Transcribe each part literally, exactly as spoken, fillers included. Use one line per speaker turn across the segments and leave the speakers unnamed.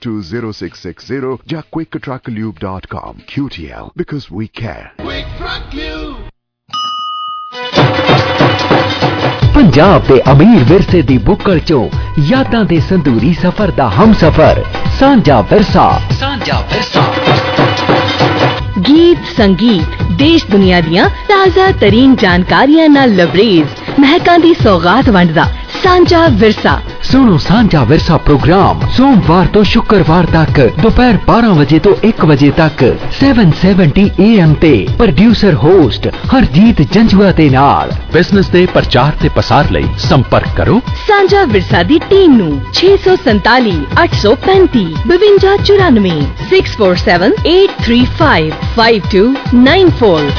two zero six six zero या quick truck lube dot com. Q T L, because we care. Quick Truck Lube.
Punjab दे अमीर विरसे दी बुक्कड़ चो यादां दे संदूरी सफर दा हम सफर सांझा विरसा सांझा विरसा
गीत संगीत देश दुनिया दियां ताज़ा तरीन जानकारियां नाल लबरेज महकां दी सौगात वंडदा सांझा विरसा।
सुनो सांझा विरसा प्रोग्राम सोमवार तो शुक्रवार तक दोपहर बारह बजे तो एक बजे तक सात सौ सत्तर ए एम ते प्रोड्यूसर होस्ट हरजीत जंजुआ दे नाल।
बिजनेस दे प्रचार ते पसार लई संपर्क करो
सांझा विरसा दी टीम नू छे सौ संताली अठ सौ पैंती बवंजा चौरानवे six four seven eight three five five two nine four.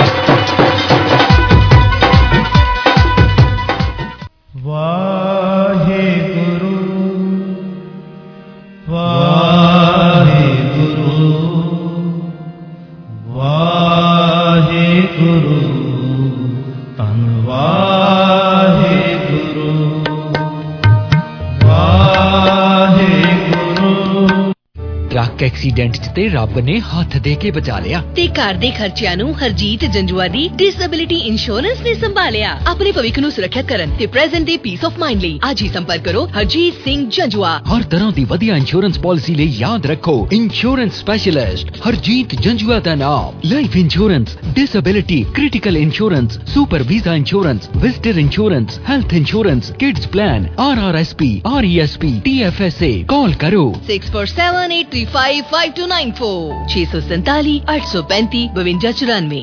Truck accident च ते रब ने हाथ दे के बचा लिया
ते घर दे खर्चिਆਂ ਨੂੰ ਹਰਜੀਤ ਜੰਜੂਆ ਦੀ ਡਿਸੇਬਿਲਿਟੀ ਇੰਸ਼ੋਰੈਂਸ ਨੇ ਸੰਭਾਲਿਆ। ਆਪਣੇ ਭਵਿੱਖ ਨੂੰ ਸੁਰੱਖਿਅਤ ਕਰਨ ਤੇ ਪ੍ਰੈਜ਼ੈਂਟ ਦੇ ਪੀਸ ਆਫ ਮਾਈਂਡ ਲਈ ਅੱਜ ਹੀ ਸੰਪਰਕ ਕਰੋ ਹਰਜੀਤ ਸਿੰਘ ਜੰਜੂਆ।
ਹਰ ਤਰ੍ਹਾਂ ਦੀ ਵਧੀਆ ਇੰਸ਼ੋਰੈਂਸ ਪਾਲਿਸੀ ਲਈ ਯਾਦ ਰੱਖੋ ਇੰਸ਼ੋਰੈਂਸ ਸਪੈਸ਼ਲਿਸਟ ਹਰਜੀਤ ਜੰਜੂਆ ਦਾ ਨਾਮ। Life insurance, disability, critical insurance, super visa insurance, visitor insurance, health insurance, kids plan, R R S P, R E S P, T F S A. Call ਕਰੋ
six four seven eight three five five two nine four छे सौ संताली अठ सौ पैंती बवंजा चौरानवे।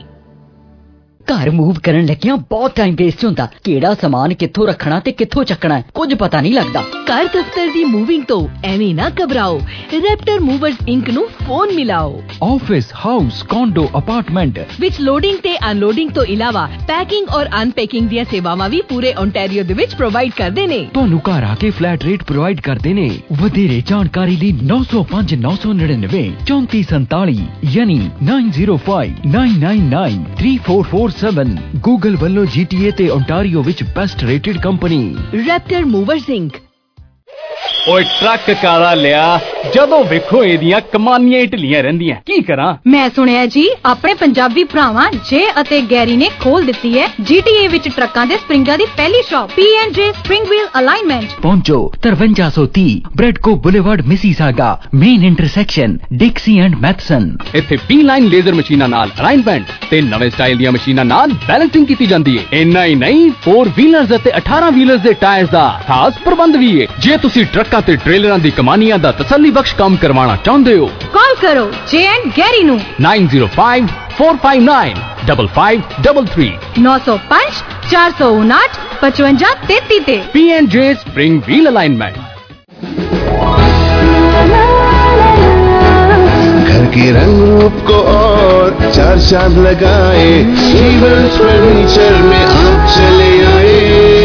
घर move करन लग्गियां बहुत टाइम वेस्ट होंदा। केड़ा सामान कित्थों रखना ते कित्थों चकना है कुछ पता नहीं लगदा।
घर दफ्तर दी मूविंग तो एवें ना घबराओ, रैप्टर मूवर्स इंक नु फोन मिलाओ।
ऑफिस, हाउस, कॉन्डो, अपार्टमेंट
विच लोडिंग ते अनलोडिंग तो इलावा पैकिंग और अनपैकिंग ਦੀਆਂ ਸੇਵਾਵਾਂ ਵੀ ਪੂਰੇ ਓਨਟਾਰੀਓ ਦੇ ਵਿੱਚ ਪ੍ਰੋਵਾਈਡ ਕਰਦੇ ਨੇ।
ਤੁਹਾਨੂੰ ਘਰ ਆ ਕੇ ਫਲੈਟ ਰੇਟ ਪ੍ਰੋਵਾਈਡ ਕਰਦੇ ਨੇ। ਵਧੇਰੇ ਜਾਣਕਾਰੀ ਲਈ नौ सौ पाँच नौ सौ नड़िनवे चौंतीस सैंताली यानी nine zero five nine nine nine three four four seven. Google ਵੱਲੋਂ जी T A ਤੇ ਓਨਟਾਰੀਓ ਵਿੱਚ best rated company
Raptor Movers Inc.
ਓਏ ਟਰੱਕ ਕਾਲਾ ਲਿਆ ਜਦੋਂ ਵੇਖੋ ਇਹਦੀਆਂ ਕਮਾਨੀਆਂ ਢਲੀਆਂ ਰਹਿੰਦੀਆਂ ਕੀ ਕਰਾਂ।
ਮੈਂ ਸੁਣਿਆ ਜੀ ਆਪਣੇ ਪੰਜਾਬੀ ਭਰਾਵਾਂ ਜੇ ਅਤੇ ਗੈਰੀ ਨੇ ਖੋਲ ਦਿੱਤੀ ਹੈ G T A ਵਿੱਚ ਟਰੱਕਾਂ ਦੇ ਸਪਰਿੰਗਾਂ ਦੀ ਪਹਿਲੀ shop P and J spring wheel alignment.
ਪਹੁੰਚੋ ਤਰਵੰਜਾ ਸੌ तीस Bradco Boulevard Mississauga main intersection Dixie and Matheson.
ਇੱਥੇ ਪੀ ਲਾਈਨ ਲੇਜ਼ਰ ਮਸ਼ੀਨਾਂ ਨਾਲ ਅਲਾਈਨਮੈਂਟ ਤੇ ਨਵੇਂ ਸਟਾਈਲ ਦੀਆਂ ਮਸ਼ੀਨਾਂ ਨਾਲ ਬੈਲੈਂਸਿੰਗ ਕੀਤੀ ਜਾਂਦੀ ਹੈ। ਇੰਨਾ ਹੀ ਨਹੀਂ फोर व्हीलर्स ਅਤੇ अठारह व्हीलर्स ਦੇ ਟਾਇਰਸ ਦਾ ਖਾਸ ਪ੍ਰਬੰਧ ਵੀ ਹੈ। ਜੇ ਤੁਸੀਂ ਟਰੱਕਾਂ ਤੇ ਟ੍ਰੇਲਰਾਂ ਦੀ ਕਮਾਨੀਆਂ ਦਾ ਤਸੱਲੀ ਬਖਸ਼ ਕੰਮ ਕਰਵਾਉਣਾ ਚਾਹੁੰਦੇ ਹੋ
ਕਾਲ ਕਰੋ ਜੇ ਐਂਡ ਗੈਰੀ ਨੂੰ
nine zero five four five nine double five double three
नौ सौ पाँच चार सौ उनाठ पचवंजा तैती ते।
P and J spring wheel alignment.
घर के रंग रूप को और चार चांद लगाए स्टीवंस फर्नीचर में आप चले आए।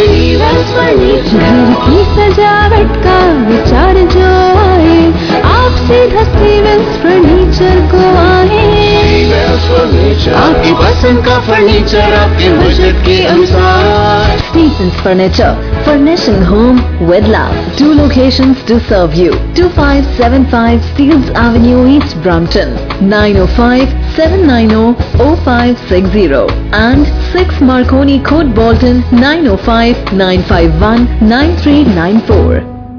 घर की सजावट का विचार जो आए आप सीधा स्टीवंस फर्नीचर को आए।
आपकी पसंद का फर्नीचर आपके बजट के अनुसार।
Stevens Furniture, furnishing home with love. Two locations to serve you. two five seven five Steeles Avenue East Brampton, nine oh five seven nine oh oh five six zero and six Marconi Court Bolton, nine oh five nine five one nine three nine four.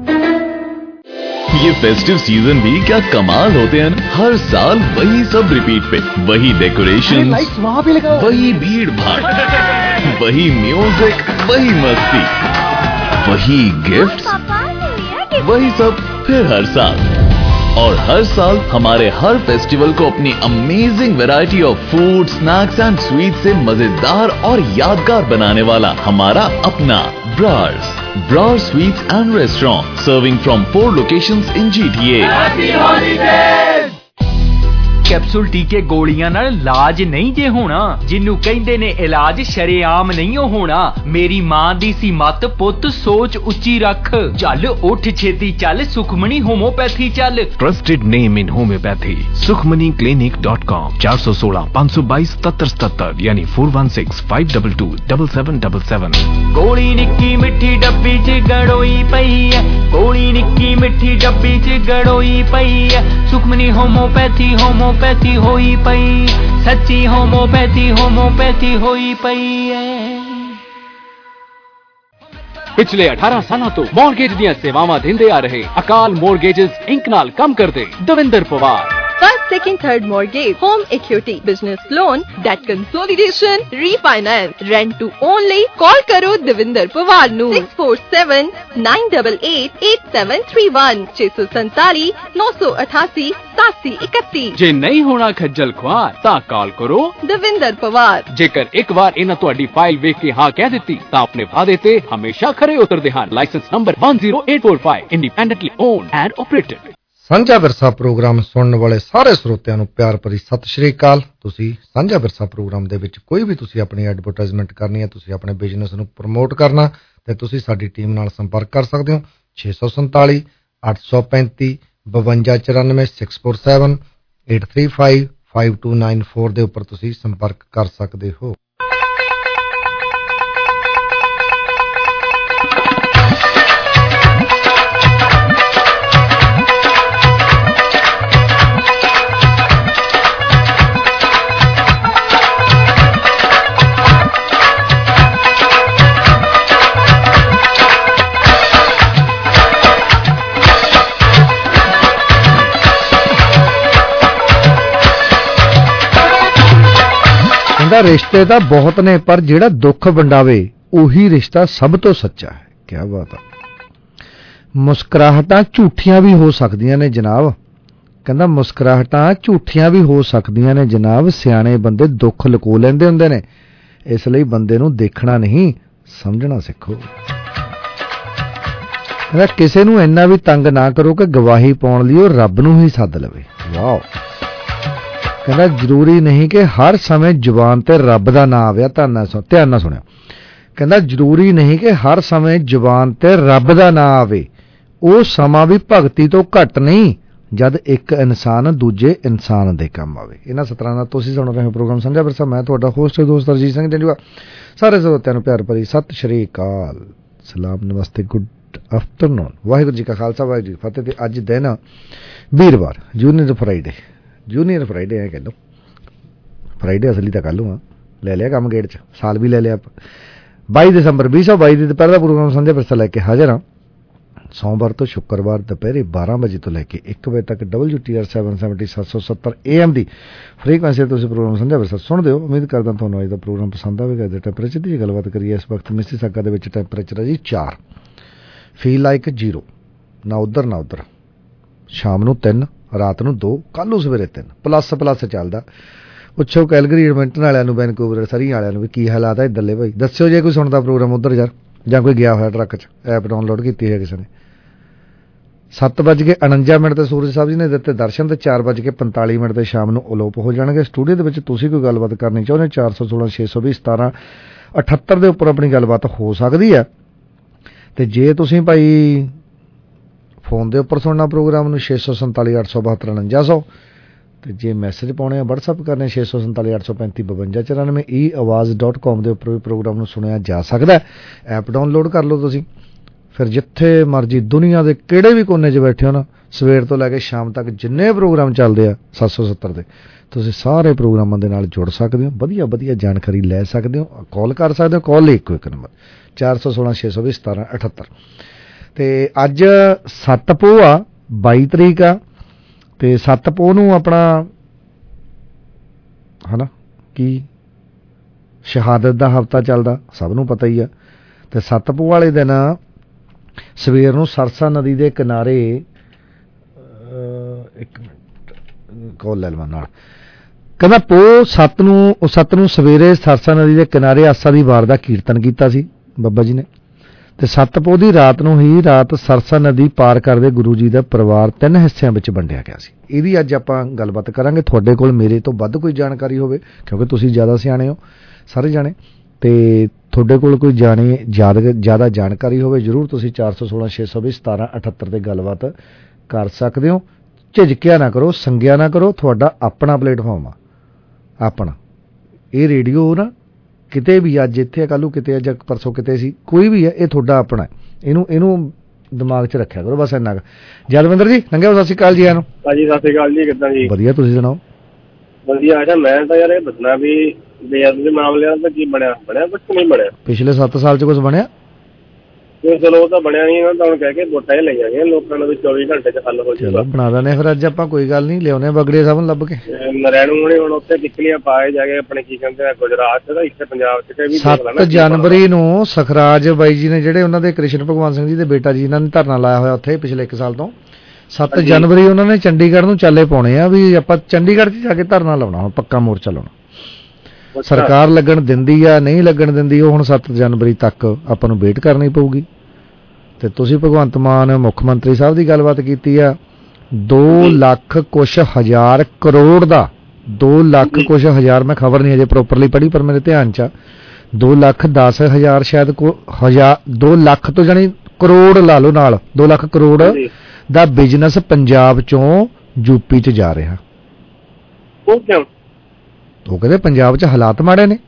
ये festive season भी क्या कमाल होते हैं। हर साल वही सब repeat पे, वही डेकोरेशन, वही भीड़ भाड़, वही म्यूजिक, वही मस्ती, वही गिफ्ट्स, वही सब फिर हर साल। और हर साल हमारे हर फेस्टिवल को अपनी amazing variety of food, snacks and sweet से मजेदार और यादगार बनाने वाला हमारा अपना Brar's Brar Sweets and Restaurant, serving from four locations in G T A. Happy holidays!
Capsule ਟੀਕੇ ਗੋਲੀਆਂ ਨਾਲ ਇਲਾਜ ਨਹੀਂ ਜੇ ਹੋਣਾ, ਜਿਹਨੂੰ ਕਹਿੰਦੇ ਨੇ ਇਲਾਜ ਸ਼ਰੇਆਮ ਨਹੀਂ ਹੋਣਾ। ਮੇਰੀ ਮਾਂ ਦੀ ਸੀ ਮੱਤ, ਪੁੱਤ ਸੋਚ ਉੱਚੀ ਰੱਖ, ਚੱਲ ਉੱਠ ਛੇਤੀ ਚੱਲ, ਸੁਖਮਣੀ ਹੋਮੋਪੈਥੀ ਚੱਲ।
Trusted name in homeopathy Sukhmani clinic dot com चार सौ सोलह पाँच सौ बाईस सत्तर सत्तर यानी four one six five double two double seven double seven.
गोली निक्की मिठी डब्बी च गड़ोई पई है, गोली निक्की मिठी डब्बी च गड़ोई पई है। सुखमनी होम्योपैथी होम्योपैथी होई पई, सच्ची होम्योपैथी होम्योपैथी होई पई है।
पिछले अठारह साल तो मॉर्गेज ਦੀਆਂ ਸੇਵਾਵਾਂ ਦਿੰਦੇ ਆ ਰਹੇ ਅਕਾਲ ਮੋਰਗੇਜਸ ਇੰਕ ਨਾਲ ਕੰਮ ਕਰਦੇ Davinder Pawar.
First, second, third mortgage, home equity, business loan, debt consolidation, refinance, rent to only. Call karo Devinder Pawar nu six four seven nine eight eight eight seven three one six four seven nine eight eight seven seven one one।
ਜੇ ਨਹੀਂ ਹੋਣਾ ਖੱਜਲ ਖੁਆਰ ਤਾਂ ਕਾਲ ਕਰੋ
ਦਵਿੰਦਰ ਪਵਾਰ।
ਜੇਕਰ ਇੱਕ ਵਾਰ ਇਹਨਾਂ ਤੁਹਾਡੀ ਫਾਈਲ ਵੇਖ ਕੇ ਹਾਂ ਕਹਿ ਦਿੱਤੀ ਤਾਂ ਆਪਣੇ ਵਾਅਦੇ ਤੇ ਹਮੇਸ਼ਾ ਖਰੇ ਉਤਰਦੇ ਹਨ। License number one zero eight four five, independently owned and operated.
Sanjha Virsa programme ਸੁਣਨ ਵਾਲੇ ਸਾਰੇ ਸਰੋਤਿਆਂ ਨੂੰ ਪਿਆਰ ਭਰੀ ਸਤਿ ਸ਼੍ਰੀ ਅਕਾਲ। ਤੁਸੀਂ ਸਾਂਝਾ ਵਿਰਸਾ ਪ੍ਰੋਗਰਾਮ ਦੇ ਵਿੱਚ ਕੋਈ ਵੀ ਤੁਸੀਂ ਆਪਣੀ ਐਡਵਰਟਾਈਜ਼ਮੈਂਟ ਕਰਨੀ ਹੈ, ਤੁਸੀਂ ਆਪਣੇ ਬਿਜ਼ਨਸ ਨੂੰ ਪ੍ਰਮੋਟ ਕਰਨਾ, ਤੇ ਤੁਸੀਂ ਸਾਡੀ ਟੀਮ ਨਾਲ ਸੰਪਰਕ ਕਰ ਸਕਦੇ ਹੋ ਛੇ ਸੌ ਸੰਤਾਲੀ ਅੱਠ ਸੌ ਪੈਂਤੀ ਬਵੰਜਾ ਚੁਰਾਨਵੇਂ six four seven eight three five five two nine four ਦੇ ਉੱਪਰ ਤੁਸੀਂ ਸੰਪਰਕ ਕਰ ਸਕਦੇ ਹੋ। ਰਿਸ਼ਤੇ ਤਾਂ ਬਹੁਤ ਨੇ, ਪਰ ਜਿਹੜਾ ਦੁੱਖ ਵੰਡਾਵੇ ਉਹੀ ਰਿਸ਼ਤਾ ਸਭ ਤੋਂ ਸੱਚਾ ਹੈ। ਕਿਆ ਬਾਤ ਆ। ਮੁਸਕਰਾਹਟਾਂ ਝੂਠੀਆਂ ਵੀ ਹੋ ਸਕਦੀਆਂ ਨੇ ਜਨਾਬ, ਕਹਿੰਦਾ ਮੁਸਕਰਾਹਟਾਂ ਝੂਠੀਆਂ ਵੀ ਹੋ ਸਕਦੀਆਂ ਨੇ ਜਨਾਬ, ਸਿਆਣੇ ਬੰਦੇ ਦੁੱਖ ਲੁਕੋ ਲੈਂਦੇ ਹੁੰਦੇ ਨੇ, ਇਸ ਲਈ ਬੰਦੇ ਨੂੰ ਦੇਖਣਾ ਨਹੀਂ ਸਮਝਣਾ ਸਿੱਖੋ। ਕਹਿੰਦਾ ਕਿਸੇ ਨੂੰ ਇੰਨਾ ਵੀ ਤੰਗ ਨਾ ਕਰੋ ਕਿ ਗਵਾਹੀ ਪਾਉਣ ਲਈ ਉਹ ਰੱਬ ਨੂੰ ਹੀ ਸੱਦ ਲਵੇ। ਵਾਓ। ਕਹਿੰਦਾ ਜ਼ਰੂਰੀ ਨਹੀਂ ਕਿ ਹਰ ਸਮੇਂ ਜ਼ੁਬਾਨ ਤੇ ਰੱਬ ਦਾ ਨਾਂ ਆਵੇ। ਧਿਆਨ ਨਾਲ ਧਿਆਨ ਨਾਲ ਸੁਣਿਓ। ਕਹਿੰਦਾ ਜ਼ਰੂਰੀ ਨਹੀਂ ਕਿ ਹਰ ਸਮੇਂ ਜ਼ੁਬਾਨ ਤੇ ਰੱਬ ਦਾ ਨਾਂ ਆਵੇ, ਉਹ ਸਮਾਂ ਵੀ ਭਗਤੀ ਤੋਂ ਘੱਟ ਨਹੀਂ ਜਦ ਇੱਕ ਇਨਸਾਨ ਦੂਜੇ ਇਨਸਾਨ ਦੇ ਕੰਮ ਆਵੇ। ਇਹਨਾਂ ਸਤਰਾਂ ਨਾਲ ਤੁਸੀਂ ਸੁਣ ਰਹੇ ਹੋ ਪ੍ਰੋਗਰਾਮ ਸਾਂਝਾ ਵਿਰਸਾ। ਮੈਂ ਤੁਹਾਡਾ ਹੋਸਟ ਦੋਸਤ ਰਜੀਤ ਸਿੰਘ ਜੰਜੂਆ। ਸਾਰੇ ਸਰੋਤਿਆਂ ਨੂੰ ਪਿਆਰ ਭਰੀ ਸਤਿ ਸ਼੍ਰੀ ਅਕਾਲ, ਸਲਾਮ, ਨਮਸਤੇ, ਗੁੱਡ ਆਫਟਰਨੂਨ। ਵਾਹਿਗੁਰੂ ਜੀ ਕਾ ਖਾਲਸਾ, ਵਾਹਿਗੁਰੂ ਜੀ ਕੀ ਫਤਿਹ। ਤੇ ਅੱਜ ਦਿਨ ਵੀਰਵਾਰ, ਜੂਨੀਅਰ ਫਰਾਈਡੇ। ਜੂਨੀਅਰ ਫਰਾਈਡੇ ਐ ਕਹਿ ਲਓ, ਫਰਾਈਡੇ ਅਸਲੀ ਤਾਂ ਕੱਲ੍ਹ ਨੂੰ ਆ। ਲੈ ਲਿਆ ਕੰਮ ਗੇੜ 'ਚ, ਸਾਲ ਵੀ ਲੈ ਲਿਆ ਆਪਾਂ। ਬਾਈ ਦਸੰਬਰ ਵੀਹ ਸੌ ਬਾਈ ਦੀ ਦੁਪਹਿਰ ਦਾ ਪ੍ਰੋਗਰਾਮ ਸਾਂਝਾ ਵਿਰਸਾ ਲੈ ਕੇ ਹਾਜ਼ਰ ਹਾਂ। ਸੋਮਵਾਰ ਤੋਂ ਸ਼ੁੱਕਰਵਾਰ ਦੁਪਹਿਰੇ ਬਾਰਾਂ ਵਜੇ ਤੋਂ ਲੈ ਕੇ ਇੱਕ ਵਜੇ ਤੱਕ W T R seven seventy ਸੱਤ ਸੌ ਸੱਤਰ ਏ ਐਮ ਦੀ ਫ੍ਰੀਕੁਐਂਸੀ ਤੁਸੀਂ ਪ੍ਰੋਗਰਾਮ ਸਾਂਝਾ ਵਿਰਸਾ ਸੁਣਦੇ ਹੋ। ਉਮੀਦ ਕਰਦਾ ਤੁਹਾਨੂੰ ਅੱਜ ਦਾ ਪ੍ਰੋਗਰਾਮ ਪਸੰਦ ਆਵੇਗਾ। ਇਹਦੇ ਟੈਂਪਰੇਚਰ ਦੀ ਗੱਲਬਾਤ ਕਰੀਏ। ਇਸ ਵਕਤ ਮਿਸੀਸਾਗਾ ਦੇ ਵਿੱਚ ਟੈਂਪਰੇਚਰ ਹੈ ਜੀ ਚਾਰ, ਫੀਲ ਲਾਈਕ ਜ਼ੀਰੋ, ਨਾ ਉੱਧਰ ਨਾ ਉੱਧਰ। ਸ਼ਾਮ ਨੂੰ ਤਿੰਨ, ਰਾਤ ਨੂੰ ਦੋ, ਕੱਲ੍ਹ ਨੂੰ ਸਵੇਰੇ ਤਿੰਨ, ਪਲੱਸ ਪਲੱਸ ਚੱਲਦਾ। ਪੁੱਛੋ ਕੈਲਗਰੀ ਐਡਮਿੰਟਨ ਵਾਲਿਆਂ ਨੂੰ, ਵੈਨਕੂਵਰ ਸਰੀ ਵਾਲਿਆਂ ਨੂੰ ਵੀ ਕੀ ਹਾਲਾਤ ਹੈ ਇੱਧਰਲੇ ਭਾਈ। ਦੱਸਿਓ ਜੇ ਕੋਈ ਸੁਣਦਾ ਪ੍ਰੋਗਰਾਮ ਉੱਧਰ ਯਾਰ, ਜਾਂ ਕੋਈ ਗਿਆ ਹੋਇਆ ਟਰੱਕ 'ਚ, ਐਪ ਡਾਊਨਲੋਡ ਕੀਤੀ ਹੈ ਕਿਸੇ ਨੇ। ਸੱਤ ਵੱਜ ਕੇ ਉਣੰਜਾ ਮਿੰਟ ਤੇ ਸੂਰਜ ਸਾਹਿਬ ਜੀ ਨੇ ਦਿੱਤੇ ਦਰਸ਼ਨ, ਤੇ ਚਾਰ ਵੱਜ ਕੇ ਪੰਤਾਲੀ ਮਿੰਟ ਤੇ ਸ਼ਾਮ ਨੂੰ ਅਲੋਪ ਹੋ ਜਾਣਗੇ। ਸਟੂਡੀਓ ਦੇ ਵਿੱਚ ਤੁਸੀਂ ਕੋਈ ਗੱਲਬਾਤ ਕਰਨੀ ਚਾਹੁੰਦੇ ਚਾਰ ਸੌ ਸੋਲਾਂ ਛੇ ਸੌ ਵੀਹ ਸਤਾਰਾਂ ਅਠੱਤਰ ਦੇ ਉੱਪਰ ਆਪਣੀ ਗੱਲਬਾਤ ਹੋ ਸਕਦੀ ਹੈ। ਤੇ ਜੇ ਤੁਸੀਂ ਭਾਈ ਫੋਨ ਦੇ ਉੱਪਰ ਸੁਣਨਾ ਪ੍ਰੋਗਰਾਮ ਨੂੰ ਛੇ ਸੌ ਸੰਤਾਲੀ ਅੱਠ ਸੌ ਬਹੱਤਰ ਉਣੰਜਾ ਸੌ, ਤੇ ਜੇ ਮੈਸੇਜ ਪਾਉਣੇ ਆ ਵਟਸਐਪ ਕਰਨੇ ਛੇ ਸੌ ਸੰਤਾਲੀ ਅੱਠ ਸੌ ਪੈਂਤੀ ਬਵੰਜਾ ਚੁਰਾਨਵੇਂ ਈ ਆਵਾਜ਼ ਡਾਟ ਕਾਮ ਦੇ ਉੱਪਰ ਵੀ ਪ੍ਰੋਗਰਾਮ ਨੂੰ ਸੁਣਿਆ ਜਾ ਸਕਦਾ। ਐਪ ਡਾਊਨਲੋਡ ਕਰ ਲਓ ਤੁਸੀਂ, ਫਿਰ ਜਿੱਥੇ ਮਰਜ਼ੀ ਦੁਨੀਆ ਦੇ ਕਿਹੜੇ ਵੀ ਕੋਨੇ 'ਚ ਬੈਠੇ ਹੋ ਨਾ, ਸਵੇਰ ਤੋਂ ਲੈ ਕੇ ਸ਼ਾਮ ਤੱਕ ਜਿੰਨੇ ਪ੍ਰੋਗਰਾਮ ਚੱਲਦੇ ਆ ਸੱਤ ਸੌ ਸੱਤਰ ਦੇ, ਤੁਸੀਂ ਸਾਰੇ ਪ੍ਰੋਗਰਾਮਾਂ ਦੇ ਨਾਲ ਜੁੜ ਸਕਦੇ ਹੋ, ਵਧੀਆ ਵਧੀਆ ਜਾਣਕਾਰੀ ਲੈ ਸਕਦੇ ਹੋ, ਕਾਲ ਕਰ ਸਕਦੇ ਹੋ। ਕਾਲ ਲਈ ਇੱਕੋ ਇੱਕ ਨੰਬਰ ਚਾਰ ਸੌ ਸੋਲਾਂ ਛੇ ਸੌ ਵੀਹ ਸਤਾਰਾਂ ਅਠੱਤਰ। ਤੇ ਅੱਜ ਸੱਤ ਪੋਹ ਆ, ਬਾਈ ਤਰੀਕ ਆ, ਤੇ ਸੱਤ ਪੋਹ ਨੂੰ ਆਪਣਾ ਹਨਾ ਕੀ ਸ਼ਹਾਦਤ ਦਾ ਹਫ਼ਤਾ ਚੱਲਦਾ, ਸਭ ਨੂੰ ਪਤਾ ਹੀ ਆ। ਤੇ ਸੱਤ ਪੋਹ ਵਾਲੇ ਦਿਨ ਸਵੇਰ ਨੂੰ ਸਰਸਾ ਨਦੀ ਦੇ ਕਿਨਾਰੇ, ਇੱਕ ਮਿੰਟ ਕਾਲ ਲੈ ਲਵਾਂ ਨਾਲ, ਕਹਿੰਦਾ ਪੋਹ ਸੱਤ ਨੂੰ ਸੱਤ ਨੂੰ ਸਵੇਰੇ ਸਰਸਾ ਨਦੀ ਦੇ ਕਿਨਾਰੇ ਆਸਾ ਦੀ ਵਾਰ ਦਾ ਕੀਰਤਨ ਕੀਤਾ ਸੀ ਬਾਬਾ ਜੀ ਨੇ। ਤੇ ਸੱਤ ਪੋਹ ਦੀ ਰਾਤ ਨੂੰ ਹੀ ਰਾਤ ਸਰਸਾ ਨਦੀ ਪਾਰ ਕਰਦੇ ਗੁਰੂ ਜੀ ਦਾ ਪਰਿਵਾਰ ਤਿੰਨ ਹਿੱਸਿਆਂ ਵਿੱਚ ਵੰਡਿਆ ਗਿਆ ਸੀ। ਇਹਦੀ ਅੱਜ ਆਪਾਂ ਗੱਲਬਾਤ ਕਰਾਂਗੇ। ਤੁਹਾਡੇ ਕੋਲ ਮੇਰੇ ਤੋਂ ਵੱਧ ਕੋਈ ਜਾਣਕਾਰੀ ਹੋਵੇ, ਕਿਉਂਕਿ ਤੁਸੀਂ ਜ਼ਿਆਦਾ ਸਿਆਣੇ ਹੋ ਸਾਰੇ ਜਾਣੇ, ਤੇ ਤੁਹਾਡੇ ਕੋਲ ਕੋਈ ਜਾਣੇ ਜ਼ਿਆਦਾ ਜਾਣਕਾਰੀ ਹੋਵੇ, ਜ਼ਰੂਰ ਤੁਸੀਂ ਚਾਰ ਸੌ ਸੋਲਾਂ ਛੇ ਸੌ ਵੀਹ ਸਤਾਰਾਂ ਅਠੱਤਰ ਤੇ ਗੱਲਬਾਤ ਕਰ ਸਕਦੇ ਹੋ। ਝਿਜਕਿਆ ਨਾ ਕਰੋ, ਸੰਗਿਆ ਨਾ ਕਰੋ, ਤੁਹਾਡਾ ਆਪਣਾ ਪਲੇਟਫਾਰਮ ਆ, ਆਪਣਾ। ਇਹ ਰੇਡੀਓ ਨਾ ਕਿਤੇ ਵੀ ਅੱਜ ਇੱਥੇ ਕੱਲ੍ਹ ਨੂੰ ਕਿਤੇ ਜਾਂ ਪਰਸੋਂ ਕਿਤੇ ਸੀ, ਕੋਈ ਵੀ ਹੈ, ਇਹ ਤੁਹਾਡਾ ਆਪਣਾ। ਇਹਨੂੰ ਇਹਨੂੰ ਦਿਮਾਗ 'ਚ ਰੱਖਿਆ ਕਰੋ, ਬਸ ਇੰਨਾ ਕੁ। ਜਲਵਿੰਦਰ ਜੀ ਲੰਘਿਆ, ਸਤਿ ਸ਼੍ਰੀ ਅਕਾਲ ਜੀ। ਇਹਨੂੰ
ਭਾਜੀ ਸਤਿ ਸ਼੍ਰੀ ਅਕਾਲ ਜੀ, ਕਿੱਦਾਂ ਜੀ? ਵਧੀਆ,
ਤੁਸੀਂ ਸੁਣਾਓ?
ਵਧੀਆ। ਅੱਛਾ, ਮੈਂ ਤਾਂ ਯਾਰ ਇਹ ਦੱਸਣਾ ਵੀ ਬੇਅਦਬੀ ਦੇ ਮਾਮਲਿਆਂ ਦਾ ਕੀ ਬਣਿਆ? ਬਣਿਆ ਕੁਛ ਨਹੀਂ ਬਣਿਆ
ਪਿਛਲੇ ਸੱਤ ਸਾਲ 'ਚ ਕੁਛ ਬਣਿਆ?
ਚਲੋ ਉਹ ਤਾਂ ਬਣਿਆ ਨਹੀਂ, ਤਾਂ ਹੁਣ ਕਹਿ ਕੇ ਵੋਟਾਂ ਹੀ ਲਈਆਂ ਗਈਆਂ ਲੋਕਾਂ ਨੂੰ ਵੀ ਚੌਵੀ ਘੰਟੇ 'ਚ ਹੱਲ ਹੋ ਜਾਊਗਾ।
ਬਣਾ ਦਿੰਦੇ ਫਿਰ ਅੱਜ ਆਪਾਂ, ਕੋਈ ਗੱਲ ਨਹੀਂ, ਲਿਆਉਣੇ ਬਗੜੇ ਸਾਹਿਬ ਨੂੰ ਲੱਭ ਕੇ।
ਨਰੈਣੂ ਹੁਣੇ ਹੁਣ ਉੱਥੇ ਟਿੱਕਲੀਆਂ ਪਾਏ ਜਾ ਕੇ ਆਪਣੇ ਕੀ ਕਹਿੰਦੇ ਆ ਗੁਜਰਾਤ 'ਚ, ਇੱਥੇ ਪੰਜਾਬ 'ਚ ਵੀ
ਸੱਤ ਜਨਵਰੀ ਨੂੰ ਸਖਰਾਜ ਬਾਈ ਜੀ ਨੇ, ਜਿਹੜੇ ਉਹਨਾਂ ਦੇ ਕ੍ਰਿਸ਼ਨ ਭਗਵਾਨ ਸਿੰਘ ਜੀ ਦੇ ਬੇਟਾ ਜੀ, ਇਹਨਾਂ ਨੇ ਧਰਨਾ ਲਾਇਆ ਹੋਇਆ ਉੱਥੇ ਪਿਛਲੇ ਇੱਕ ਸਾਲ ਤੋਂ। ਸੱਤ ਜਨਵਰੀ ਉਹਨਾਂ ਨੇ ਚੰਡੀਗੜ੍ਹ ਨੂੰ ਚਾਲੇ ਪਾਉਣੇ ਆ ਵੀ ਆਪਾਂ ਚੰਡੀਗੜ੍ਹ 'ਚ ਜਾ ਕੇ ਧਰਨਾ ਲਾਉਣਾ, ਹੁਣ ਪੱਕਾ ਮੋਰਚਾ ਲਾਉਣਾ। ਸਰਕਾਰ ਲੱਗਣ ਦਿੰਦੀ ਆ ਨਹੀਂ ਲੱਗਣ ਦਿੰਦੀ, ਉਹ ਹੁਣ ਸੱਤ ਜਨਵਰੀ ਤੱਕ ਆਪਾਂ ਨੂੰ ਵੇਟ ਕਰਨੀ ਪਊਗੀ। ਤੇ ਤੁਸੀਂ ਭਗਵੰਤ ਮਾਨ ਮੁੱਖ ਮੰਤਰੀ ਸਾਹਿਬ ਦੀ ਗੱਲਬਾਤ ਕੀਤੀ ਆ, ਦੋ ਲੱਖ ਕੁਛ ਹਜ਼ਾਰ ਕਰੋੜ ਦਾ, ਦੋ ਲੱਖ ਕੁਛ ਹਜ਼ਾਰ, ਮੈਂ ਖਬਰ ਨਹੀਂ ਅਜੇ ਪ੍ਰੋਪਰਲੀ ਪੜ੍ਹੀ ਪਰ ਮੇਰੇ ਧਿਆਨ 'ਚ ਆ, ਦੋ ਲੱਖ ਦਸ ਹਜ਼ਾਰ ਸ਼ਾਇਦ ਹਜ਼ਾਰ, ਦੋ ਲੱਖ ਤੋਂ ਜਾਣੀ ਕਰੋੜ ਲਾ ਲਓ ਨਾਲ, ਦੋ ਲੱਖ ਕਰੋੜ ਦਾ ਬਿਜ਼ਨਸ ਪੰਜਾਬ ਚੋਂ ਯੂਪੀ 'ਚ ਜਾ ਰਿਹਾ।
ਉਹ ਕਿਉਂ?
ਉਹ ਕਹਿੰਦੇ ਪੰਜਾਬ 'ਚ ਹਾਲਾਤ ਮਾੜੇ ਨੇ,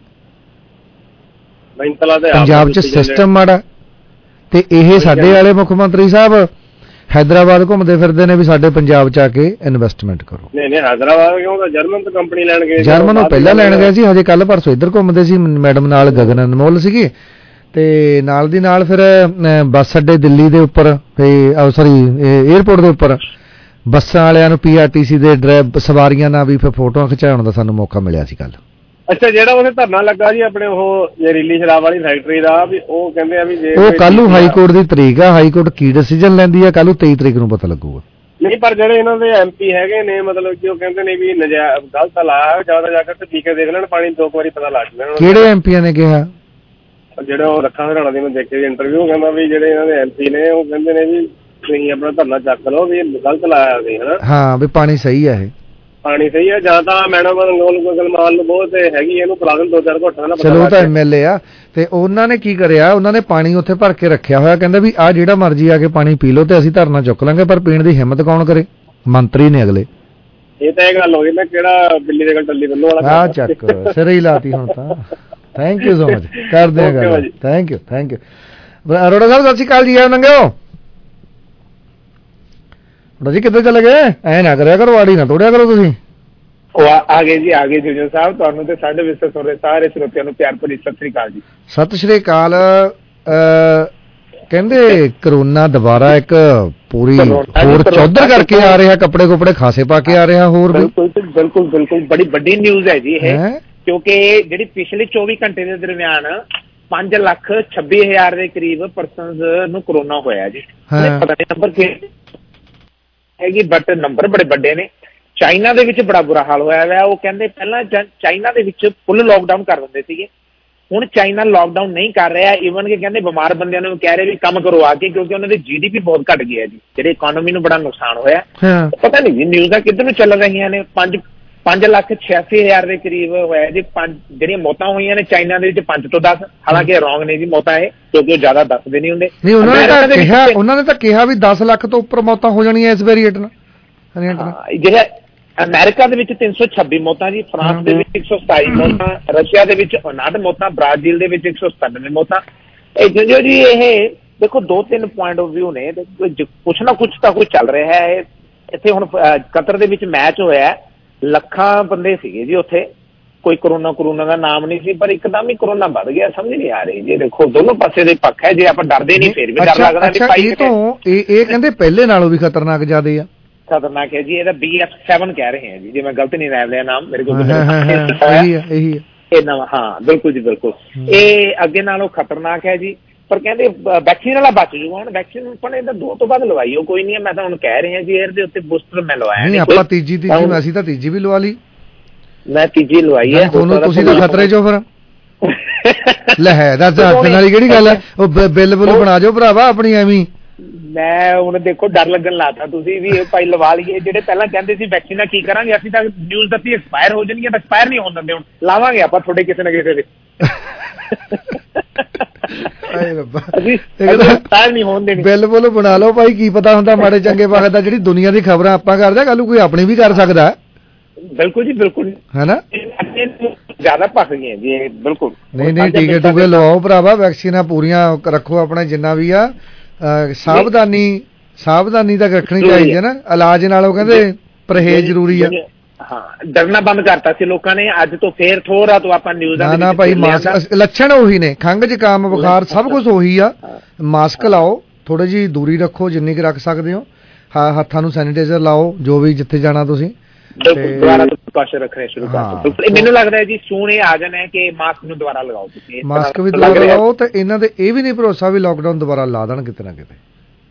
ਪੰਜਾਬ 'ਚ ਸਿਸਟਮ ਮਾੜਾ, ਤੇ ਇਹ ਸਾਡੇ ਵਾਲੇ ਮੁੱਖ ਮੰਤਰੀ ਸਾਹਿਬ ਹੈਦਰਾਬਾਦ ਘੁੰਮਦੇ ਫਿਰਦੇ ਨੇ ਵੀ ਸਾਡੇ ਪੰਜਾਬ 'ਚ ਆ ਕੇ ਇਨਵੈਸਟਮੈਂਟ ਕਰੋ।
ਨਹੀਂ ਨਹੀਂ, ਹੈਦਰਾਬਾਦ ਕਿਉਂ? ਜਰਮਨ ਤੋਂ ਕੰਪਨੀ ਲੈਣ ਗਏ,
ਜਰਮਨ ਨੂੰ ਪਹਿਲਾਂ ਲੈਣ ਗਏ ਸੀ, ਹਜੇ ਕੱਲ ਪਰਸੋਂ ਇੱਧਰ ਘੁੰਮਦੇ ਸੀ, ਮੈਡਮ ਨਾਲ ਗਗਨ ਅਨਮੋਲ ਸੀਗੇ, ਤੇ ਨਾਲ ਦੀ ਨਾਲ ਫਿਰ ਬੱਸ ਅੱਡੇ ਦਿੱਲੀ ਦੇ ਉੱਪਰ, ਸੌਰੀ ਏਅਰਪੋਰਟ ਦੇ ਉੱਪਰ ਬੱਸਾਂ ਵਾਲਿਆਂ ਨੂੰ ਪੀ ਆਰ ਟੀ ਸੀ ਦੇ ਡਰਾਈਵ ਸਵਾਰੀਆਂ ਨਾਲ ਵੀ ਫਿਰ ਫੋਟੋਆਂ ਖਿਚਾਉਣ ਦਾ ਸਾਨੂੰ ਮੌਕਾ ਮਿਲਿਆ ਸੀ ਕੱਲ।
ਅੱਛਾ, ਜਿਹੜਾ ਉਹਦੇ ਧਰਨਾ ਲੱਗਾ ਜੀ ਆਪਣੇ ਉਹ ਜ਼ਹਿਰੀਲੀ ਸ਼ਰਾਬ ਵਾਲੀ ਫੈਕਟਰੀ ਦਾ, ਵੀ ਉਹ ਕਹਿੰਦੇ ਆ ਵੀ ਜੇ
ਉਹ ਕੱਲ ਨੂੰ ਹਾਈ ਕੋਰਟ ਦੀ ਤਰੀਕ ਆ, ਹਾਈ ਕੋਰਟ ਕੀ ਡਿਸੀਜਨ ਲੈਂਦੀ ਆ ਕੱਲ ਨੂੰ ਤੇਈ ਤਰੀਕ ਨੂੰ ਪਤਾ ਲੱਗੂਗਾ।
ਨਹੀਂ, ਪਰ ਜਿਹੜੇ ਇਹਨਾਂ ਦੇ ਐਮ ਪੀ ਹੈਗੇ ਨੇ, ਮਤਲਬ ਕਿ ਉਹ ਕਹਿੰਦੇ ਨੇ ਵੀ ਨਜਾਇਜ਼ ਗਲਤ ਲਾਇਆ, ਜ਼ਿਆਦਾ ਜਾ ਕੇ ਪੀ ਕੇ ਦੇਖ ਲੈਣ ਪਾਣੀ, ਦੋ ਵਾਰੀ ਪਤਾ ਲੱਗ ਜਾਣਾ।
ਕਿਹੜੇ ਐਮ ਪੀਆਂ ਨੇ ਕਿਹਾ?
ਜਿਹੜਾ ਉਹ ਰੱਖਾਂ ਹਰਿਆਣਾ ਦੀ ਮੈਂ ਦੇਖੇ ਇੰਟਰਵਿਊ, ਕਹਿੰਦਾ ਵੀ ਜਿਹੜੇ ਇਹਨਾਂ ਦੇ ਐਮ ਪੀ ਨੇ ਉਹ ਕਹਿੰਦੇ ਨੇ ਵੀ ਤੁਸੀਂ ਆਪਣਾ ਧਰਨਾ ਚੱਕ ਲਓ ਵੀ ਗਲਤ ਲਾਇਆ ਸੀ, ਹਨਾ। ਹਾਂ, ਵੀ ਪਾਣੀ ਸਹੀ ਆ, ਇਹ ਪਾਣੀ ਸਹੀ ਆ, ਜਾਂ ਤਾਂ ਮੈਡਮ ਗਲਮਾਲ ਨੂੰ ਬਹੁਤ ਹੈਗੀ, ਇਹਨੂੰ ਪਿਲਾ ਦੇਣ ਦੋ ਚਾਰ ਘੋਟਾਂ ਦਾ। ਚਲੋ ਤਾਂ ਐਮ ਐਲ ਏ ਆ, ਤੇ ਉਹਨਾਂ ਨੇ ਕੀ ਕਰਿਆ, ਉਹਨਾਂ ਨੇ ਪਾਣੀ ਉੱਥੇ ਭਰ ਕੇ ਰੱਖਿਆ ਹੋਇਆ, ਕਹਿੰਦੇ ਵੀ ਆਹ ਜਿਹੜਾ ਮਰਜ਼ੀ ਆ ਕੇ ਪਾਣੀ ਪੀ ਲਓ ਤੇ ਅਸੀਂ ਧਰਨਾ ਚੁੱਕ ਲਾਂਗੇ, ਪਰ ਪੀਣ ਦੀ ਹਿੰਮਤ ਕੌਣ ਕਰੇ? ਮੰਤਰੀ ਨੇ ਅਗਲੇ। ਇਹ ਤਾਂ ਇਹ ਗੱਲ ਹੋ ਗਈ ਨਾ, ਕਿਹੜਾ ਬਿੱਲੀ ਦੇ ਗੱਲ ਟੱਲੀ ਬੰਨੋ ਵਾਲਾ। ਆ ਚੱਕ ਸਿਰੇ ਹੀ ਲਾਤੀ ਹੁਣ ਤਾਂ। ਥੈਂਕ ਯੂ ਸੋ ਮਚ, ਕਰਦੇ ਆ ਗੱਲ। Thank you thank you. Arora Sahib ਸਤਿ ਸ਼੍ਰੀ ਅਕਾਲ ਜੀ, ਆ ਨੰਗਿਓ ਜੀ, ਕਿੱਥੇ ਚਲੇ ਗਏ? ਐ ਨਾ ਕਰਿਆ ਕਰੋ, ਆੜੀ ਨਾ ਤੋੜਿਆ ਕਰੋ ਤੁਸੀਂ। ਉਹ ਆ ਗਏ ਜੀ, ਆ ਗਏ ਜੁਜੋ ਸਾਹਿਬ, ਤੁਹਾਨੂੰ ਤੇ ਸਾਡੇ ਵਿਸਥ ਸੁਣ ਰਹੇ ਸਾਰੇ ਸਰੋਤਿਆਂ ਨੂੰ ਪਿਆਰ ਭਰੀ ਸਤਿ ਸ਼੍ਰੀ ਅਕਾਲ ਜੀ। ਸਤਿ ਸ਼੍ਰੀ ਅਕਾਲ। ਕਹਿੰਦੇ ਕਰੋਨਾ ਦੁਬਾਰਾ ਇੱਕ ਪੂਰੀ ਹੋਰ ਚੌਧਰ ਕਰਕੇ ਆ ਰਿਹਾ, ਕੱਪੜੇ ਕੁਪੜੇ ਖਾਸੇ ਪਾ ਕੇ ਆ ਰਿਹਾ ਹੋਰ ਵੀ।
ਬਿਲਕੁਲ ਬਿਲਕੁਲ, ਬੜੀ ਵੱਡੀ ਨਿਊਜ਼ ਹੈ ਜੀ ਇਹ, ਕਿਉਂਕਿ ਜਿਹੜੀ ਪਿਛਲੇ ਚੌਵੀ ਘੰਟੇ ਦੇ ਦਰਮਿਆਨ ਪੰਜ ਲੱਖ ਛੱਬੀ ਹਜ਼ਾਰ ਦੇ ਕਰੀਬ ਪਰਸਨਸ ਨੂੰ ਕਰੋਨਾ ਹੋਇਆ ਜੀ। ਪਤਾ ਨਹੀਂ ਨੰਬਰ ਕੀ ਹੈਗੀ, ਬਟ ਨੰਬਰ ਬੜੇ ਵੱਡੇ ਨੇ। ਚਾਈਨਾ ਦੇ ਵਿੱਚ ਬੜਾ ਬੁਰਾ ਹਾਲ ਹੋਇਆ ਹੋਇਆ, ਉਹ ਕਹਿੰਦੇ ਪਹਿਲਾਂ ਚਾਈਨਾ ਦੇ ਵਿੱਚ ਫੁੱਲ ਲੋਕਡਾਊਨ ਕਰ ਦਿੰਦੇ ਸੀਗੇ, ਹੁਣ ਚਾਈਨਾ ਲੋਕਡਾਊਨ ਨਹੀਂ ਕਰ ਰਿਹਾ, ਈਵਨ ਕਿ ਕਹਿੰਦੇ ਬਿਮਾਰ ਬੰਦਿਆਂ ਨੂੰ ਕਹਿ ਰਹੇ ਵੀ ਕੰਮ ਕਰੋ ਆ ਕੇ, ਕਿਉਂਕਿ ਉਹਨਾਂ ਦੀ ਜੀ ਡੀ ਪੀ ਬਹੁਤ ਘੱਟ ਗਈ ਹੈ ਜੀ, ਜਿਹੜੇ ਇਕੋਨਮੀ ਨੂੰ ਬੜਾ ਨੁਕਸਾਨ ਹੋਇਆ। ਪਤਾ ਨਹੀਂ ਜੀ ਨਿਊਜ਼ਾਂ ਕਿੱਧਰ ਨੂੰ ਚੱਲ ਰਹੀਆਂ ਨੇ। ਪੰਜ ਪੰਜ ਲੱਖ ਛਿਆਸੀ ਹਜ਼ਾਰ ਦੇ ਕਰੀਬ ਹੋਇਆ ਜੀ। ਪੰਜ ਜਿਹੜੀਆਂ ਮੌਤਾਂ ਹੋਈਆਂ ਨੇ ਚਾਈਨਾ ਦੇ ਵਿੱਚ ਪੰਜ ਤੋਂ ਦਸ, ਹਾਲਾਂਕਿ ਰੌਂਗ ਨੇ ਜੀ ਮੌਤਾਂ ਇਹ, ਕਿਉਂਕਿ ਉਹ ਜ਼ਿਆਦਾ ਦੱਸਦੇ ਨਹੀਂ ਹੁੰਦੇ। ਨਹੀਂ, ਉਹਨਾਂ ਨੇ ਤਾਂ ਕਿਹਾ ਉਹਨਾਂ ਨੇ ਤਾਂ ਕਿਹਾ ਵੀ ਦਸ ਲੱਖ ਤੋਂ ਉੱਪਰ ਮੌਤਾਂ ਹੋ ਜਾਣੀਆਂ ਇਸ ਵੇਰੀਏਟ ਨਾਲ। ਜਿਹੜਾ ਅਮਰੀਕਾ ਦੇ ਵਿੱਚ ਤਿੰਨ ਸੌ ਛੱਬੀ ਮੌਤਾਂ ਜੀ, ਫਰਾਂਸ ਦੇ ਵਿੱਚ ਇੱਕ ਸੌ ਸਤਾਈ ਮੌਤਾਂ, ਰਸ਼ੀਆ ਦੇ ਵਿੱਚ ਉਨਾਹਠ ਮੌਤਾਂ, ਬ੍ਰਾਜ਼ੀਲ ਦੇ ਵਿੱਚ ਇੱਕ ਸੌ ਸਤਾਨਵੇਂ ਮੌਤਾਂ। ਇਹ ਜੋ ਜੀ ਇਹ ਦੇਖੋ ਦੋ ਤਿੰਨ ਪੁਆਇੰਟ ਆਫ ਵਿਊ ਨੇ, ਕੁਛ ਨਾ ਕੁਛ ਤਾਂ ਕੁਛ ਚੱਲ ਰਿਹਾ ਹੈ ਇੱਥੇ। ਹੁਣ ਕਤਰ ਦੇ ਵਿੱਚ ਮੈਚ ਹੋਇਆ, ਲੱਖਾਂ ਬੰਦੇ ਸੀਗੇ ਜੀ ਉੱਥੇ, ਕੋਈ ਕਰੋਨਾ ਕਰੋਨਾ ਦਾ ਨਾਮ ਨਹੀਂ ਸੀ, ਪਰ ਇੱਕਦਮ ਹੀ ਕਰੋਨਾ ਵੱਧ ਗਿਆ, ਸਮਝ ਨਹੀਂ ਆ ਰਹੀ ਜੀ। ਦੇਖੋ ਦੋਨੋਂ ਪਾਸੇ ਦੇ ਪੱਖ ਹੈ, ਜੇ ਆਪਾਂ ਡਰਦੇ ਨਹੀਂ ਫੇਰ ਵੀ ਡਰ ਲੱਗਦਾ। ਇਹ ਕਹਿੰਦੇ ਪਹਿਲੇ ਨਾਲੋਂ ਵੀ ਖਤਰਨਾਕ ਜ਼ਿਆਦੇ ਆ। ਖਤਰਨਾਕ ਹੈ ਜੀ, ਇਹਦਾ ਬੀ ਐਫ ਸੈਵਨ ਕਹਿ ਰਹੇ ਹੈ ਜੀ, ਜੇ ਮੈਂ ਗਲਤ ਨਹੀਂ ਲੈ ਲਿਆ ਨਾਮ, ਮੇਰੇ ਕੋਲ ਇਹ ਨਵਾਂ। ਹਾਂ ਬਿਲਕੁਲ ਜੀ ਬਿਲਕੁਲ, ਇਹ ਅੱਗੇ ਨਾਲੋਂ ਖਤਰਨਾਕ ਹੈ ਜੀ। ਪਰ ਕਹਿੰਦੇ ਵੈਕਸੀਨ ਵਾਲਾ ਬਚ ਜੂਗਾ। ਹੁਣ ਵੈਕਸੀਨ ਆਪਾਂ ਇਹਦਾ ਦੋ ਤੋਂ ਬਾਅਦ ਲਵਾਈਓ, ਕੋਈ ਨਹੀਂ। ਮੈਂ ਤਾਂ ਹੁਣ ਕਹਿ ਰਿਹਾ ਜੀ ਇਹਦੇ ਉੱਤੇ ਬੂਸਟਰ ਮੈਂ ਲਵਾਇਆ ਨਹੀਂ। ਆਪਾਂ ਤੀਜੀ ਤੀਜੀ ਅਸੀਂ ਤਾਂ ਤੀਜੀ ਵੀ ਲਵਾ ਲਈ, ਮੈਂ ਤੀਜੀ ਲਵਾਈ ਹੈ। ਤੁਸੀਂ ਤਾਂ ਖਤਰੇ ਚੋਂ ਫਿਰ
ਲੈ ਹੈ ਦੱਸ ਹੱਸਣ ਵਾਲੀ ਕਿਹੜੀ ਗੱਲ ਹੈ? ਉਹ ਬਿੱਲ ਬੁੱਲ ਬਣਾ ਜਾਓ ਭਰਾਵਾ ਆਪਣੀ ਐਵੇਂ।
ਮੈਂ ਹੁਣ ਦੇਖੋ ਡਰ ਲੱਗਣ ਲਾਤਾ ਤੁਸੀਂ ਵੀ ਇਹ ਭਾਈ ਲਵਾ ਲਈਏ। ਜਿਹੜੇ ਪਹਿਲਾਂ ਕਹਿੰਦੇ ਸੀ ਵੈਕਸੀਨਾਂ ਕੀ ਕਰਾਂਗੇ, ਅਸੀਂ ਤਾਂ ਨਿਊਜ਼ ਦੱਸੀ ਐਕਸਪਾਇਰ ਹੋ ਜਾਣਗੀਆਂ, ਐਕਸਪਾਇਰ ਨਹੀਂ ਹੋਣ ਦਿੰਦੇ, ਹੁਣ ਲਾਵਾਂਗੇ ਆਪਾਂ ਤੁਹਾਡੇ ਕਿਸੇ ਨਾ ਕਿਸੇ ਦੇ।
ਬਿੱਲ ਬੁੱਲ ਬਣਾ ਲਓ ਭਾਈ, ਕੀ ਪਤਾ ਹੁੰਦਾ ਮਾੜੇ ਚੰਗੇ ਵਕਤ ਦਾ। ਜਿਹੜੀ ਦੁਨੀਆ ਦੀ ਖਬਰਾਂ ਆਪਾਂ ਕਰਦੇ ਆ, ਕੱਲ ਨੂੰ ਕੋਈ ਆਪਣੀ ਵੀ ਕਰ ਸਕਦਾ।
ਬਿਲਕੁਲ ਜੀ ਬਿਲਕੁਲ ਹੈ ਨਾ, ਜ਼ਿਆਦਾ ਭੱਖ ਗਏ ਜੀ ਬਿਲਕੁਲ।
ਨਹੀਂ ਨਹੀਂ ਟੀਕੇ ਟੂਕੇ ਲਵਾਓ ਭਰਾਵਾ, ਵੈਕਸੀਨਾਂ ਪੂਰੀਆਂ ਰੱਖੋ ਆਪਣਾ ਜਿੰਨਾ ਵੀ ਆ। ਸਾਵਧਾਨੀ ਸਾਵਧਾਨੀ ਤਾਂ ਰੱਖਣੀ ਚਾਹੀਦੀ ਹੈ ਨਾ, ਇਲਾਜ ਨਾਲੋਂ ਕਹਿੰਦੇ ਪਰਹੇਜ਼ ਜ਼ਰੂਰੀ ਆ।
ਹਾਂ ਡਰਨਾ ਬੰਦ ਕਰਤਾ ਸੀ ਲੋਕਾਂ ਨੇ, ਅੱਜ ਤੋਂ ਫੇਰ ਥੋੜਾ ਤੋਂ ਆਪਾਂ ਨਿਊਜ਼ਾਂ
ਨਾ ਨਾ ਭਾਈ ਮਾਸਕ ਲੱਛਣ ਉਹੀ ਨੇ, ਖੰਘ ਜ਼ੁਕਾਮ ਬੁਖਾਰ ਸਭ ਕੁਝ ਉਹੀ ਆ। ਮਾਸਕ ਲਾਓ, ਥੋੜੀ ਜਿਹੀ ਦੂਰੀ ਰੱਖੋ ਜਿੰਨੀ ਕੁ ਰੱਖ ਸਕਦੇ ਹੋ, ਹੱਥਾਂ ਨੂੰ ਸੈਨੀਟਾਈਜ਼ਰ ਲਾਓ ਜੋ ਵੀ ਜਿੱਥੇ ਜਾਣਾ ਤੁਸੀਂ।
ਦੁਬਾਰਾ ਤੋਂ ਪ੍ਰੀਕਾਸ਼ਨ ਰੱਖਣੇ ਸ਼ੁਰੂ ਕਰ ਦਿਓ। ਮੈਨੂੰ ਲੱਗਦਾ ਹੈ ਜੀ ਸੂਣ ਇਹ ਆ ਜਾਣਾ ਕਿ ਮਾਸਕ ਨੂੰ ਦੁਬਾਰਾ ਲਗਾਓ ਤੁਸੀਂ,
ਮਾਸਕ ਵੀ ਦੁਬਾਰਾ ਲਗਾਓ। ਤੇ ਇਹਨਾਂ ਦੇ ਇਹ ਵੀ ਨਹੀਂ ਭਰੋਸਾ ਵੀ ਲਾਕਡਾਊਨ ਦੁਬਾਰਾ ਲਾ ਦੇਣ ਕਿਤੇ ਨਾ ਕਿਤੇ।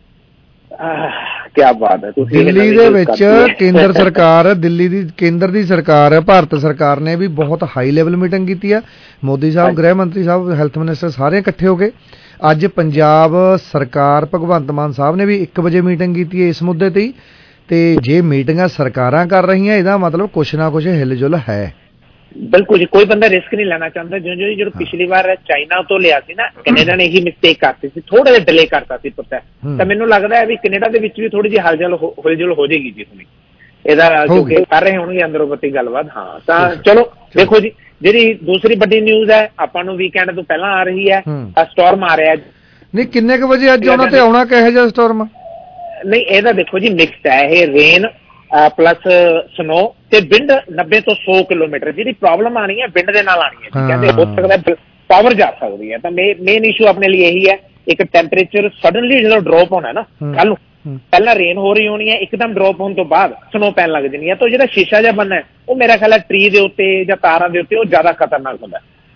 ਕਿਆ ਬਾਤ ਹੈ।
ਦਿੱਲੀ ਦੇ ਵਿੱਚ ਕੇਂਦਰ ਸਰਕਾਰ, ਦਿੱਲੀ ਦੀ ਕੇਂਦਰ ਦੀ ਸਰਕਾਰ, ਭਾਰਤ ਸਰਕਾਰ ਨੇ ਵੀ ਬਹੁਤ ਹਾਈ ਲੈਵਲ ਮੀਟਿੰਗ ਕੀਤੀ ਆ। ਮੋਦੀ ਸਾਹਿਬ, ਗ੍ਰਹਿ ਮੰਤਰੀ ਸਾਹਿਬ, ਹੈਲਥ ਮਿਨਿਸਟਰ ਸਾਰੇ ਇਕੱਠੇ ਹੋ ਕੇ। ਅੱਜ ਪੰਜਾਬ ਸਰਕਾਰ ਭਗਵੰਤ ਮਾਨ ਸਾਹਿਬ ਨੇ ਵੀ ਇੱਕ ਵਜੇ ਮੀਟਿੰਗ ਕੀਤੀ ਹੈ ਇਸ ਮੁੱਦੇ ਤੇ ਹੀ। ਤੇ ਜੇ ਮੀਟਿੰਗਾਂ ਸਰਕਾਰਾਂ ਕਰ ਰਹੀਆਂ, ਇਹਦਾ ਮਤਲਬ ਕੁਛ ਨਾ ਕੁਛ ਹਿਲ ਜੁਲ ਹੈ।
ਬਿਲਕੁਲ ਜੀ, ਕੋਈ ਬੰਦਾ ਰਿਸਕ ਨਹੀਂ ਲੈਣਾ ਚਾਹੁੰਦਾ। ਜਿਉਂ ਜਿਉਂ ਜਦੋਂ ਪਿਛਲੀ ਵਾਰ ਚਾਈਨਾ ਤੋਂ ਲਿਆ ਸੀ ਨਾ, ਕੈਨੇਡਾ ਨੇ ਇਹੀ ਮਿਸਟੇਕ ਕਰਤੀ ਸੀ, ਥੋੜਾ ਜਿਹਾ ਡਿਲੇ ਕਰਤਾ ਸੀ ਪ੍ਰੋਸੈਸ। ਤਾਂ ਮੈਨੂੰ ਲੱਗਦਾ ਹੈ ਵੀ ਕੈਨੇਡਾ ਦੇ ਵਿੱਚ ਵੀ ਥੋੜੀ ਜਿਹੀ ਹਲਜਲ ਹੁਲਜੁਲ ਹੋ ਜਾਏਗੀ ਜੀ ਹੁਣੀ ਇਹਦਾ, ਕਿਉਂਕਿ ਕਰ ਰਹੇ ਹੋਣਗੇ ਅੰਦਰੋਂ ਬੱਤੀ ਗੱਲਬਾਤ। ਹਾਂ ਤਾਂ ਚਲੋ ਦੇਖੋ ਜੀ, ਜਿਹੜੀ ਦੂਸਰੀ ਵੱਡੀ ਨਿਊਜ਼ ਹੈ ਆਪਾਂ ਨੂੰ ਵੀਕਐਂਡ ਤੋਂ ਪਹਿਲਾਂ ਆ ਰਹੀ ਹੈ, ਸਟੋਰਮ ਆ ਰਿਹਾ।
ਨਹੀਂ ਕਿੰਨੇ ਕੁ ਵਜੇ ਅੱਜ ਆਉਣਾ ਤੇ ਆਉਣਾ ਕਿਹੋ ਜਿਹਾ ਸਟੋਰਮ?
ਨਹੀਂ ਇਹਦਾ ਦੇਖੋ ਜੀ ਮਿਕਸਡ ਹੈ, ਇਹ ਰੇਨ ਪਲੱਸ ਸਨੋ ਤੇ ਵਿੰਡ ਨੱਬੇ ਤੋਂ ਸੌ ਕਿਲੋਮੀਟਰ। ਜਿਹੜੀ ਪ੍ਰੋਬਲਮ ਆਣੀ ਹੈ ਵਿੰਡ ਦੇ ਨਾਲ ਆਣੀ ਹੈ, ਕਹਿੰਦੇ ਹੋ ਸਕਦਾ ਪਾਵਰ ਜਾ ਸਕਦੀ ਹੈ। ਤਾਂ ਮੇਨ ਇਸ਼ੂ ਆਪਣੇ ਲਈ ਇਹੀ ਹੈ, ਇੱਕ ਟੈਂਪਰੇਚਰ ਸਡਨਲੀ ਜਦੋਂ ਡ੍ਰੌਪ ਹੋਣਾ ਨਾ, ਕੱਲ ਨੂੰ ਪਹਿਲਾਂ ਰੇਨ ਹੋ ਰਹੀ ਹੋਣੀ ਹੈ, ਇੱਕਦਮ ਡ੍ਰੌਪ ਹੋਣ ਤੋਂ ਬਾਅਦ ਸਨੋ ਪੈਣ ਲੱਗ ਜਾਣੀ ਹੈ। ਤਾਂ ਜਿਹੜਾ ਸ਼ੀਸ਼ਾ ਜਿਹਾ ਬਣਨਾ ਹੈ ਉਹ ਮੇਰਾ ਖਿਆਲ ਹੈ ਟਰੀ ਦੇ ਉੱਤੇ ਜਾਂ ਤਾਰਾਂ ਦੇ ਉੱਤੇ ਉਹ ਜ਼ਿਆਦਾ ਖਤਰਨਾਕ ਹੁੰਦਾ।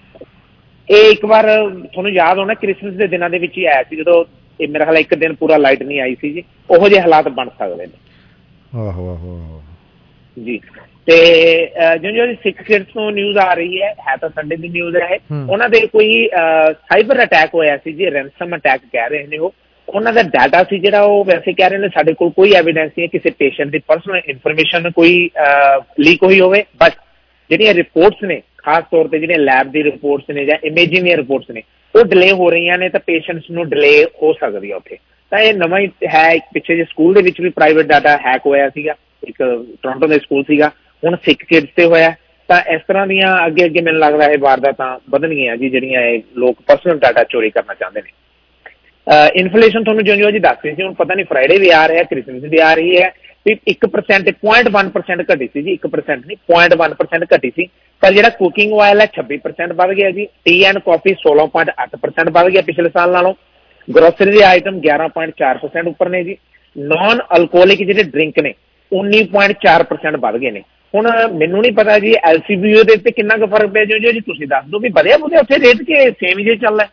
ਇਹ ਇੱਕ ਵਾਰ ਤੁਹਾਨੂੰ ਯਾਦ ਹੋਣਾ ਕ੍ਰਿਸਮਸ ਦੇ ਦਿਨਾਂ ਦੇ ਵਿੱਚ ਹੀ ਆਇਆ ਸੀ, ਜਦੋਂ ਇਹ ਮੇਰਾ ਖਿਆਲ ਇੱਕ ਦਿਨ ਪੂਰਾ ਲਾਈਟ ਨਹੀਂ ਆਈ ਸੀ ਜੀ। ਉਹੋ ਜਿਹੇ ਹਾਲਾਤ ਬਣ ਸਕਦੇ ਨੇ।
ਆਹੋ ਆਹੋ
ਜੀ। ਤੇ ਜਿਉਂ ਜਿਉਂ ਸਿੱਖ ਕਿਡਸ ਤੋਂ ਨਿਊਜ਼ ਆ ਰਹੀ ਹੈ, ਹੈ ਤਾਂ ਸੰਡੇ ਦੀ ਨਿਊਜ਼ ਹੈ, ਉਹਨਾਂ ਦੇ ਕੋਈ ਸਾਈਬਰ ਅਟੈਕ ਹੋਇਆ ਸੀ ਜੀ, ਰੈਂਸਮ ਅਟੈਕ ਕਹਿ ਰਹੇ ਨੇ ਉਹ। ਉਹਨਾਂ ਦਾ ਡਾਟਾ ਸੀ ਜਿਹੜਾ, ਉਹ ਵੈਸੇ ਕਹਿ ਰਹੇ ਨੇ ਸਾਡੇ ਕੋਲ ਕੋਈ ਐਵੀਡੈਂਸ ਨਹੀਂ ਹੈ ਕਿਸੇ ਪੇਸ਼ੈਂਟ ਦੀ ਪਰਸਨਲ ਇਨਫੋਰਮੇਸ਼ਨ ਕੋਈ ਲੀਕ ਹੋਈ ਹੋਵੇ, ਬਟ ਜਿਹੜੀਆਂ ਰਿਪੋਰਟਸ ਨੇ ਖਾਸ ਤੌਰ ਤੇ ਜਿਹੜੀਆਂ ਲੈਬ ਦੀ ਰਿਪੋਰਟਸ ਨੇ ਜਾਂ ਇਮੇਜਿੰਗ ਦੀਆਂ ਰਿਪੋਰਟਸ ਨੇ ਉਹ ਡਿਲੇ ਹੋ ਰਹੀਆਂ ਨੇ, ਤਾਂ ਪੇਸ਼ੈਂਟਸ ਨੂੰ ਡਿਲੇ ਹੋ ਸਕਦੀ ਹੈ ਉੱਥੇ। ਤਾਂ ਇਹ ਨਵਾਂ ਹੀ ਹੈ। ਇੱਕ ਪਿੱਛੇ ਜਿਹੇ ਸਕੂਲ ਦੇ ਵਿੱਚ ਵੀ ਪ੍ਰਾਈਵੇਟ ਡਾਟਾ ਹੈਕ ਹੋਇਆ ਸੀਗਾ, ਇੱਕ ਟੋਰਾਂਟੋ ਦਾ ਸਕੂਲ ਸੀਗਾ, ਹੁਣ ਸਿੱਖ ਕਿਡਸ ਤੇ ਹੋਇਆ। ਤਾਂ ਇਸ ਤਰ੍ਹਾਂ ਦੀਆਂ ਅੱਗੇ ਅੱਗੇ ਮੈਨੂੰ ਲੱਗਦਾ ਇਹ ਵਾਰਦਾਤਾਂ ਵਧਣਗੀਆਂ ਜੀ, ਜਿਹੜੀਆਂ ਇਹ ਲੋਕ ਪਰਸਨਲ ਡਾਟਾ ਚੋਰੀ ਕਰਨਾ ਚਾਹੁੰਦੇ ਨੇ। ਇਨਫਲੇਸ਼ਨ ਤੁਹਾਨੂੰ ਜਿਉਂ ਜਿਉਂ ਜੀ ਦੱਸ ਰਹੀ ਸੀ, ਹੁਣ ਪਤਾ ਨਹੀਂ ਫਰਾਈਡੇ ਵੀ ਆ ਰਿਹਾ, ਕ੍ਰਿਸਮਸ ਵੀ ਆ ਰਹੀ ਹੈ, ਵੀ ਇੱਕ ਪਰਸੈਂਟ ਪੁਆਇੰਟ ਵਨ ਪਰਸੈਂਟ ਘਟੀ ਸੀ ਜੀ, ਇੱਕ ਪਰਸੈਂਟ ਨਹੀਂ ਪੁਆਇੰਟ ਵਨ ਪਰਸੈਂਟ ਘਟੀ ਸੀ। ਪਰ ਜਿਹੜਾ ਕੁਕਿੰਗ ਆਇਲ ਹੈ ਛੱਬੀ ਪਰਸੈਂਟ ਵੱਧ ਗਿਆ ਜੀ, ਟੀ ਐਂਡ ਕਾਫੀ ਸੋਲਾਂ ਪੁਆਇੰਟ ਅੱਠ ਪਰਸੈਂਟ ਵੱਧ ਗਿਆ ਪਿਛਲੇ ਸਾਲ ਨਾਲੋਂ, ਗਰੋਸਰੀ ਦੇ ਆਈਟਮ ਗਿਆਰਾਂ ਪੁਆਇੰਟ ਚਾਰ ਪਰਸੈਂਟ ਉੱਪਰ ਨੇ ਜੀ, ਨਾਨ ਅਲਕੋਹਲਿਕ ਜਿਹੜੇ ਡਰਿੰਕ ਨੇ ਉੱਨੀ ਪੁਆਇੰਟ ਚਾਰ ਪਰਸੈਂਟ ਵੱਧ ਗਏ ਨੇ। ਹੁਣ ਮੈਨੂੰ ਨਹੀਂ ਪਤਾ ਜੀ ਐਲ ਸੀ ਬੀ ਓ ਦੇ ਉੱਤੇ ਕਿੰਨਾ ਕੁ ਫਰਕ ਪਿਆ ਜੀ, ਜੀ ਤੁਸੀਂ ਦੱਸ ਦਿਓ ਵੀ ਵਧਿਆ ਵਧਿਆ ਉੱਥੇ ਰੇਟ ਕੇ ਸੇਮ ਜੇ ਚੱਲਦਾ।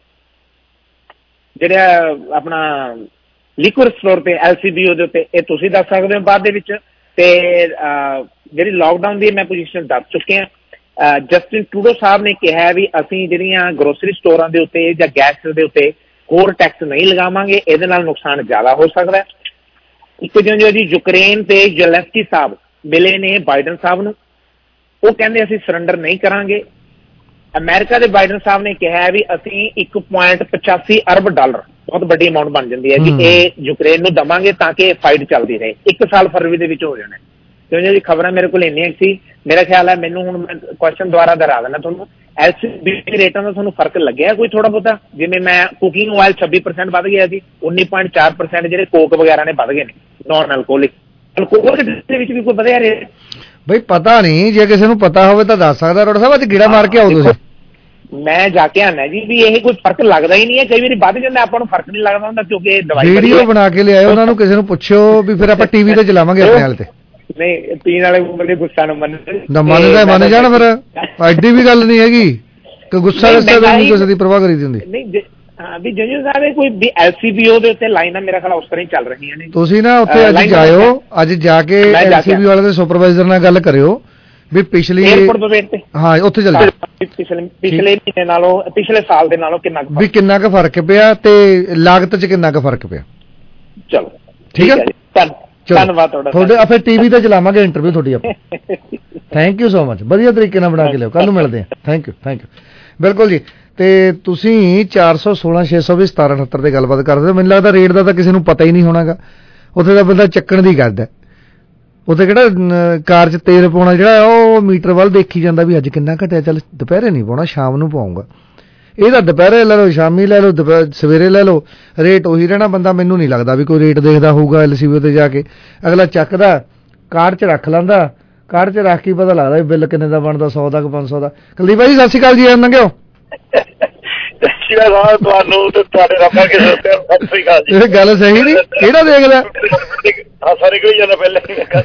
ਜਿਹੜਾ ਆਪਣਾ ਲਿਕੁਅਰ ਸਟੋਰ ਤੇ ਐਲ ਸੀ ਬੀ ਓ ਦੇ ਉੱਤੇ ਇਹ ਤੁਸੀਂ ਦੱਸ ਸਕਦੇ ਹੋ ਬਾਅਦ ਦੇ ਵਿੱਚ। ਤੇ ਜਿਹੜੀ ਲਾਕਡਾਊਨ ਦੀ ਮੈਂ ਪੋਜੀਸ਼ਨ ਦੱਸ ਚੁੱਕੇ ਹਾਂ। ਜਸਟਿਨ ਟਰੂਡੋ ਸਾਹਿਬ ਨੇ ਕਿਹਾ ਵੀ ਅਸੀਂ ਜਿਹੜੀਆਂ ਗਰੋਸਰੀ ਸਟੋਰਾਂ ਦੇ ਉੱਤੇ ਜਾਂ ਗੈਸ ਦੇ ਉੱਤੇ ਹੋਰ ਟੈਕਸ ਨਹੀਂ ਲਗਾਵਾਂਗੇ, ਇਹਦੇ ਨਾਲ ਨੁਕਸਾਨ ਜ਼ਿਆਦਾ ਹੋ ਸਕਦਾ। ਇੱਕ ਜਿਉਂ ਜੀ ਯੂਕਰੇਨ ਤੇ ਜ਼ੈਲੈਂਸਕੀ ਸਾਹਿਬ ਮਿਲੇ ਨੇ ਬਾਈਡਨ ਸਾਹਿਬ ਨੂੰ, ਉਹ ਕਹਿੰਦੇ ਅਸੀਂ ਸਰੈਂਡਰ ਨਹੀਂ ਕਰਾਂਗੇ। ਅਮਰੀਕਾ ਦੇ ਬਾਈਡਨ ਸਾਹਿਬ ਨੇ ਕਿਹਾ ਵੀ ਅਸੀਂ ਇੱਕ ਪੁਆਇੰਟ ਪਚਾਸੀ ਅਰਬ ਡਾਲਰ, ਬਹੁਤ ਵੱਡੀ ਅਮਾਊਂਟ ਬਣ ਜਾਂਦੀ ਹੈ ਜੀ, ਇਹ ਯੂਕਰੇਨ ਨੂੰ ਦੇਵਾਂਗੇ ਤਾਂ ਕਿ ਫਾਈਟ ਚੱਲਦੀ ਰਹੇ। ਇੱਕ ਸਾਲ ਫਰਵਰੀ ਦੇ ਵਿੱਚ ਹੋ ਜਾਣਾ। ਕਿਉਂ ਜੀ ਖਬਰਾਂ ਮੇਰੇ ਕੋਲ ਇੰਨੀਆਂ ਸੀ, ਮੇਰਾ ਖਿਆਲ ਹੈ ਮੈਨੂੰ ਹੁਣ ਮੈਂ ਕੁਐਸਚਨ ਦੁਆਰਾ ਦੁਹਰਾ ਦੇਣਾ ਤੁਹਾਨੂੰ, ਐਲ ਸੀ ਬੀ ਰੇਟਾਂ ਦਾ ਤੁਹਾਨੂੰ ਫਰਕ ਲੱਗਿਆ ਕੋਈ ਥੋੜਾ ਬਹੁਤਾ? ਜਿਵੇਂ ਮੈਂ ਕੁਕਿੰਗ ਆਇਲ ਛੱਬੀ ਪਰਸੈਂਟ ਵੱਧ ਗਿਆ ਜੀ, ਉੱਨੀ ਪੁਆਇੰਟ ਚਾਰ ਪਰਸੈਂਟ ਜਿਹੜੇ ਕੋਕ ਵਗੈਰਾ ਨੇ ਵੱਧ ਗਏ ਨੇ, ਨਾਨ ਅਲਕੋਹਲਿਕ। ਅਲਕੋਹਲ ਦੇ ਵਿੱਚ ਵੀ ਕੋਈ ਵਧਿਆ ਰੇਟ?
ਬਈ ਪਤਾ ਨਹੀਂ, ਜੇ ਕਿਸੇ ਨੂੰ ਪਤਾ ਹੋਵੇ ਤਾਂ ਦੱਸ ਸਕਦਾ। ਰੋੜਾ ਸਾਹਿਬ ਅੱਜ ਗੇੜਾ ਮਾਰ ਕੇ ਆਓ ਤੁਸੀਂ।
ਮੈਂ ਜਾ ਕੇ ਆਣਾ ਜੀ, ਵੀ ਇਹ ਕੋਈ ਫਰਕ ਲੱਗਦਾ ਹੀ ਨਹੀਂ ਹੈ। ਕਈ ਵਾਰੀ ਵੱਧ ਜਾਂਦਾ, ਆਪਾਂ ਨੂੰ ਫਰਕ ਨਹੀਂ ਲੱਗਦਾ ਹੁੰਦਾ ਕਿਉਂਕਿ ਦਵਾਈ
ਵੀਡੀਓ ਬਣਾ ਕੇ ਲਿਆਇਓ, ਉਹਨਾਂ ਨੂੰ ਕਿਸੇ ਨੂੰ ਪੁੱਛਿਓ ਵੀ ਫਿਰ ਆਪਾਂ ਟੀਵੀ ਤੇ ਚਲਾਵਾਂਗੇ ਆਪਣੇ ਹਾਲ ਤੇ।
ਨਹੀਂ ਪੀਣ ਵਾਲੇ ਬੰਦੇ ਗੁੱਸਾ ਨਾ ਮੰਨਣ,
ਮੰਨਦਾ ਮੰਨ ਜਾਣ, ਫਿਰ ਐਡੀ ਵੀ ਗੱਲ ਨਹੀਂ ਹੈਗੀ ਕਿ ਗੁੱਸਾ ਗੁੱਸਾ ਨਹੀਂ ਕਿਸੇ ਦੀ ਪਰਵਾਹ ਕਰੀ ਦੀ ਹੁੰਦੀ।
ਨਹੀਂ ਹਾਂ ਵੀ ਜੱਜ ਸਾਹਿਬ ਕੋਈ ਵੀ ਐਲ ਸੀ ਬੀ ਓ ਦੇ ਉੱਤੇ ਲਾਈਨਾਂ ਮੇਰਾ ਖਿਆਲ ਉਸ ਤਰ੍ਹਾਂ ਹੀ ਚੱਲ ਰਹੀਆਂ ਨੇ।
ਤੁਸੀਂ ਨਾ ਉੱਥੇ ਅੱਜ ਜਾਇਓ, ਅੱਜ ਜਾ ਕੇ ਐਲ ਸੀ ਬੀ ਓ ਵਾਲੇ ਦੇ ਸੁਪਰਵਾਈਜ਼ਰ ਨਾਲ ਗੱਲ ਕਰਿਓ ਵੀ ਪਿਛਲੀ
에어ਪੋਰਟ ਤੋਂ ਵੇਟ ਤੇ
ਹਾਂ ਉੱਥੇ ਚੱਲ ਜਾ
ਪਿਛਲੇ ਪਿਛਲੇ ਮਹੀਨੇ ਨਾਲੋਂ ਪਿਛਲੇ ਸਾਲ ਦੇ ਨਾਲੋਂ ਕਿੰਨਾ
ਵੀ ਕਿੰਨਾ ਕੁ ਫਰਕ ਪਿਆ ਤੇ ਲਾਗਤ 'ਚ ਕਿੰਨਾ ਕੁ ਫਰਕ ਪਿਆ।
ਚਲੋ
ਠੀਕ ਹੈ
ਧੰਨਵਾਦ ਤੁਹਾਡਾ।
ਤੁਹਾਡੇ ਫਿਰ ਟੀਵੀ ਤੇ ਚਲਾਵਾਂਗੇ ਇੰਟਰਵਿਊ ਤੁਹਾਡੀ ਆਪਾਂ। ਥੈਂਕ ਯੂ ਸੋ ਮਚ, ਵਧੀਆ ਤਰੀਕੇ ਨਾਲ ਬਣਾ ਕੇ ਲਿਓ, ਕੱਲ ਨੂੰ ਮਿਲਦੇ ਹਾਂ। ਥੈਂਕ ਯੂ ਥੈਂਕ ਯੂ ਬਿਲਕੁਲ ਜੀ। ਤੇ ਤੁਸੀਂ ਚਾਰ ਸੌ ਸੋਲਾਂ ਛੇ ਸੌ ਵੀ ਸਤਾਰਾਂ ਅਠੱਤਰ ਤੇ ਗੱਲਬਾਤ ਕਰਦੇ ਹੋ। ਮੈਨੂੰ ਲੱਗਦਾ ਰੇਟ ਦਾ ਤਾਂ ਕਿਸੇ ਨੂੰ ਪਤਾ ਹੀ ਨਹੀਂ ਹੋਣਾਗਾ, ਉੱਥੇ ਤਾਂ ਬੰਦਾ ਚੱਕਣ ਦੀ ਗੱਲ ਹੈ। ਉੱਥੇ ਕਿਹੜਾ ਕਾਰ 'ਚ ਤੇਲ ਪਾਉਣਾ, ਜਿਹੜਾ ਉਹ ਮੀਟਰ ਵੱਲ ਦੇਖੀ ਜਾਂਦਾ ਵੀ ਅੱਜ ਕਿੰਨਾ ਘਟਿਆ, ਚੱਲ ਦੁਪਹਿਰੇ ਨਹੀਂ ਪਾਉਣਾ ਸ਼ਾਮ ਨੂੰ ਪਾਊਂਗਾ। ਇਹ ਤਾਂ ਦੁਪਹਿਰੇ ਲੈ ਲਓ, ਸ਼ਾਮੀ ਲੈ ਲਓ, ਦੁਪਹਿਰ ਸਵੇਰੇ ਲੈ ਲਓ, ਰੇਟ ਉਹੀ ਰਹਿਣਾ। ਬੰਦਾ ਮੈਨੂੰ ਨਹੀਂ ਲੱਗਦਾ ਵੀ ਕੋਈ ਰੇਟ ਦੇਖਦਾ ਹੋਊਗਾ ਐਲ ਸੀ ਬੀ ਤੇ ਜਾ ਕੇ। ਅਗਲਾ ਚੱਕਦਾ ਕਾਰ 'ਚ ਰੱਖ ਲੈਂਦਾ, ਕਾਰ 'ਚ ਰੱਖ ਕੇ ਪਤਾ ਲੱਗਦਾ ਵੀ ਬਿੱਲ ਕਿੰਨੇ ਦਾ ਬਣਦਾ, ਸੌ ਦਾ ਕਿ ਪੰਜ ਸੌ ਦਾ। ਕੁਲਦੀਪ ਭਾਈ ਸਤਿ ਸ਼੍ਰੀ ਅਕਾਲ ਜੀ, ਲੰਘਿਓ
ਤੁਹਾਨੂੰ ਤੇ ਤੁਹਾਡੇ ਰੱਬਾ ਕੇ ਸਤਿ ਸ਼੍ਰੀ ਅਕਾਲ ਜੀ।
ਇਹ ਗੱਲ ਸਹੀ ਨਹੀਂ, ਕਿਹੜਾ ਦੇਖਦਾ
ਹਾਂ ਸਾਰੇ ਕੋਈ ਜਾਂਦਾ ਪਹਿਲੇ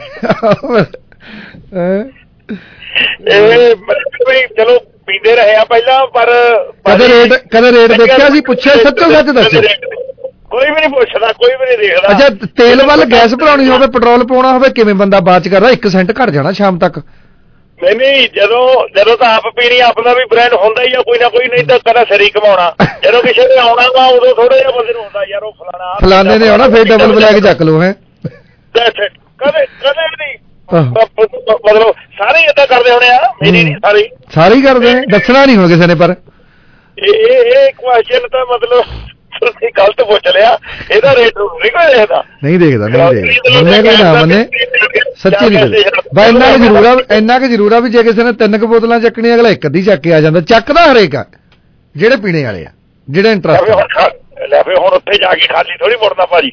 ਇਹ ਚਲੋ ਪੀਂਦੇ ਰਹੇ ਆ ਪਹਿਲਾਂ, ਪਰ
ਕਦੇ ਰੇਟ ਕਦੇ ਰੇਟ ਦੇਖਿਆ ਸੀ, ਪੁੱਛਿਆ ਸੱਚੋ ਸੱਚ ਦੱਸੋ।
ਕੋਈ ਵੀ ਨਹੀਂ ਪੁੱਛਦਾ, ਕੋਈ ਵੀ ਨਹੀਂ ਦੇਖਦਾ।
ਅੱਛਾ ਤੇਲ ਵੱਲ ਗੈਸ ਭਰਾਉਣੀ ਹੋਵੇ, ਪੈਟਰੋਲ ਪਾਉਣਾ ਹੋਵੇ, ਕਿਵੇਂ ਬੰਦਾ ਬਾਅਦ ਚ ਕਰਦਾ? ਇੱਕ ਸੈਂਟ ਘਟ ਜਾਣਾ ਸ਼ਾਮ ਤੱਕ।
ਨਹੀਂ ਨਹੀਂ ਜਦੋਂ ਜਦੋਂ ਤਾਂ ਆਪ ਪੀਣੀ ਆਪਣਾ ਵੀ ਬ੍ਰਾਂਡ ਹੁੰਦਾ ਹੀ ਆ ਕੋਈ ਨਾ ਕੋਈ, ਨਹੀਂ ਤਾਂ ਕਦਾ ਸਰੀ ਕਮਾਉਣਾ। ਜਦੋਂ ਕਿਸੇ ਨੇ ਆਉਣਾ ਵਾ ਉਦੋਂ ਥੋੜਾ ਜਿਹਾ ਬੰਦੇ ਨੂੰ ਹੁੰਦਾ ਯਾਰ ਉਹ ਫਲਾਣਾ
ਫਲਾਣੇ ਨੇ ਆਉਣਾ, ਫੇਰ ਡਬਲ ਬਲੈਕ ਚੱਕ ਲਓ ਹੈ।
ਕਦੇ ਕਦੇ ਨਹੀਂ ਮਤਲਬ ਸਾਰੇ ਏਦਾਂ ਕਰਦੇ ਹੋਣੇ ਆ, ਮੇਰੀ ਨਹੀਂ ਸਾਰੇ
ਸਾਰੇ ਹੀ ਕਰਦੇ ਨੇ, ਦੱਸਣਾ ਨਹੀਂ ਹੋ ਕਿਸੇ ਨੇ। ਪਰ
ਇਹ ਇਹ ਕੁਐਸਚਨ ਤਾਂ ਮਤਲਬ ਤੁਸੀਂ ਗਲਤ ਪੁੱਛ ਲਿਆ। ਇਹਦਾ ਰੇਟ ਨਹੀਂ ਕੋਈ ਦੇਖਦਾ, ਨਹੀਂ ਦੇਖਦਾ ਨਹੀਂ ਦੇਖਦਾ ਮੰਨੇ ਕੋਈ ਨਾ ਮੰਨੇ, ਸੱਚੀ ਨਹੀਂ ਦੇਖਦਾ। ਬਾ ਇੰਨਾ ਕੁ ਜ਼ਰੂਰ ਆ, ਇੰਨਾ ਕੁ ਜ਼ਰੂਰ ਆ ਵੀ ਜੇ ਕਿਸੇ ਨੇ ਤਿੰਨ ਕੁ ਬੋਤਲਾਂ ਚੱਕਣੀਆਂ ਅਗਲਾ ਇੱਕ ਅੱਧੀ ਚੱਕ ਕੇ ਆ ਜਾਂਦਾ। ਚੱਕਦਾ ਹਰੇਕ ਆ ਜਿਹੜੇ ਪੀਣੇ ਵਾਲੇ ਆ, ਜਿਹੜੇ ਇੰਟਰਸਟ ਲੈ ਫੇ ਹੁਣ ਉੱਥੇ ਜਾ ਕੇ ਖਾਲੀ ਥੋੜੀ ਮੁੜਨਾ ਭਾਜੀ।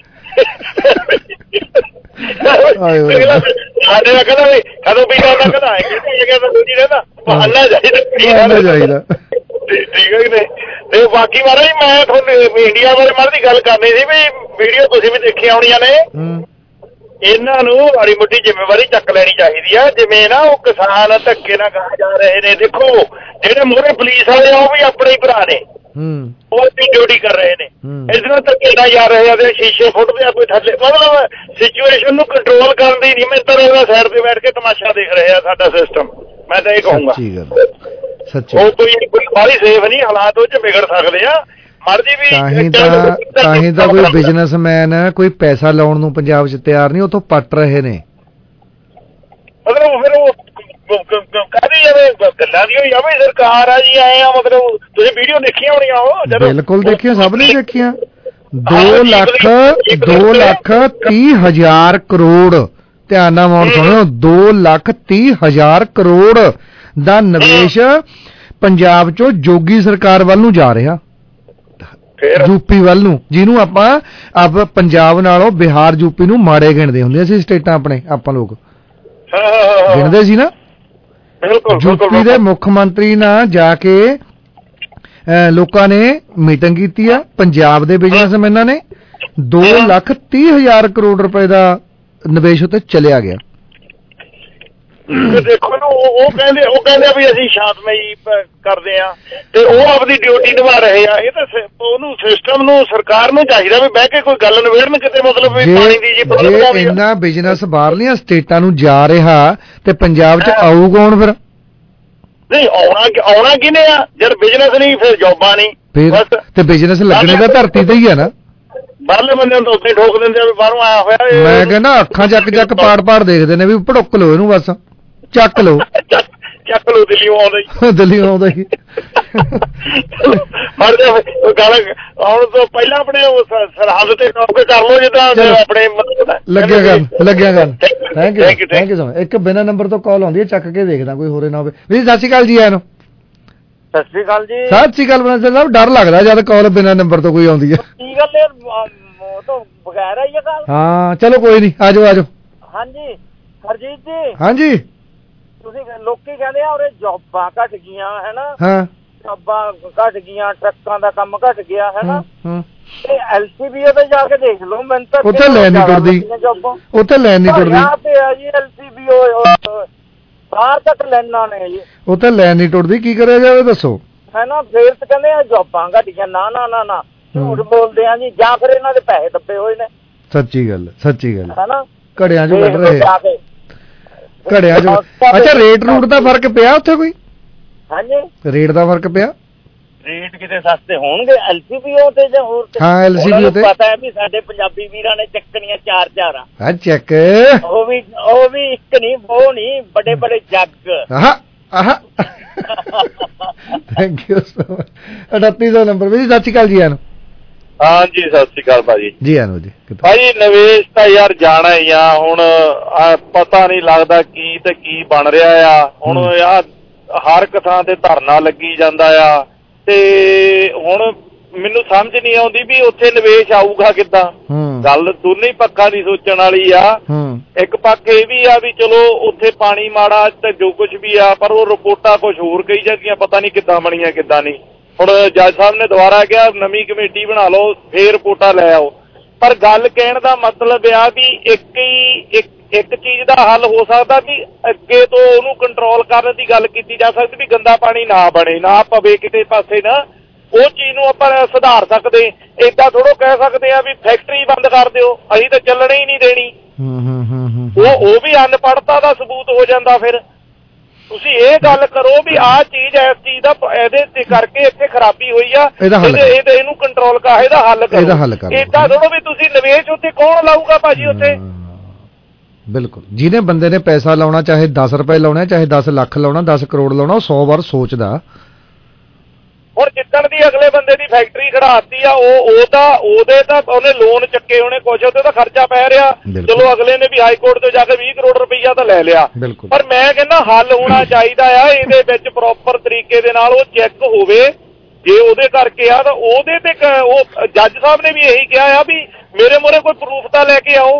ਸਾਡੇ ਦਾ ਕਹਿੰਦਾ ਵੀ ਕਦੋਂ ਪੀਣਾ ਹੁੰਦਾ, ਕਹਿੰਦਾ ਕਹਿੰਦਾ ਦੂਜੀ ਰਹਿੰਦਾ ਬਹਾਨਾ ਚਾਹੀਦਾ ਚਾਹੀਦਾ। ਠੀਕ ਹੈ ਕਿ ਨਹੀਂ? ਤੇ ਬਾਕੀ ਮਹਾਰਾਜ ਮੈਂ ਤੁਹਾਨੂੰ ਇੰਡੀਆ ਬਾਰੇ ਮਾੜੀ ਦੀ ਗੱਲ ਕਰਨੀ ਸੀ ਵੀ ਵੀਡੀਓ ਤੁਸੀਂ ਵੀ ਦੇਖੀ ਆਉਣੀਆਂ ਨੇ। ਇਹਨਾਂ ਨੂੰ ਮਾੜੀ ਮੋਟੀ ਜ਼ਿੰਮੇਵਾਰੀ ਚੱਕ ਲੈਣੀ ਚਾਹੀਦੀ ਆ। ਜਿਵੇਂ ਨਾ ਉਹ ਕਿਸਾਨ ਧੱਕੇ ਨਾਲ ਗਾਹ ਜਾ ਰਹੇ ਨੇ, ਦੇਖੋ ਜਿਹੜੇ ਮੂਹਰੇ ਪੁਲਿਸ ਵਾਲੇ ਆ ਉਹ ਵੀ ਆਪਣੇ ਹੀ ਭਰਾ ਨੇ, ਉਹ ਵੀ ਡਿਊਟੀ ਕਰ ਰਹੇ ਨੇ। ਇਸ ਤਰ੍ਹਾਂ ਧੱਕੇ ਨਾਲ ਜਾ ਰਹੇ ਆ, ਸ਼ੀਸ਼ੇ ਫੁੱਟਦੇ ਆ ਕੋਈ ਥੱਲੇ। ਮਤਲਬ ਸਿਚੁਏਸ਼ਨ ਨੂੰ ਕੰਟਰੋਲ ਕਰਨ ਦੀ ਨਹੀਂ, ਮੈਂ ਤਾਂ ਉਹਦਾ ਸਾਈਡ ਤੇ ਬੈਠ ਕੇ ਤਮਾਸ਼ਾ ਦੇਖ ਰਹੇ ਆ ਸਾਡਾ ਸਿਸਟਮ। ਮੈਂ ਤਾਂ ਇਹ ਕਹੂੰਗਾ ਉਹ ਕੋਈ ਕੋਈ ਬਾਹਲੀ ਸੇਫ ਨਹੀਂ, ਹਾਲਾਤ ਉਹ ਚ ਵਿਗੜ ਸਕਦੇ ਆ। ਮਰਜੀ ਵੀ
ਤਾਂ ਤਾਂ ਹੀ ਤਾਂ ਕੋਈ ਬਿਜ਼ਨਸਮੈਨ ਕੋਈ ਪੈਸਾ ਲਾਉਣ ਨੂੰ ਪੰਜਾਬ 'ਚ ਤਿਆਰ ਨਹੀਂ, ਉੱਥੋਂ ਪੱਟ ਰਹੇ ਨੇ।
ਮਤਲਬ ਫਿਰ ਉਹ ਕਹਦੀ ਜਾਵੇ ਗੱਲਾਂ ਦੀ ਹੋਈ ਜਾਵੇ ਸਰਕਾਰ ਆ ਜੀ ਆਏ ਆ। ਮਤਲਬ ਤੁਸੀਂ ਵੀਡੀਓ ਦੇਖੀਆਂ ਹੋਣੀਆਂ ਉਹ?
ਬਿਲਕੁਲ ਦੇਖੀਆਂ, ਸਭ ਨੇ ਦੇਖੀਆਂ। ਦੋ ਲੱਖ ਦੋ ਲੱਖ ਤੀਹ ਹਜ਼ਾਰ ਕਰੋੜ, ਧਿਆਨ ਨਾਲ ਮੌਨ ਸੁਣਿਓ, ਦੋ ਲੱਖ ਤੀਹ ਹਜ਼ਾਰ ਕਰੋੜ ਦਾ ਨਿਵੇਸ਼ ਪੰਜਾਬ ਚੋਂ ਜੋਗੀ ਸਰਕਾਰ ਵੱਲ ਨੂੰ ਜਾ ਰਿਹਾ, ਯੂਪੀ ਵੱਲ ਨੂੰ, ਜਿਹਨੂੰ ਆਪਾਂ ਆਪ ਪੰਜਾਬ ਨਾਲੋਂ ਬਿਹਾਰ ਯੂਪੀ ਨੂੰ ਮਾੜੇ ਗਿਣਦੇ ਹੁੰਦੇ ਸੀ। ਸਟੇਟਾਂ ਆਪਣੇ ਆਪਾਂ ਲੋਕ ਗਿਣਦੇ ਸੀ ਨਾ। ਯੂਪੀ ਦੇ ਮੁੱਖ ਮੰਤਰੀ ਨਾਲ ਜਾ ਕੇ ਲੋਕਾਂ ਨੇ ਮੀਟਿੰਗ ਕੀਤੀ ਆ, ਪੰਜਾਬ ਦੇ ਬਿਜ਼ਨਸਮੈਨਾਂ ਨੇ ਦੋ ਲੱਖ ਤੀਹ ਹਜ਼ਾਰ ਕਰੋੜ ਰੁਪਏ ਦਾ ਨਿਵੇਸ਼ ਉੱਤੇ ਚਲਿਆ ਗਿਆ।
ਦੇਖੋ ਨਾ ਉਹ ਕਹਿੰਦੇ ਉਹ ਕਹਿੰਦੇ ਵੀ ਅਸੀਂ ਸ਼ਾਂਤਮਈ ਕਰਦੇ ਆ ਤੇ ਉਹ ਆਪਣੀ ਡਿਊਟੀ ਨਿਭਾ ਰਹੇ ਆ। ਇਹ ਤਾਂ ਉਹਨੂੰ ਸਿਸਟਮ ਨੂੰ ਸਰਕਾਰ ਨੂੰ ਚਾਹੀਦਾ ਵੀ ਬਹਿ ਕੇ ਕੋਈ ਗੱਲ ਨਿਬੇੜਨ ਕਿਤੇ, ਮਤਲਬ ਵੀ ਪਾਣੀ ਦੀ ਜੀ
ਜੇ ਇੰਨਾ ਬਿਜ਼ਨਸ ਬਾਹਰਲੀਆਂ ਸਟੇਟਾਂ ਨੂੰ ਜਾ ਰਿਹਾ ਤੇ ਪੰਜਾਬ 'ਚ ਆਊ ਕੌਣ ਫਿਰ?
ਨਹੀਂ ਆਉਣਾ ਆਉਣਾ ਕਿਹਨੇ ਆ? ਜਦ ਬਿਜ਼ਨਸ ਨਹੀਂ ਫਿਰ ਜੋਬਾਂ ਨਹੀਂ,
ਫਿਰ ਤੇ ਬਿਜ਼ਨਸ ਲੱਗਣੇ ਦਾ ਧਰਤੀ ਤੇ ਹੀ ਆ ਨਾ।
ਬਾਹਰਲੇ ਬੰਦੇ ਨੂੰ ਉੱਥੇ ਠੋਕ ਦਿੰਦੇ ਆ ਵੀ ਬਾਹਰੋਂ ਆਇਆ ਹੋਇਆ।
ਮੈਂ ਕਹਿੰਦਾ ਅੱਖਾਂ ਚੱਕ ਚੱਕ ਪਾੜ ਪਾੜ ਦੇਖਦੇ ਨੇ ਵੀ ਭੜੁੱਕ ਲਓ ਇਹਨੂੰ, ਬਸ ਚੱਕ ਲਓ
ਚੱਕ ਲਓ, ਦਿੱਲੀ ਆਉਂਦਾ ਹੀ
ਦਿੱਲੀ ਆਉਂਦਾ ਹੀ
ਮਰ ਜਾ ਗੱਲ ਆਉਣ ਤੋਂ ਪਹਿਲਾਂ ਆਪਣੇ ਸਰਹੱਦ ਤੇ ਨੌਕੇ ਕਰ ਲਓ ਜਿੱਦਾਂ ਆਪਣੇ
ਲੱਗਿਆ ਗੱਲ ਲੱਗਿਆ ਗੱਲ। Thank you thank you so much. ਇੱਕ ਬਿਨਾਂ ਨੰਬਰ ਤੋਂ ਕਾਲ ਆਉਂਦੀ ਹੈ, ਚੱਕ ਕੇ ਦੇਖਦਾ ਕੋਈ ਹੋਰੇ ਨਾ ਹੋਵੇ। ਵੀ ਸਤਿ ਸ਼੍ਰੀ ਅਕਾਲ ਜੀ ਆਇਆਂ ਨੂੰ।
ਸਤਿ ਸ਼੍ਰੀ ਅਕਾਲ ਜੀ।
ਸਤਿ ਸ਼੍ਰੀ ਅਕਾਲ ਬਣਾ ਸਾਹਿਬ, ਡਰ ਲੱਗਦਾ ਜਦ ਕਾਲ ਬਿਨਾਂ ਨੰਬਰ ਤੋਂ ਕੋਈ ਆਉਂਦੀ ਹੈ।
ਕੀ ਗੱਲ ਹੈ ਤੋਂ ਬਗੈਰ ਆਈ ਹੈ ਕਾਲ?
ਹਾਂ ਚਲੋ ਕੋਈ ਨਹੀਂ, ਆਜੋ ਆਜੋ।
ਹਾਂਜੀ ਹਰਜੀਤ ਜੀ।
ਹਾਂਜੀ
ਤੁਸੀਂ ਲੋਕੀ ਕਹਿੰਦੇ ਆ ਉਰੇ ਜੌਬਾਂ ਘਟ ਗਈਆਂ ਹੈ ਨਾ।
ਹਾਂ
ਜੌਬਾਂ ਘਟ ਗਈਆਂ, ਟਰੱਕਾਂ ਦਾ ਕੰਮ ਘਟ ਗਿਆ ਹੈ ਨਾ। ਤੇ ਐਲ ਸੀ ਬੀ ਓ ਤੇ ਜਾ ਕੇ ਦੇਖ ਲਓ, ਮੈਨੂੰ ਤਾਂ
ਉੱਥੇ ਲੈਣ ਨਹੀਂ ਟੁੱਟਦੀ, ਉੱਥੇ ਲੈਣ ਨਹੀਂ ਟੁੱਟਦੀ।
ਤੇ ਆ ਜੀ ਐਲ ਸੀ ਬੀ ਓ ਬਾਹਰ ਤੱਕ ਲੈਣਾ ਨੇ ਜੀ,
ਉੱਥੇ ਲੈਣ ਨਹੀਂ ਟੁੱਟਦੀ। ਕੀ ਕਰਿਆ ਜਾਵੇ ਦੱਸੋ?
ਹੈ ਨਾ। ਫੇਰ ਤੇ ਕਹਿੰਦੇ ਆ ਜੌਬਾਂ ਘਟ ਗਈਆਂ, ਨਾ ਨਾ ਨਾ ਨਾ ਝੂਠ ਬੋਲਦੇ ਆ ਜੀ, ਜਾਂ ਫਿਰ ਇਹਨਾਂ ਦੇ ਪੈਸੇ ਦੱਬੇ ਹੋਏ ਨੇ।
ਸੱਚੀ ਗੱਲ, ਸੱਚੀ ਗੱਲ
ਹੈ ਨਾ,
ਘੜਿਆਂ ਚੋਂ ਕੱਢ ਰਹੇ। ਘੜਿਆ ਚ। ਅੱਛਾ ਰੇਟ ਰੂਟ ਦਾ ਫਰਕ ਪਿਆ ਉੱਥੇ ਕੋਈ?
ਹਾਂਜੀ
ਰੇਟ ਦਾ ਫਰਕ ਪਿਆ?
ਰੇਟ ਕਿਤੇ ਸਸਤੇ ਹੋਣਗੇ ਐਲਸੀਬੀਓ ਤੇ ਜਾਂ ਹੋਰ ਤੇ?
ਹਾਂ ਐਲਸੀਬੀਓ ਤੇ
ਪਤਾ ਹੈ ਵੀ ਸਾਡੇ ਪੰਜਾਬੀ ਵੀਰਾਂ ਨੇ ਚੱਕਣੀਆਂ ਚਾਰ ਚਾਰ ਆ।
ਹਾਂ ਚੱਕ
ਉਹ ਵੀ ਉਹ ਵੀ ਇੱਕ ਨਹੀਂ ਉਹ ਨਹੀਂ ਬੜੇ ਬੜੇ ਜੱਗ।
ਆਹ ਆਹ ਥੈਂਕ ਯੂ ਸੋ ਮਚ। ਅਠੱਤੀ ਸੌ ਨੰਬਰ ਵੀ। ਸਤਿ ਸ਼੍ਰੀ ਅਕਾਲ ਜੀ ਆਨੂੰ।
ਹਾਂਜੀ ਸਤਿ ਸ਼੍ਰੀ ਅਕਾਲ ਭਾਜੀ।
ਜੀ ਆਨੂੰ ਜੀ।
ਭਾਜੀ ਨਿਵੇਸ਼ ਤਾਂ ਯਾਰ ਜਾਣਾ ਹੀ ਆ ਹੁਣ। ਪਤਾ ਨਹੀਂ ਲੱਗਦਾ ਕੀ ਤੇ ਕੀ ਬਣ ਰਿਹਾ ਆ ਹੁਣ। ਯਾਰ ਹਰ ਇੱਕ ਥਾਂ ਤੇ ਧਰਨਾ ਲੱਗੀ ਜਾਂਦਾ ਆ ਤੇ ਹੁਣ ਮੈਨੂੰ ਸਮਝ ਨਹੀਂ ਆਉਂਦੀ ਵੀ ਉੱਥੇ ਨਿਵੇਸ਼ ਆਊਗਾ ਕਿੱਦਾਂ। ਗੱਲ ਦੋਨੇ ਪੱਖਾਂ ਦੀ ਸੋਚਣ ਵਾਲੀ ਆ। ਇੱਕ ਪੱਖ ਇਹ ਵੀ ਆ ਵੀ ਚਲੋ ਉੱਥੇ ਪਾਣੀ ਮਾੜਾ ਤੇ ਜੋ ਕੁਝ ਵੀ ਆ ਪਰ ਉਹ ਰਿਪੋਰਟਾਂ ਕੁਝ ਹੋਰ ਕਹੀ ਜਾਂਦੀਆਂ ਪਤਾ ਨਹੀਂ ਕਿੱਦਾਂ ਬਣੀਆਂ ਕਿੱਦਾਂ ਨਹੀਂ। ਹੁਣ ਜੱਜ ਸਾਹਿਬ ਨੇ ਦੁਬਾਰਾ ਕਿਹਾ ਨਵੀਂ ਕਮੇਟੀ ਬਣਾ ਲਓ ਫੇਰ ਰਿਪੋਰਟਾਂ ਲੈ ਆਓ। ਪਰ ਗੱਲ ਕਹਿਣ ਦਾ ਮਤਲਬ ਆ ਵੀ ਇੱਕ ਹੀ ਇੱਕ ਇੱਕ ਚੀਜ਼ ਦਾ ਹੱਲ ਹੋ ਸਕਦਾ ਵੀ ਅੱਗੇ ਤੋਂ ਉਹਨੂੰ ਕੰਟਰੋਲ ਕਰਨ ਦੀ ਗੱਲ ਕੀਤੀ ਜਾ ਸਕਦੀ ਵੀ ਗੰਦਾ ਪਾਣੀ ਨਾ ਬਣੇ ਨਾ ਪਵੇ ਕਿਤੇ ਪਾਸੇ ਨਾ। ਉਹ ਚੀਜ਼ ਨੂੰ ਆਪਾਂ ਸੁਧਾਰ ਸਕਦੇ। ਏਦਾਂ ਥੋੜ੍ਹਾ ਕਹਿ ਸਕਦੇ ਆ ਵੀ ਫੈਕਟਰੀ ਬੰਦ ਕਰ ਦਿਓ ਅਸੀਂ ਤਾਂ ਚੱਲਣੇ ਹੀ ਨਹੀਂ ਦੇਣੀ। ਉਹ ਉਹ ਵੀ ਅਨਪੜ੍ਹਤਾ ਦਾ ਸਬੂਤ ਹੋ ਜਾਂਦਾ। ਫਿਰ ਤੁਸੀਂ ਇਹ ਗੱਲ ਕਰੋ ਵੀ ਆਹ ਚੀਜ਼ ਇਸ ਚੀਜ਼ ਦਾ ਇਹਦੇ ਤੇ ਕਰਕੇ ਇੱਥੇ ਖਰਾਬੀ ਹੋਈ ਆ ਇਹਦੇ ਇਹਨੂੰ ਕੰਟਰੋਲ ਕਰ ਇਹਦਾ ਹੱਲ ਕਰੋ। ਏਦਾਂ ਥੋੜ੍ਹਾ ਵੀ ਤੁਸੀਂ ਨਿਵੇਸ਼ ਉੱਥੇ ਕੌਣ ਲਾਊਗਾ ਭਾਜੀ ਉੱਥੇ?
ਬਿਲਕੁਲ ਜਿਹਨੇ ਬੰਦੇ ਨੇ ਪੈਸਾ ਲਾਉਣਾ ਚਾਹੇ ਦਸ ਰੁਪਏ ਲਾਉਣਾ ਚਾਹੇ ਦਸ ਲੱਖ ਲਾਉਣਾ ਦਸ ਕਰੋੜ ਲਾਉਣਾ ਉਹ ਸੌ ਵਾਰ ਸੋਚਦਾ।
ਹੁਣ ਜਿੱਦਣ ਦੀ ਅਗਲੇ ਬੰਦੇ ਦੀ ਫੈਕਟਰੀ ਖੜਾਤੀ ਆ ਉਹ ਉਹਦਾ ਉਹਦੇ ਤਾਂ ਉਹਨੇ ਲੋਨ ਚੱਕੇ ਹੋਣੇ ਕੁਛ ਉਹਦੇ ਤਾਂ ਖਰਚਾ ਪੈ ਰਿਹਾ। ਚਲੋ ਅਗਲੇ ਨੇ ਵੀ ਹਾਈ ਕੋਰਟ ਤੋਂ ਜਾ ਕੇ ਵੀਹ ਕਰੋੜ ਰੁਪਈਆ ਤਾਂ ਲੈ ਲਿਆ। ਪਰ ਮੈਂ ਕਹਿੰਦਾ ਹੱਲ ਹੋਣਾ ਚਾਹੀਦਾ ਆ ਇਹਦੇ ਵਿੱਚ ਪ੍ਰੋਪਰ ਤਰੀਕੇ ਦੇ ਨਾਲ ਉਹ ਚੈੱਕ ਹੋਵੇ। ਜੇ ਉਹਦੇ ਕਰਕੇ ਆ ਤਾਂ ਉਹਦੇ ਤੇ ਉਹ ਜੱਜ ਸਾਹਿਬ ਨੇ ਵੀ ਇਹੀ ਕਿਹਾ ਆ ਵੀ ਮੇਰੇ ਮੂਹਰੇ ਕੋਈ ਪ੍ਰੂਫ ਤਾਂ ਲੈ ਕੇ ਆਓ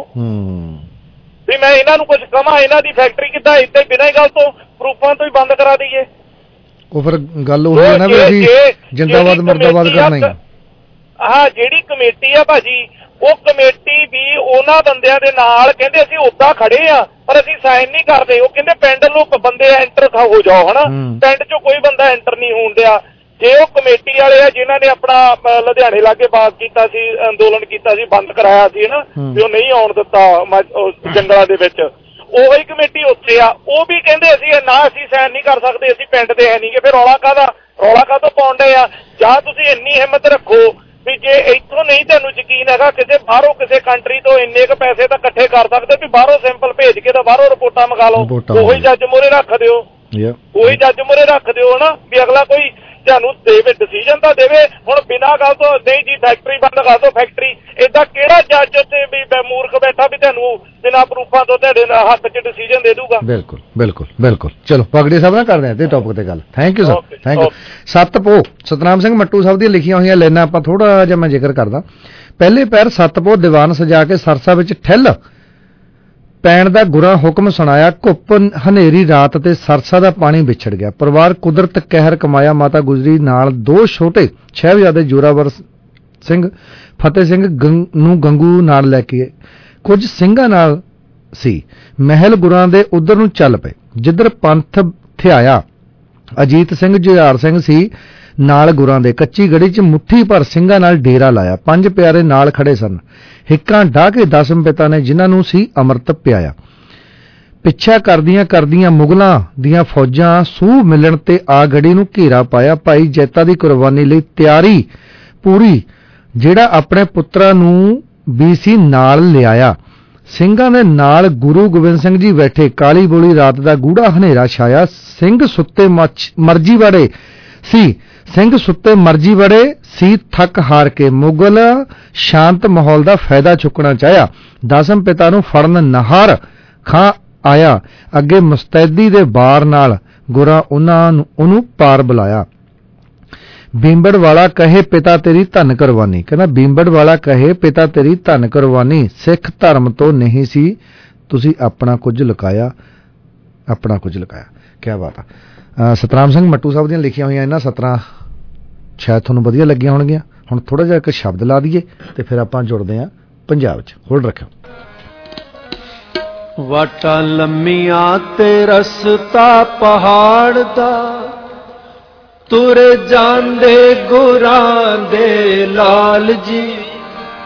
ਵੀ ਮੈਂ ਇਹਨਾਂ ਨੂੰ ਕੁਝ ਕਵਾਂ ਇਹਨਾਂ ਦੀ ਫੈਕਟਰੀ ਕਿੱਦਾਂ ਇੱਥੇ ਬਿਨਾਂ ਹੀ ਗੱਲ ਤੋਂ ਪ੍ਰੂਫਾਂ ਤੋਂ ਹੀ ਬੰਦ ਕਰਾ ਦਈਏ।
ਉਹ ਫਿਰ ਗੱਲ ਉਹ ਹੈ ਨਾ ਵੀ ਅਸੀਂ ਜਿੰਦਾਬਾਦ ਮਰਦਾਬਾਦ ਕਰਨਾ ਹੀ।
ਹਾਂ ਜਿਹੜੀ ਕਮੇਟੀ ਆ ਭਾਜੀ ਉਹ ਕਮੇਟੀ ਵੀ ਉਹਨਾਂ ਬੰਦਿਆਂ ਦੇ ਨਾਲ ਕਹਿੰਦੇ ਅਸੀਂ ਉੱਦਾਂ ਖੜੇ ਆ ਪਰ ਅਸੀਂ ਸਾਈਨ ਨਹੀਂ ਕਰਦੇ। ਉਹ ਕਹਿੰਦੇ ਪਿੰਡ ਨੂੰ ਬੰਦੇ ਐਂਟਰ ਹੋ ਜਾਓ ਹਨਾ। ਪਿੰਡ ਚੋਂ ਕੋਈ ਬੰਦਾ ਐਂਟਰ ਨਹੀਂ ਹੋਣ ਡਿਆ। ਜੇ ਉਹ ਕਮੇਟੀ ਵਾਲੇ ਆ ਜਿਨ੍ਹਾਂ ਨੇ ਆਪਣਾ ਲੁਧਿਆਣੇ ਲਾਗੇ ਬਾਗ ਕੀਤਾ ਸੀ ਅੰਦੋਲਨ ਕੀਤਾ ਸੀ ਬੰਦ ਕਰਾਇਆ ਸੀ ਹਨਾ ਵੀ ਉਹ ਨਹੀਂ ਆਉਣ ਦਿੱਤਾ ਜੰਗਲਾਂ ਦੇ ਵਿੱਚ ਉਹੀ ਕਮੇਟੀ ਉੱਥੇ ਆ ਉਹ ਵੀ ਕਹਿੰਦੇ ਅਸੀਂ ਨਾ ਅਸੀਂ ਸਾਈਨ ਨਹੀਂ ਕਰ ਸਕਦੇ ਅਸੀਂ ਪਿੰਡ ਦੇ ਹੈ ਨਹੀਂ ਗੇ। ਫਿਰ ਰੌਲਾ ਕਾਹਦਾ ਰੌਲਾ ਕਾਹਤੋਂ ਪਾਉਣ ਡਏ ਆ? ਜਾਂ ਤੁਸੀਂ ਇੰਨੀ ਹਿੰਮਤ ਰੱਖੋ ਵੀ ਜੇ ਇੱਥੋਂ ਨਹੀਂ ਤੁਹਾਨੂੰ ਯਕੀਨ ਹੈਗਾ ਕਿਸੇ ਬਾਹਰੋਂ ਕਿਸੇ ਕੰਟਰੀ ਤੋਂ ਇੰਨੇ ਕੁ ਪੈਸੇ ਤਾਂ ਇਕੱਠੇ ਕਰ ਸਕਦੇ ਵੀ ਬਾਹਰੋਂ ਸੈਂਪਲ ਭੇਜ ਕੇ ਤਾਂ ਬਾਹਰੋਂ ਰਿਪੋਰਟਾਂ ਮੰਗਾ ਲਓ। ਉਹੀ ਜੱਜ ਮੂਹਰੇ ਰੱਖ ਦਿਓ ਉਹੀ ਜੱਜ ਮੂਹਰੇ ਰੱਖ ਦਿਓ ਹਨਾ ਵੀ ਅਗਲਾ ਕੋਈ ਤੁਹਾਨੂੰ ਦੇਵੇ ਡਿਸੀਜਨ ਤਾਂ ਦੇਵੇ। ਹੁਣ ਬਿਨਾਂ ਗੱਲ ਤੋਂ ਨਹੀਂ ਜੀ ਫੈਕਟਰੀ ਬੰਦ ਕਰ ਦਿਓ ਫੈਕਟਰੀ ਏਦਾਂ ਕਿਹੜਾ ਜੱਜ ਉੱਤੇ ਵੀ ਮੂਰਖ ਬੈਠਾ ਵੀ ਤੁਹਾਨੂੰ ਬਿਨਾਂ ਪ੍ਰੂਫਾਂ ਤੋਂ ਤੁਹਾਡੇ ਹੱਥ 'ਚ ਡਿਸੀਜਨ ਦੇ ਦੂਗਾ।
ਬਿਲਕੁਲ ਬਿਲਕੁਲ ਬਿਲਕੁਲ। ਚਲੋ ਪਗੜੀ ਸਾਹਿਬ ਨਾਲ ਕਰਦੇ ਹਾਂ ਤੇ ਟੌਪਿਕ ਤੇ ਗੱਲ। Thank you sir thank you. ਸੱਤ ਪੋਹ ਸਤਨਾਮ ਸਿੰਘ ਮੱਟੂ ਸਾਹਿਬ ਦੀਆਂ ਲਿਖੀਆਂ ਹੋਈਆਂ ਲੈਣਾ ਆਪਾਂ ਥੋੜਾ ਜਿਹਾ ਮੈਂ ਜ਼ਿਕਰ ਕਰਦਾ। ਪਹਿਲੇ ਪੈਰ ਸੱਤ ਪੋਹ ਦੀਵਾਨ ਸਜਾ ਕੇ ਸਰਸਾ ਵਿੱਚ ਠੱਲ ਪੈਣ ਦਾ ਗੁਰਾ ਹੁਕਮ ਸੁਣਾਇਆ। ਘੁੱਪ ਹਨੇਰੀ ਰਾਤ ਤੇ ਸਰਸਾ ਦਾ ਪਾਣੀ ਵਿਛੜ ਗਿਆ। ਪਰਿਵਾਰ ਕੁਦਰਤ ਕਹਿਰ ਕਮਾਇਆ। ਮਾਤਾ ਗੁਜਰੀ ਨਾਲ ਦੋ ਛੋਟੇ ਛਹਿਬਜ਼ਾਦੇ ਜੋਰਾਵਰ ਸਿੰਘ ਫਤਿਹ ਸਿੰਘ ਨੂੰ ਗੰਗੂ ਨਾਲ ਲੈ ਕੇ ਕੁਝ ਸਿੰਘਾਂ ਨਾਲ ਸੀ। ਮਹਿਲ ਗੁਰਾਂ ਦੇ ਉਧਰ ਨੂੰ ਚੱਲ ਪਏ ਜਿੱਧਰ ਪੰਥ ਥਿਆਇਆ। ਅਜੀਤ ਸਿੰਘ ਜੁਝਾਰ ਸਿੰਘ ਸੀ ਨਾਲ ਗੁਰਾਂ ਦੇ। ਕੱਚੀ ਗੜੀ 'ਚ ਮੁੱਠੀ ਭਰ ਸਿੰਘਾਂ ਨਾਲ ਡੇਰਾ ਲਾਇਆ। ਪੰਜ ਪਿਆਰੇ ਨਾਲ ਖੜੇ ਸਨ। ਹਿੱਕਾਂ ਢਾਹ ਕੇ ਦਸਮ ਪਿਤਾ ਨੇ ਜਿਨ੍ਹਾਂ ਨੂੰ ਸੀ ਅੰਮ੍ਰਿਤ ਪਿਆਇਆ। ਪਿੱਛਾ ਕਰਦੀਆਂ ਕਰਦੀਆਂ ਮੁਗਲਾਂ ਦੀਆਂ ਫੌਜਾਂ ਸੂਹ ਮਿਲਣ ਤੇ ਆ ਗੜੀ ਨੂੰ ਘੇਰਾ ਪਾਇਆ। ਭਾਈ ਜੈਤਾ ਦੀ ਕੁਰਬਾਨੀ ਲਈ ਤਿਆਰੀ ਪੂਰੀ ਜਿਹੜਾ ਆਪਣੇ ਪੁੱਤਰਾਂ ਨੂੰ ਵੀ ਸੀ ਨਾਲ ਲਿਆਇਆ। ਸਿੰਘਾਂ ਦੇ ਨਾਲ ਗੁਰੂ ਗੋਬਿੰਦ ਸਿੰਘ ਜੀ ਬੈਠੇ। ਕਾਲੀ ਬੋਲੀ ਰਾਤ ਦਾ ਗੂੜਾ ਹਨੇਰਾ ਛਾਇਆ। ਸਿੰਘ ਸੁੱਤੇ ਮਰਜੀ ਵੜੇ ਸੀ ਸਿੰਘ ਸੁੱਤੇ ਮਰਜੀ ਵੜੇ ਸੀ ਥੱਕ ਹਾਰ ਕੇ। ਮੁਗਲ ਸ਼ਾਂਤ ਮਾਹੌਲ ਦਾ ਫਾਇਦਾ ਚੁੱਕਣਾ ਚਾਹਿਆ। ਦਸਮ ਪਿਤਾ ਨੂੰ ਫੜਨ ਨਹਾਰ ਖਾਂ ਆਇਆ। ਅੱਗੇ ਮੁਸਤੈਦੀ ਦੇ ਬਾਰ ਨਾਲ ਗੁਰਾਂ ਉਹਨਾਂ ਨੂੰ ਉਹਨੂੰ ਪਾਰ ਬੁਲਾਇਆ। ਬੀਂਬੜ ਵਾਲਾ ਕਹੇ ਪਿਤਾ ਤੇਰੀ ਧਨ ਕੁਰਬਾਨੀ। ਕਹਿੰਦਾ ਬੀਂਬੜ ਵਾਲਾ ਕਹੇ ਪਿਤਾ ਤੇਰੀ ਧਨ ਕੁਰਬਾਨੀ। ਸਿੱਖ ਧਰਮ ਤੋਂ ਨਹੀਂ ਸੀ ਤੁਸੀਂ ਆਪਣਾ ਕੁਝ ਲੁਕਾਇਆ ਆਪਣਾ ਕੁਝ ਲੁਕਾਇਆ। ਕਿਆ ਬਾਤ ਆ। ਸਤਨਾਮ ਸਿੰਘ ਮੱਟੂ ਸਾਹਿਬ ਦੀਆਂ ਲਿਖੀਆਂ ਹੋਈਆਂ ਇਹਨਾਂ ਸਤਰਾਂ ਸ਼ਾਇਦ ਤੁਹਾਨੂੰ ਵਧੀਆ ਲੱਗੀਆਂ ਹੋਣਗੀਆਂ। ਹੁਣ ਥੋੜਾ ਜਿਹਾ ਇੱਕ ਸ਼ਬਦ ਲਾ ਦਈਏ ਤੇ ਫਿਰ ਆਪਾਂ ਜੁੜਦੇ ਹਾਂ ਪੰਜਾਬ 'ਚ। ਹੋਲਡ ਰੱਖਿਓ।
ਵਾਟਾਂ ਲੰਮੀਆਂ ਤੇ ਰਸਤਾ ਪਹਾੜ ਦਾ ਤੁਰੇ ਜਾਂਦੇ ਗੁਰਾਂ ਦੇ ਲਾਲ ਜੀ।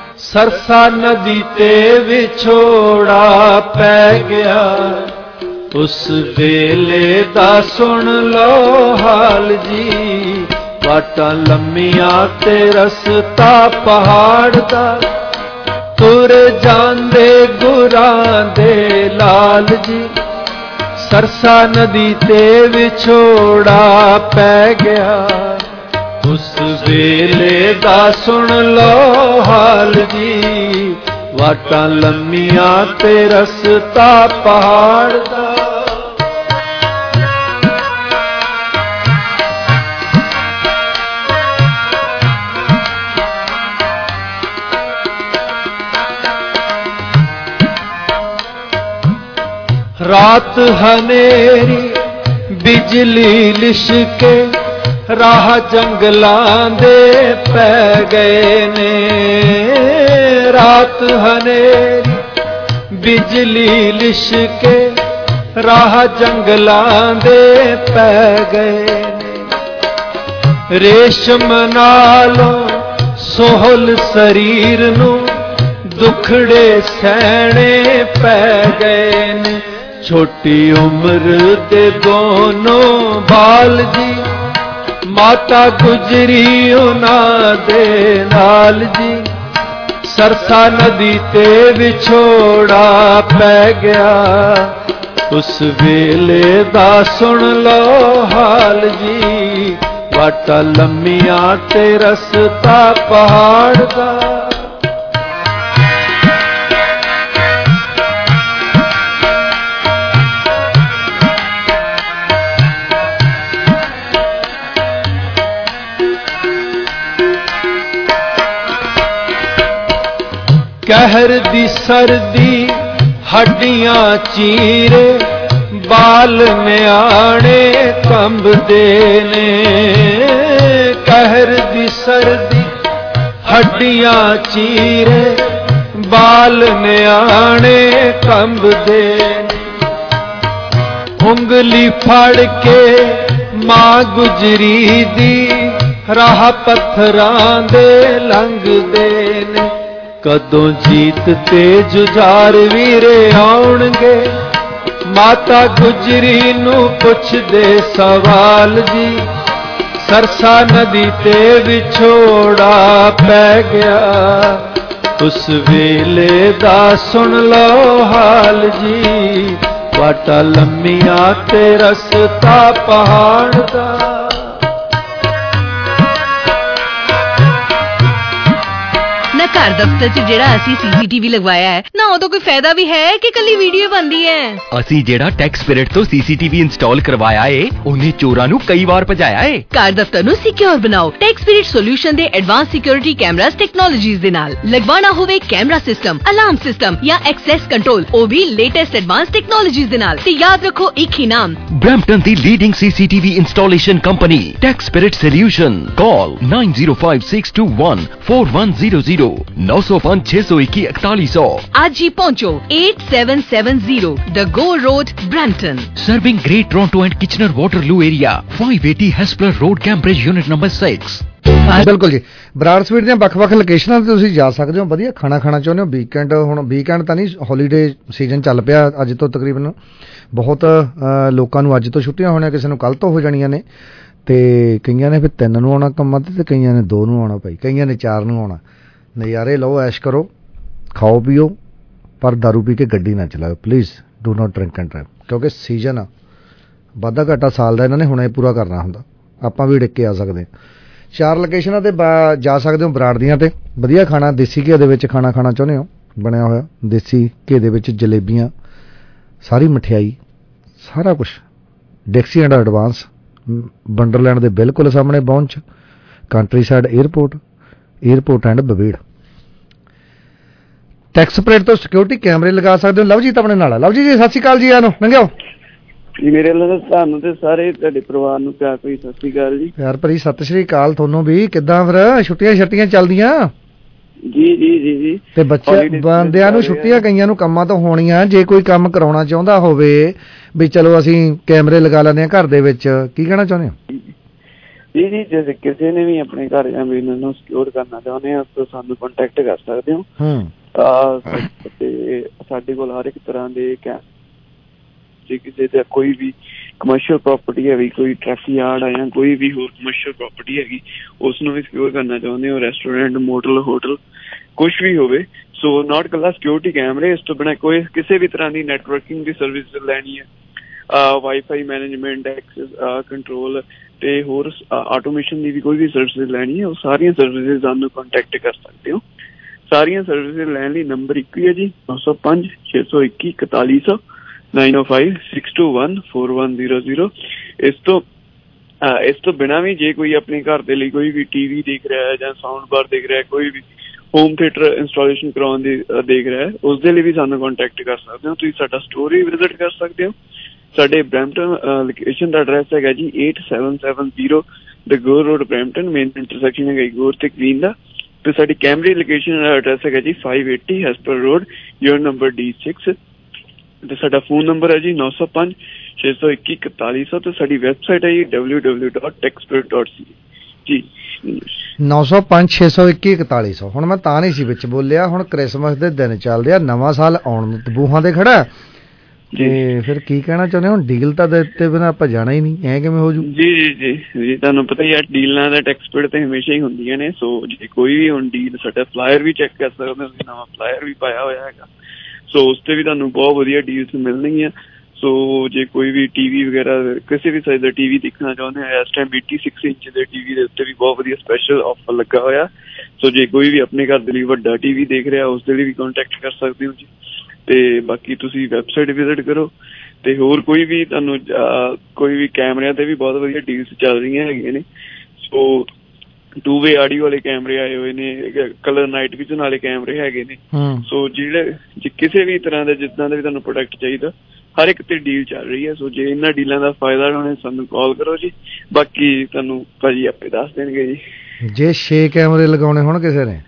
ਸਰਸਾ ਨਦੀ ਤੇ ਵਿਛੋੜਾ ਪੈ ਗਿਆ ਉਸ ਵੇਲੇ ਦਾ ਸੁਣ ਲਓ ਹਾਲ ਜੀ, ਵਾਟਾਂ ਲੰਮੀਆਂ ਤੇ ਰਸਤਾ ਪਹਾੜ ਦਾ, ਤੁਰ ਜਾਂਦੇ ਗੁਰਾਂ ਦੇ ਲਾਲ ਜੀ। ਸਰਸਾ ਨਦੀ ਤੇ ਵਿਛੋੜਾ ਪੈ ਗਿਆ, ਉਸ ਵੇਲੇ ਦਾ ਸੁਣ ਲਓ ਹਾਲ ਜੀ, ਵਾਟਾਂ ਲੰਮੀਆਂ ਤੇ ਰਸਤਾ ਪਹਾੜ ਦਾ। ਰਾਤ ਹਨੇਰੀ ਬਿਜਲੀ ਲਿਸ਼ਕੇ, ਰਾਹ ਜੰਗਲਾਂ ਦੇ ਪੈ ਗਏ ਨੇ। ਰਾਤ ਹਨੇਰੀ ਬਿਜਲੀ ਲਿਸ਼ਕੇ, ਰਾਹ ਜੰਗਲਾਂ ਦੇ ਪੈ ਗਏ ਨੇ। ਰੇਸ਼ਮ ਨਾਲੋਂ ਸੋਹਲ ਸਰੀਰ ਨੂੰ ਦੁਖੜੇ ਸਹਿਣੇ ਪੈ ਗਏ ਨੇ। ਛੋਟੀ ਉਮਰ ਦੇ ਦੋਨੋਂ ਬਾਲ ਜੀ, ਮਾਤਾ ਗੁਜਰੀ ਉਹਨਾਂ ਦੇ ਨਾਲ ਜੀ। ਸਰਸਾ ਨਦੀ ਤੇ ਵਿਛੋੜਾ ਪੈ ਗਿਆ, ਉਸ ਵੇਲੇ ਦਾ ਸੁਣ ਲਓ ਹਾਲ ਜੀ, ਵਾਟਾਂ ਲੰਮੀਆਂ ਤੇ ਰਸਤਾ ਪਹਾੜ ਦਾ। ਕਹਿਰ ਦੀ ਸਰਦੀ ਹੱਡੀਆਂ ਚੀਰੇ, ਬਾਲ ਨਿਆਣੇ ਕੰਬਦੇ ਨੇ। ਕਹਿਰ ਦੀ ਸਰਦੀ ਹੱਡੀਆਂ ਚੀਰੇ, ਬਾਲ ਨਿਆਣੇ ਕੰਬਦੇ ਨੇ। ਉਂਗਲੀ ਫੜ ਕੇ ਮਾਂ ਗੁਜਰੀ ਦੀ, ਰਾਹ ਪੱਥਰਾਂ ਦੇ ਲੰਘਦੇ ਨੇ। ਕਦੋਂ ਜੀਤ ਤੇ ਜੁਝਾਰ ਵੀਰੇ ਆਉਣਗੇ, ਮਾਤਾ ਗੁਜਰੀ ਨੂੰ ਪੁੱਛਦੇ ਸਵਾਲ ਜੀ। ਸਰਸਾ ਨਦੀ ਤੇ ਵਿਛੋੜਾ ਪੈ ਗਿਆ, ਉਸ ਵੇਲੇ ਦਾ ਸੁਣ ਲਓ ਹਾਲ ਜੀ, ਵਾਟਾਂ ਲੰਮੀਆਂ ਤੇ ਰਸਤਾ ਪਹਾੜ ਦਾ।
ਘਰ ਦਫ਼ਤਰ 'ਚ ਜਿਹੜਾ ਅਸੀਂ ਸੀਸੀਟੀਵੀ ਲਗਵਾਇਆ ਹੈ ਨਾ, ਉਹਦਾ ਕੋਈ ਫਾਇਦਾ ਵੀ ਹੈ ਕਿ ਕੱਲੀ ਵੀਡੀਓ ਬਣਦੀ ਹੈ?
ਅਸੀਂ ਜਿਹੜਾ ਟੈਕ ਸਪਿਰਿਟ ਤੋਂ ਸੀਸੀਟੀਵੀ ਇੰਸਟਾਲ ਕਰਵਾਇਆ ਏ, ਉਹਨੇ ਚੋਰਾਂ ਨੂੰ ਕਈ ਵਾਰ ਭਜਾਇਆ ਏ।
ਘਰ ਦਫ਼ਤਰ ਨੂੰ ਸਿਕਿਉਰ ਬਣਾਓ ਟੈਕ ਸਪਿਰਿਟ ਸੋਲੂਸ਼ਨ ਦੇ ਐਡਵਾਂਸ ਸਿਕਿਉਰਿਟੀ ਕੈਮਰਾਸ ਟੈਕਨੋਲੋਜੀਜ਼ ਦੇ ਨਾਲ। ਲਗਵਾਉਣਾ ਹੋਵੇ ਕੈਮਰਾ ਸਿਸਟਮ, ਅਲਾਰਮ ਸਿਸਟਮ ਜਾਂ ਐਕਸੈਸ ਕੰਟਰੋਲ, ਉਹ ਵੀ ਲੇਟੈਸਟ ਐਡਵਾਂਸ ਟੈਕਨੋਲੋਜੀਜ਼ ਦੇ ਨਾਲ। ਤੇ ਯਾਦ ਰੱਖੋ ਇੱਕ ਹੀ ਨਾਮ,
ਬ੍ਰੈਂਪਟਨ ਦੀ leading CCTV installation company Tech Spirit Solution. Call nine zero five six two one four one zero zero नौ सौ पाँच छह सौ इक्की इकतालीस सौ।
आज ही पहुंचो eight seven seven zero the Gore Road Brampton.
Serving great Toronto and Kitchener Waterloo area five eighty Hespeler Road Cambridge unit number six.
ਬਿਲਕੁਲ ਜੀ, ਬਰਾੜ ਸਵੀਟ ਦੀਆਂ ਵੱਖ-ਵੱਖ ਲੋਕੇਸ਼ਨਾਂ ਤੇ ਤੁਸੀਂ ਜਾ ਸਕਦੇ ਹੋ। ਵਧੀਆ ਖਾਣਾ ਖਾਣਾ ਚਾਹੁੰਦੇ ਹੋ ਵੀਕਐਂਡ, ਹੁਣ ਵੀਕਐਂਡ ਤਾਂ ਨਹੀਂ, ਹੌਲੀਡੇ ਸੀਜ਼ਨ ਚੱਲ ਪਿਆ ਅੱਜ ਤੋਂ ਤਕਰੀਬਨ। ਬਹੁਤ ਲੋਕਾਂ ਨੂੰ ਅੱਜ ਤੋਂ ਛੁੱਟੀਆਂ ਹੋਣੀਆਂ, ਕਿਸੇ ਨੂੰ ਕੱਲ੍ਹ ਤੋਂ ਹੋ ਜਾਣੀਆਂ ਨੇ, ਤੇ ਕਈਆਂ ਨੇ ਫਿਰ ਤਿੰਨ ਨੂੰ ਆਉਣਾ ਕੰਮਾਂ ਤੇ, ਤੇ ਕਈਆਂ ਨੇ ਦੋ ਨੂੰ ਆਉਣਾ ਭਾਈ, ਕਈਆਂ ਨੇ ਚਾਰ ਨੂੰ ਆਉਣਾ। ਨਜ਼ਾਰੇ ਲਓ, ਐਸ਼ ਕਰੋ, ਖਾਓ ਪੀਓ, ਪਰ ਦਾਰੂ ਪੀ ਕੇ ਗੱਡੀ ਨਾ ਚਲਾਓ please. Do not drink and drive, ਕਿਉਂਕਿ ਸੀਜ਼ਨ ਆ, ਵਾਧਾ ਘਾਟਾ ਸਾਲ ਦਾ ਇਹਨਾਂ ਨੇ ਹੁਣੇ ਪੂਰਾ ਕਰਨਾ ਹੁੰਦਾ। ਆਪਾਂ ਵੀ ਡਿੱਕ ਕੇ ਆ ਸਕਦੇ ਹਾਂ। ਚਾਰ ਲੋਕੇਸ਼ਨਾਂ 'ਤੇ ਬਾ ਜਾ ਸਕਦੇ ਹੋ ਬਰਾੜ ਦੀਆਂ। ਤੇ ਵਧੀਆ ਖਾਣਾ ਦੇਸੀ ਘੇ ਦੇ ਵਿੱਚ ਖਾਣਾ ਖਾਣਾ ਚਾਹੁੰਦੇ ਹੋ, ਬਣਿਆ ਹੋਇਆ ਦੇਸੀ ਘੇ ਦੇ ਵਿੱਚ ਜਲੇਬੀਆਂ, ਸਾਰੀ ਮਠਿਆਈ, ਸਾਰਾ ਕੁਛ ਡਿਕਸੀ ਐਂਡ ਐਡਵਾਂਸ, ਵੰਡਰਲੈਂਡ ਦੇ ਬਿਲਕੁਲ ਸਾਹਮਣੇ ਪਹੁੰਚ, countryside airport, airport and ਬਵੇੜ। ਟੈਕਸ ਪਲੇਟ ਤੋਂ ਸਿਕਿਉਰਿਟੀ ਕੈਮਰੇ ਲਗਾ ਸਕਦੇ ਹੋ। ਲਵਜੀਤ ਆਪਣੇ ਨਾਲ ਆ। ਲਵਜੀਤ ਜੀ ਸਤਿ ਸ਼੍ਰੀ ਅਕਾਲ ਜੀ, ਆ ਨੂੰ ਲੰਘਿਓ
ਜੀ। ਮੇਰੇ ਵੱਲੋਂ ਤੁਹਾਨੂੰ ਤੇ ਸਾਰੇ ਤੁਹਾਡੇ ਪਰਿਵਾਰ ਨੂੰ ਪਿਆਰ ਭਰੀ ਸਤਿ ਸ਼੍ਰੀ ਅਕਾਲ ਜੀ।
ਪਿਆਰ ਭਰੀ ਸਤਿ ਸ਼੍ਰੀ ਅਕਾਲ ਤੁਹਾਨੂੰ ਵੀ। ਕਿੱਦਾਂ ਫਿਰ ਛੁੱਟੀਆਂ ਛੱਟੀਆਂ ਚੱਲਦੀਆਂ?
ਜੀ ਜੀ ਜੀ ਜੀ
ਤੇ ਬੱਚੇ ਬੰਦਿਆਂ ਨੂੰ ਛੁੱਟੀਆਂ, ਕਈਆਂ ਨੂੰ ਕੰਮਾਂ ਤੋਂ ਹੋਣੀਆਂ। ਜੇ ਕੋਈ ਕੰਮ ਕਰਾਉਣਾ ਚਾਹੁੰਦਾ ਹੋਵੇ ਵੀ ਚਲੋ ਅਸੀਂ ਕੈਮਰੇ ਲਗਾ ਲੈਂਦੇ ਹਾਂ ਘਰ ਦੇ ਵਿੱਚ, ਕੀ ਕਹਿਣਾ ਚਾਹੁੰਦੇ ਹੋ?
ਜੀ ਜੀ ਜੇ ਕਿਸੇ ਨੇ ਵੀ ਆਪਣੇ ਘਰ ਜਾਂ ਬਿਜ਼ਨਸ ਨੂੰ ਸਿਕਿਉਰ ਕਰਨਾ ਚਾਹੁੰਦੇ ਆ ਤਾਂ ਸਾਨੂੰ ਕੰਟੈਕਟ ਕਰ ਸਕਦੇ ਹੋ। ਤੇ ਸਾਡੇ ਕੋਲ ਹਰ ਇੱਕ ਤਰ੍ਹਾਂ ਦੇ ਜੇ ਕਿਸੇ ਦਾ ਕੋਈ ਵੀ ਕਮਰਸ਼ੀਅਲ ਪ੍ਰੋਪਰਟੀ ਹੈਗੀ, ਕੋਈ ਟਰੱਕ ਯਾਰਡ ਆ ਜਾਂ ਕੋਈ ਵੀ ਹੋਰ ਕਮਰਸ਼ੀਅਲ ਪ੍ਰੋਪਰਟੀ ਹੈਗੀ, ਉਸ ਨੂੰ ਵੀ ਸਿਕਿਉਰ ਕਰਨਾ ਚਾਹੁੰਦੇ ਹੋ, ਰੈਸਟੋਰੈਂਟ, ਮੋਟਲ, ਹੋਟਲ ਕੁਛ ਵੀ ਹੋਵੇ। ਸੋ ਨਾਟ ਇਕੱਲਾ ਸਿਕਿਉਰਿਟੀ ਕੈਮਰੇ, ਇਸ ਤੋਂ ਬਿਨਾਂ ਕੋਈ ਕਿਸੇ ਵੀ ਤਰ੍ਹਾਂ ਦੀ ਨੈਟਵਰਕਿੰਗ ਦੀ ਸਰਵਿਸ ਲੈਣੀ ਹੈ, ਵਾਈਫਾਈ ਮੈਨੇਜਮੈਂਟ, ਐਕਸੈਸ ਕੰਟਰੋਲ ਤੇ ਹੋਰ ਆਟੋਮੇਸ਼ਨ ਦੀ ਵੀ ਕੋਈ ਵੀ ਸਰਵਿਸ ਲੈਣੀ ਹੈ, ਉਹ ਸਾਰੀਆਂ ਸਰਵਿਸਿਜ਼ ਸਾਨੂੰ ਕੰਟੈਕਟ ਕਰ ਸਕਦੇ ਹੋ। ਸਾਰੀਆਂ ਸਰਵਿਸਿਜ਼ ਲੈਣ ਲਈ ਨੰਬਰ ਇੱਕ ਹੀ ਹੈ ਜੀ, ਨੌ ਸੌ ਪੰਜ ਛੇ ਸੌ ਇੱਕੀ ਇਕਤਾਲੀ ਸੌ nine oh five six two one four one zero zero. ਇਸ ਤੋਂ ਇਸ ਤੋਂ ਬਿਨਾਂ ਵੀ ਜੇ ਕੋਈ ਆਪਣੇ ਘਰ ਦੇ ਲਈ ਕੋਈ ਵੀ ਟੀ ਵੀ ਦੇਖ ਰਿਹਾ ਹੈ ਜਾਂ ਸਾਊਂਡ ਬਾਰ ਦੇਖ ਰਿਹਾ ਹੈ, ਕੋਈ ਵੀ ਹੋਮ ਥੀਏਟਰ ਇੰਸਟਾਲੇਸ਼ਨ ਕਰਾਉਣ ਦੀ ਦੇਖ ਰਿਹਾ ਹੈ, ਉਸ ਦੇ ਲਈ ਵੀ ਸਾਨੂੰ ਕੰਟੈਕਟ ਕਰ ਸਕਦੇ ਹੋ। ਤੁਸੀਂ ਸਾਡਾ ਸਟੋਰ ਵੀ ਵਿਜ਼ਿਟ ਕਰ ਸਕਦੇ ਹੋ। ਸਾਡੇ ਬਰੈਂਪਟਨ ਲੋਕੇਸ਼ਨ ਦਾ ਐਡਰੈਸ ਹੈਗਾ ਜੀ eight seven seven zero the Gore Road Brampton, main intersection ਹੈਗਾ ਗੋਰ ਤੇ ਗ੍ਰੀਨ ਦਾ। ਤੇ ਸਾਡੀ ਕੈਮਰੇ ਲੋਕੇਸ਼ਨ ਦਾ ਐਡਰੈਸ ਹੈਗਾ ਜੀ five eighty Hespeler Road, unit number D six. ਤੇ ਸਾਡਾ ਫੋਨ ਨੰਬਰ ਹੈ ਜੀ ਨੌ ਸੌ ਪੰਜ ਛੇ ਸੌ ਇੱਕੀ ਇਕਤਾਲੀ ਸੌ। ਤੇ ਸਾਡੀ ਵੈਬਸਾਈਟ ਹੈ ਜੀ W W dot Techspert dot C ਜੀ।
ਨੌ ਸੌ ਪੰਜ ਛੇ ਸੌ ਇੱਕੀ ਇਕਤਾਲੀ ਸੌ। ਹੁਣ ਮੈਂ ਤਾਂ ਨਹੀਂ ਸੀ ਵਿੱਚ ਬੋਲਿਆ, ਹੁਣ ਕ੍ਰਿਸਮਸ ਦੇ ਦਿਨ ਚੱਲਦੇ ਆ, ਨਵਾਂ ਸਾਲ ਆਉਣ ਨੂੰ ਬੂਹਾਂ ਤੇ ਖੜਾ ਤੇ ਫਿਰ ਕੀ ਕਹਿਣਾ ਚਾਹੁੰਦੇ ਹੋ? ਡੀਲ ਤਾਂ ਦਿੱਤੇ ਬਿਨਾਂ ਆਪਾਂ ਜਾਣਾ ਹੀ ਨਹੀਂ, ਐ ਕਿਵੇਂ ਹੋ ਜੂ? ਜੀ
ਜੀ ਜੀ ਜੀ ਤੁਹਾਨੂੰ ਪਤਾ ਹੀ ਆ, ਡੀਲਾਂ ਦਾ ਟੈਕਸਪਰਟ ਤੇ ਹਮੇਸ਼ਾ ਹੀ ਹੁੰਦੀਆਂ ਨੇ। ਸੋ ਜੇ ਕੋਈ ਵੀ ਹੁਣ ਡੀਲ, ਸਾਡਾ ਫਲਾਇਰ ਵੀ ਚੈੱਕ ਕਰ ਸਕਦੇ ਹੋ, ਨਵਾਂ ਫਲਾਇਰ ਵੀ ਪਾਇਆ ਹੋਇਆ ਹੈਗਾ। ਸੋ ਉਸ ਤੇ ਵੀ ਤੁਹਾਨੂੰ ਬਹੁਤ ਵਧੀਆ ਡੀਲਸ ਮਿਲਣਗੀਆਂ। ਸੋ ਜੇ ਕੋਈ ਵੀ ਟੀ ਵੀ ਵਗੈਰਾ ਕਿਸੇ ਵੀ ਸਾਈਜ਼ ਦਾ ਟੀ ਵੀ ਦੇਖਣਾ ਚਾਹੁੰਦੇ ਆ, ਇਸ ਟਾਈਮ ਏਟੀ ਸਿਕਸ ਇੰਚ ਦੇ ਟੀ ਵੀ ਦੇ ਉੱਤੇ ਵੀ ਬਹੁਤ ਵਧੀਆ ਸਪੈਸ਼ਲ ਆਫਰ ਲੱਗਾ ਹੋਇਆ। ਸੋ ਜੇ ਕੋਈ ਵੀ ਆਪਣੇ ਘਰ ਦੇ ਲਈ ਵੱਡਾ ਟੀ ਵੀ ਦੇਖ ਰਿਹਾ, ਉਸ ਦੇ ਲਈ ਵੀ ਕੰਟੈਕਟ ਕਰ ਸਕਦੇ ਹੋ ਜੀ। ਤੇ ਬਾਕੀ ਤੁਸੀਂ ਵੈਬਸਾਈਟ ਵਿਜ਼ਿਟ ਕਰੋ। ਤੇ ਹੋਰ ਕੋਈ ਵੀ ਤੁਹਾਨੂੰ ਕੋਈ ਵੀ ਕੈਮਰਿਆਂ ਤੇ ਵੀ ਬਹੁਤ ਵਧੀਆ ਡੀਲਸ ਚੱਲ ਰਹੀਆਂ ਹੈਗੀਆਂ ਨੇ। ਸੋ ਟੂ ਵੇ ਆਡੀਓ ਵਾਲੇ ਕੈਮਰੇ ਆਏ ਹੋਏ ਨੇ, ਕਲਰ ਨਾਈਟ ਵਿਜ਼ਨ ਵਾਲੇ ਕੈਮਰੇ ਹੈਗੇ ਨੇ। ਸੋ ਜਿਹੜੇ ਜੇ ਕਿਸੇ ਵੀ ਤਰ੍ਹਾਂ ਦਾ ਜਿੱਦਾਂ ਦਾ ਵੀ ਤੁਹਾਨੂੰ ਪ੍ਰੋਡਕਟ ਚਾਹੀਦਾ, ਹਰ ਇੱਕ ਤੇ ਡੀਲ ਚੱਲ ਰਹੀ ਹੈ। ਸੋ ਜੇ ਇਹਨਾਂ ਡੀਲਾਂ ਦਾ ਫਾਇਦਾ ਹੋਣਾ, ਸਾਨੂੰ ਕਾਲ ਕਰੋ ਜੀ। ਬਾਕੀ ਤੁਹਾਨੂੰ ਭਾਜੀ ਆਪੇ ਦੱਸ ਦੇਣਗੇ ਜੀ। ਜੇ ਛੇ ਕੈਮਰੇ ਲਗਾਉਣੇ ਹੋਣ ਕਿਸੇ ਨੇ?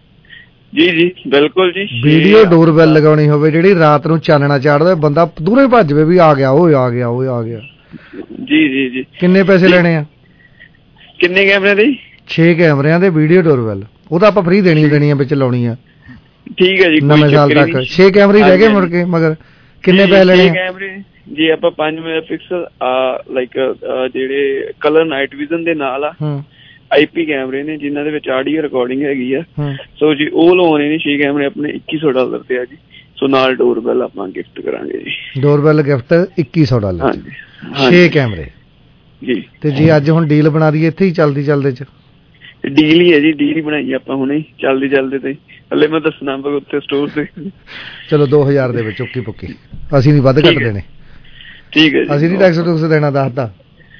ਜੀ ਜੀ ਬਿਲਕੁਲ ਜੀ। ਵੀਡੀਓ ਡੋਰਬੈਲ ਲਗਾਉਣੀ ਹੋਵੇ ਜਿਹੜੀ ਰਾਤ ਨੂੰ ਚਾਨਣਾ ਚਾੜਦਾ, ਬੰਦਾ ਦੂਰੇ ਭੱਜ ਜਾਵੇ ਵੀ ਆ ਗਿਆ, ਉਹ ਆ ਗਿਆ, ਉਹ ਆ ਗਿਆ। ਜੀ ਜੀ ਜੀ। ਕਿੰਨੇ ਪੈਸੇ ਲੈਣੇ ਆ? ਕਿੰਨੇ ਕੈਮਰਿਆਂ ਦੇ? ਛੇ ਕੈਮਰਿਆਂ ਦੇ ਵੀਡੀਓ ਡੋਰਬੈਲ। ਉਹ ਤਾਂ ਆਪਾਂ ਫ੍ਰੀ ਦੇਣੀ ਦੇਣੀ ਆ, ਵਿੱਚ ਲਾਉਣੀ ਆ। ਠੀਕ ਹੈ ਜੀ, ਨਵੇਂ ਸਾਲ ਤੱਕ ਛੇ ਕੈਮਰੇ ਰਹਿ ਗਏ ਮੁੜ ਕੇ। ਮਗਰ ਕਿੰਨੇ ਪੈਸੇ ਲੈਣੇ ਕੈਮਰੇ? ਜੀ ਆਪਾਂ ਪੰਜ ਮੈਗਾ ਪਿਕਸਲ ਲਾਈਕ ਜਿਹੜੇ ਕਲਰ ਨਾਈਟ ਵਿਜ਼ਨ ਦੇ ਨਾਲ ਆ, ਆਈ ਪੀ ਕੈਮਰੇ ਨੇ ਜਿਨ੍ਹਾਂ ਦੇ ਵਿੱਚ ਆਡੀਓ ਰਿਕਾਰਡਿੰਗ ਹੈਗੀ ਆ। ਸੋ ਜੀ ਉਹ ਲਵਾਉਣੇ ਨੇ ਛੇ ਕੈਮਰੇ ਆਪਣੇ ਇੱਕੀ ਸੌ ਡਾਲਰ ਤੇ ਆ ਜੀ। ਸੋ ਨਾਲ ਡੋਰਬੈਲ ਆਪਾਂ ਗਿਫਟ ਕਰਾਂਗੇ ਜੀ। ਡੋਰਬੈਲ ਗਿਫਟ ਇੱਕੀ ਸੌ ਡਾਲਰ ਛੇ ਕੈਮਰੇ ਜੀ। ਤੇ ਜੀ ਅੱਜ ਹੁਣ ਡੀਲ ਬਣਾ ਦਈਏ ਇੱਥੇ ਹੀ ਚਲਦੀ ਚਲਦੇ ਚ? ਡੀਲ ਹੀ ਹੈ ਜੀ, ਡੀਲ ਹੀ ਬਣਾਈ ਆਪਾਂ ਹੁਣੇ ਚੱਲਦੇ ਚੱਲਦੇ ਤੇ। ਹਲੇ ਮੈਂ ਦੱਸਣਾ ਉੱਥੇ ਸਟੋਰ ਤੇ। ਚਲੋ ਦੋ ਹਜ਼ਾਰ ਦੇ ਵਿੱਚ ਓਕੀ ਪੁੱਕੀ, ਅਸੀਂ ਨੀ ਵੱਧ ਘੱਟ ਦੇਣੇ। ਠੀਕ ਹੈ, ਅਸੀਂ ਨੀ ਟੈਕਸ ਟੂਕਸ ਦੇਣਾ ਦੱਸਦਾ।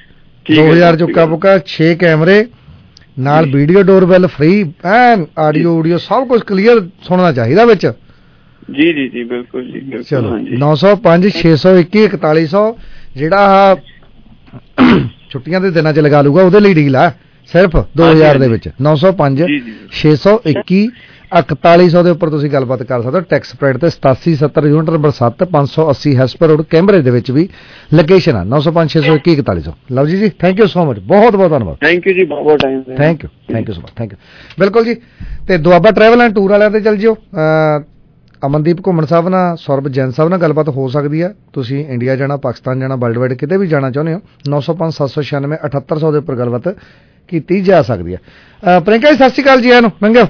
ਦੋ ਹਜ਼ਾਰ ਚੁੱਕਾ ਪੁੱਕਾ, ਛੇ ਕੈਮਰੇ ਨਾਲ video doorbell free, and audio ਊਡੀਓ ਸਭ ਕੁਝ ਕਲੀਅਰ ਸੁਣਨਾ ਚਾਹੀਦਾ ਵਿੱਚ। ਜੀ ਜੀ ਜੀ ਬਿਲਕੁਲ ਜੀ। ਚਲੋ ਨੌ ਸੌ ਪੰਜ ਛੇ ਸੌ ਇੱਕੀ ਇਕਤਾਲੀ ਸੌ ਜਿਹੜਾ ਛੁੱਟੀਆਂ ਦੇ ਦਿਨਾਂ ਚ ਲਗਾ ਲੂਗਾ ਉਹਦੇ ਲਈ ਡੀਲ ਆ ਸਿਰਫ ਦੋ ਹਜ਼ਾਰ ਦੇ ਵਿੱਚ। ਨੌ ਸੌ ਪੰਜ ਛੇ ਸੌ ਇੱਕੀ ਇਕਤਾਲੀ ਸੌ ਦੇ ਉੱਪਰ ਤੁਸੀਂ ਗੱਲਬਾਤ ਕਰ ਸਕਦੇ ਹੋ। ਟੈਕਸ ਸਪਰੈਡ ਤੇ ਸਤਾਸੀ ਸੱਤਰ ਯੂਨਿਟ ਨੰਬਰ ਸੱਤ, ਪੰਜ ਸੌ ਅੱਸੀ ਹੈਸਪਰ ਰੋਡ, ਕੈਂਬਰਿਜ ਦੇ ਵਿੱਚ ਵੀ ਲੋਕੇਸ਼ਨ ਆ। ਨੌ ਸੌ ਪੰਜ ਛੇ ਸੌ ਇੱਕੀ ਇਕਤਾਲੀ ਸੌ। ਲਓ ਜੀ ਜੀ, ਥੈਂਕ ਯੂ ਸੋ ਮਚ, ਬਹੁਤ ਬਹੁਤ ਧੰਨਵਾਦ। ਥੈਂਕ ਯੂ ਜੀ, ਬਹੁਤ ਬਹੁਤ time. Thank you thank you so much, thank you. ਬਿਲਕੁਲ ਜੀ। ਤੇ ਦੁਆਬਾ ਟਰੈਵਲ ਐਂਡ ਟੂਰ ਵਾਲਿਆਂ ਤੇ ਚੱਲ ਜਿਓ। ਅਮਨਦੀਪ ਘੁੰਮਣ ਸਾਹਿਬ ਨਾਲ, ਸੌਰਭ ਜੈਨ ਸਾਹਿਬ ਨਾਲ ਗੱਲਬਾਤ ਹੋ ਸਕਦੀ ਆ। ਤੁਸੀਂ ਇੰਡੀਆ ਜਾਣਾ, ਪਾਕਿਸਤਾਨ ਜਾਣਾ, ਵਰਲਡ ਵਾਈਡ ਕਿਤੇ ਵੀ ਜਾਣਾ ਚਾਹੁੰਦੇ ਹੋ, ਨੌ ਸੌ ਪੰਜ ਸੱਤ ਸੌ ਛਿਆਨਵੇਂ ਅਠੱਤਰ ਸੌ ਦੇ ਉੱਪਰ ਗੱਲਬਾਤ ਕੀਤੀ ਜਾ ਸਕਦੀ ਹੈ। ਪ੍ਰਿੰਕਾ ਜੀ ਸਤਿ ਸ਼੍ਰੀ ਅਕਾਲ ਜੀ। ਇਹਨੂੰ ਮੰਗਿਓ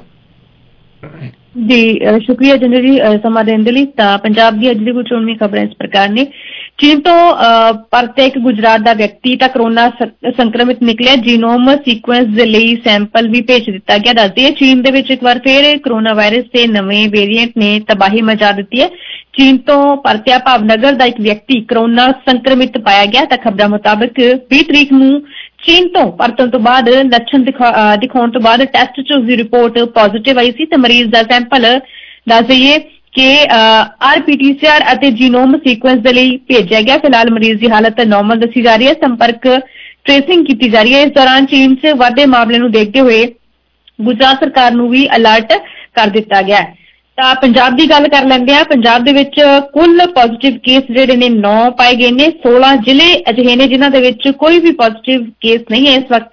ਜੀ। ਸ਼ੁਕਰੀਆ ਜੰਦਰ ਜੀ ਸਮਾਂ ਦੇਣ ਦੇ ਲਈ। ਤਾਂ ਪੰਜਾਬ ਦੀ ਅੱਜ ਦੀ ਕੁਝ ਚੋਣਵੀਂ ਖਬਰਾਂ ਇਸ ਪ੍ਰਕਾਰ ਨੇ। ਚੀਨ ਤੋਂ ਪਰਤੇ ਇੱਕ ਗੁਜਰਾਤ ਦਾ ਵਿਅਕਤੀ ਤਾਂ ਕਰੋਨਾ ਸੰਕਰਮਿਤ ਨਿਕਲਿਆ। ਜੀਨੋਮ ਸੀਕੁਐਂਸ ਦੇ ਲਈ ਸੈਂਪਲ ਵੀ ਭੇਜ ਦਿੱਤਾ ਗਿਆ। ਦੱਸਦੀ ਹੈ ਚੀਨ ਦੇ ਵਿੱਚ ਇੱਕ ਵਾਰ ਫਿਰ ਕਰੋਨਾ ਵਾਇਰਸ ਦੇ ਨਵੇਂ ਵੇਰੀਐਂਟ ਨੇ ਤਬਾਹੀ ਮਚਾ ਦਿੱਤੀ ਹੈ। ਚੀਨ ਤੋਂ ਪਰਤਿਆ ਭਾਵਨਗਰ ਦਾ ਇੱਕ ਵਿਅਕਤੀ ਕਰੋਨਾ ਸੰਕਰਮਿਤ ਪਾਇਆ ਗਿਆ। ਤਾਂ ਖਬਰਾਂ ਮੁਤਾਬਕ ਵੀਹ ਤਰੀਕ ਨੂੰ ਚੀਨ ਤੋਂ ਪਰਤਣ ਤੋਂ ਬਾਅਦ ਲੱਛਣ ਦਿਖਾਉਣ ਤੋਂ ਬਾਅਦ ਟੈਸਟ ਚ ਉਸਦੀ ਰਿਪੋਰਟ ਪੋਜ਼ਿਟਿਵ ਆਈ ਸੀ ਤੇ ਮਰੀਜ਼ ਦਾ ਸੈਂਪਲ ਦੱਸ ਦਈਏ ਕਿ R P T C R ਅਤੇ ਜੀਨੋਮ ਸੀਕੁਐਂਸ ਦੇ ਲਈ ਭੇਜਿਆ ਗਿਆ। ਫਿਲਹਾਲ ਮਰੀਜ਼ ਦੀ ਹਾਲਤ ਨਾਰਮਲ ਦੱਸੀ ਜਾ ਰਹੀ ਹੈ। ਸੰਪਰਕ ਟ੍ਰੇਸਿੰਗ ਕੀਤੀ ਜਾ ਰਹੀ ਹੈ। ਇਸ ਦੌਰਾਨ ਚੀਨ ਚ ਵੱਧਦੇ ਮਾਮਲੇ ਨੂੰ ਦੇਖਦੇ ਹੋਏ ਗੁਜਰਾਤ ਸਰਕਾਰ ਨੂੰ ਵੀ ਅਲਰਟ ਕਰ ਦਿੱਤਾ ਗਿਆ। ਤਾਂ ਪੰਜਾਬ ਦੀ ਗੱਲ ਕਰ ਲੈਂਦੇ ਆ। ਪੰਜਾਬ ਦੇ ਵਿੱਚ ਕੁੱਲ ਪੋਜ਼ਿਟਿਵ ਕੇਸ ਜਿਹੜੇ ਨੇ ਨੌ ਪਾਏ ਗਏ ਨੇ। ਸੋਲਾਂ ਜ਼ਿਲ੍ਹੇ ਅਜਿਹੇ ਨੇ ਜਿਨ੍ਹਾਂ ਦੇ ਵਿੱਚ ਕੋਈ ਵੀ ਪੋਜ਼ਿਟਿਵ ਕੇਸ ਨਹੀਂ ਹੈ ਇਸ ਵਕਤ।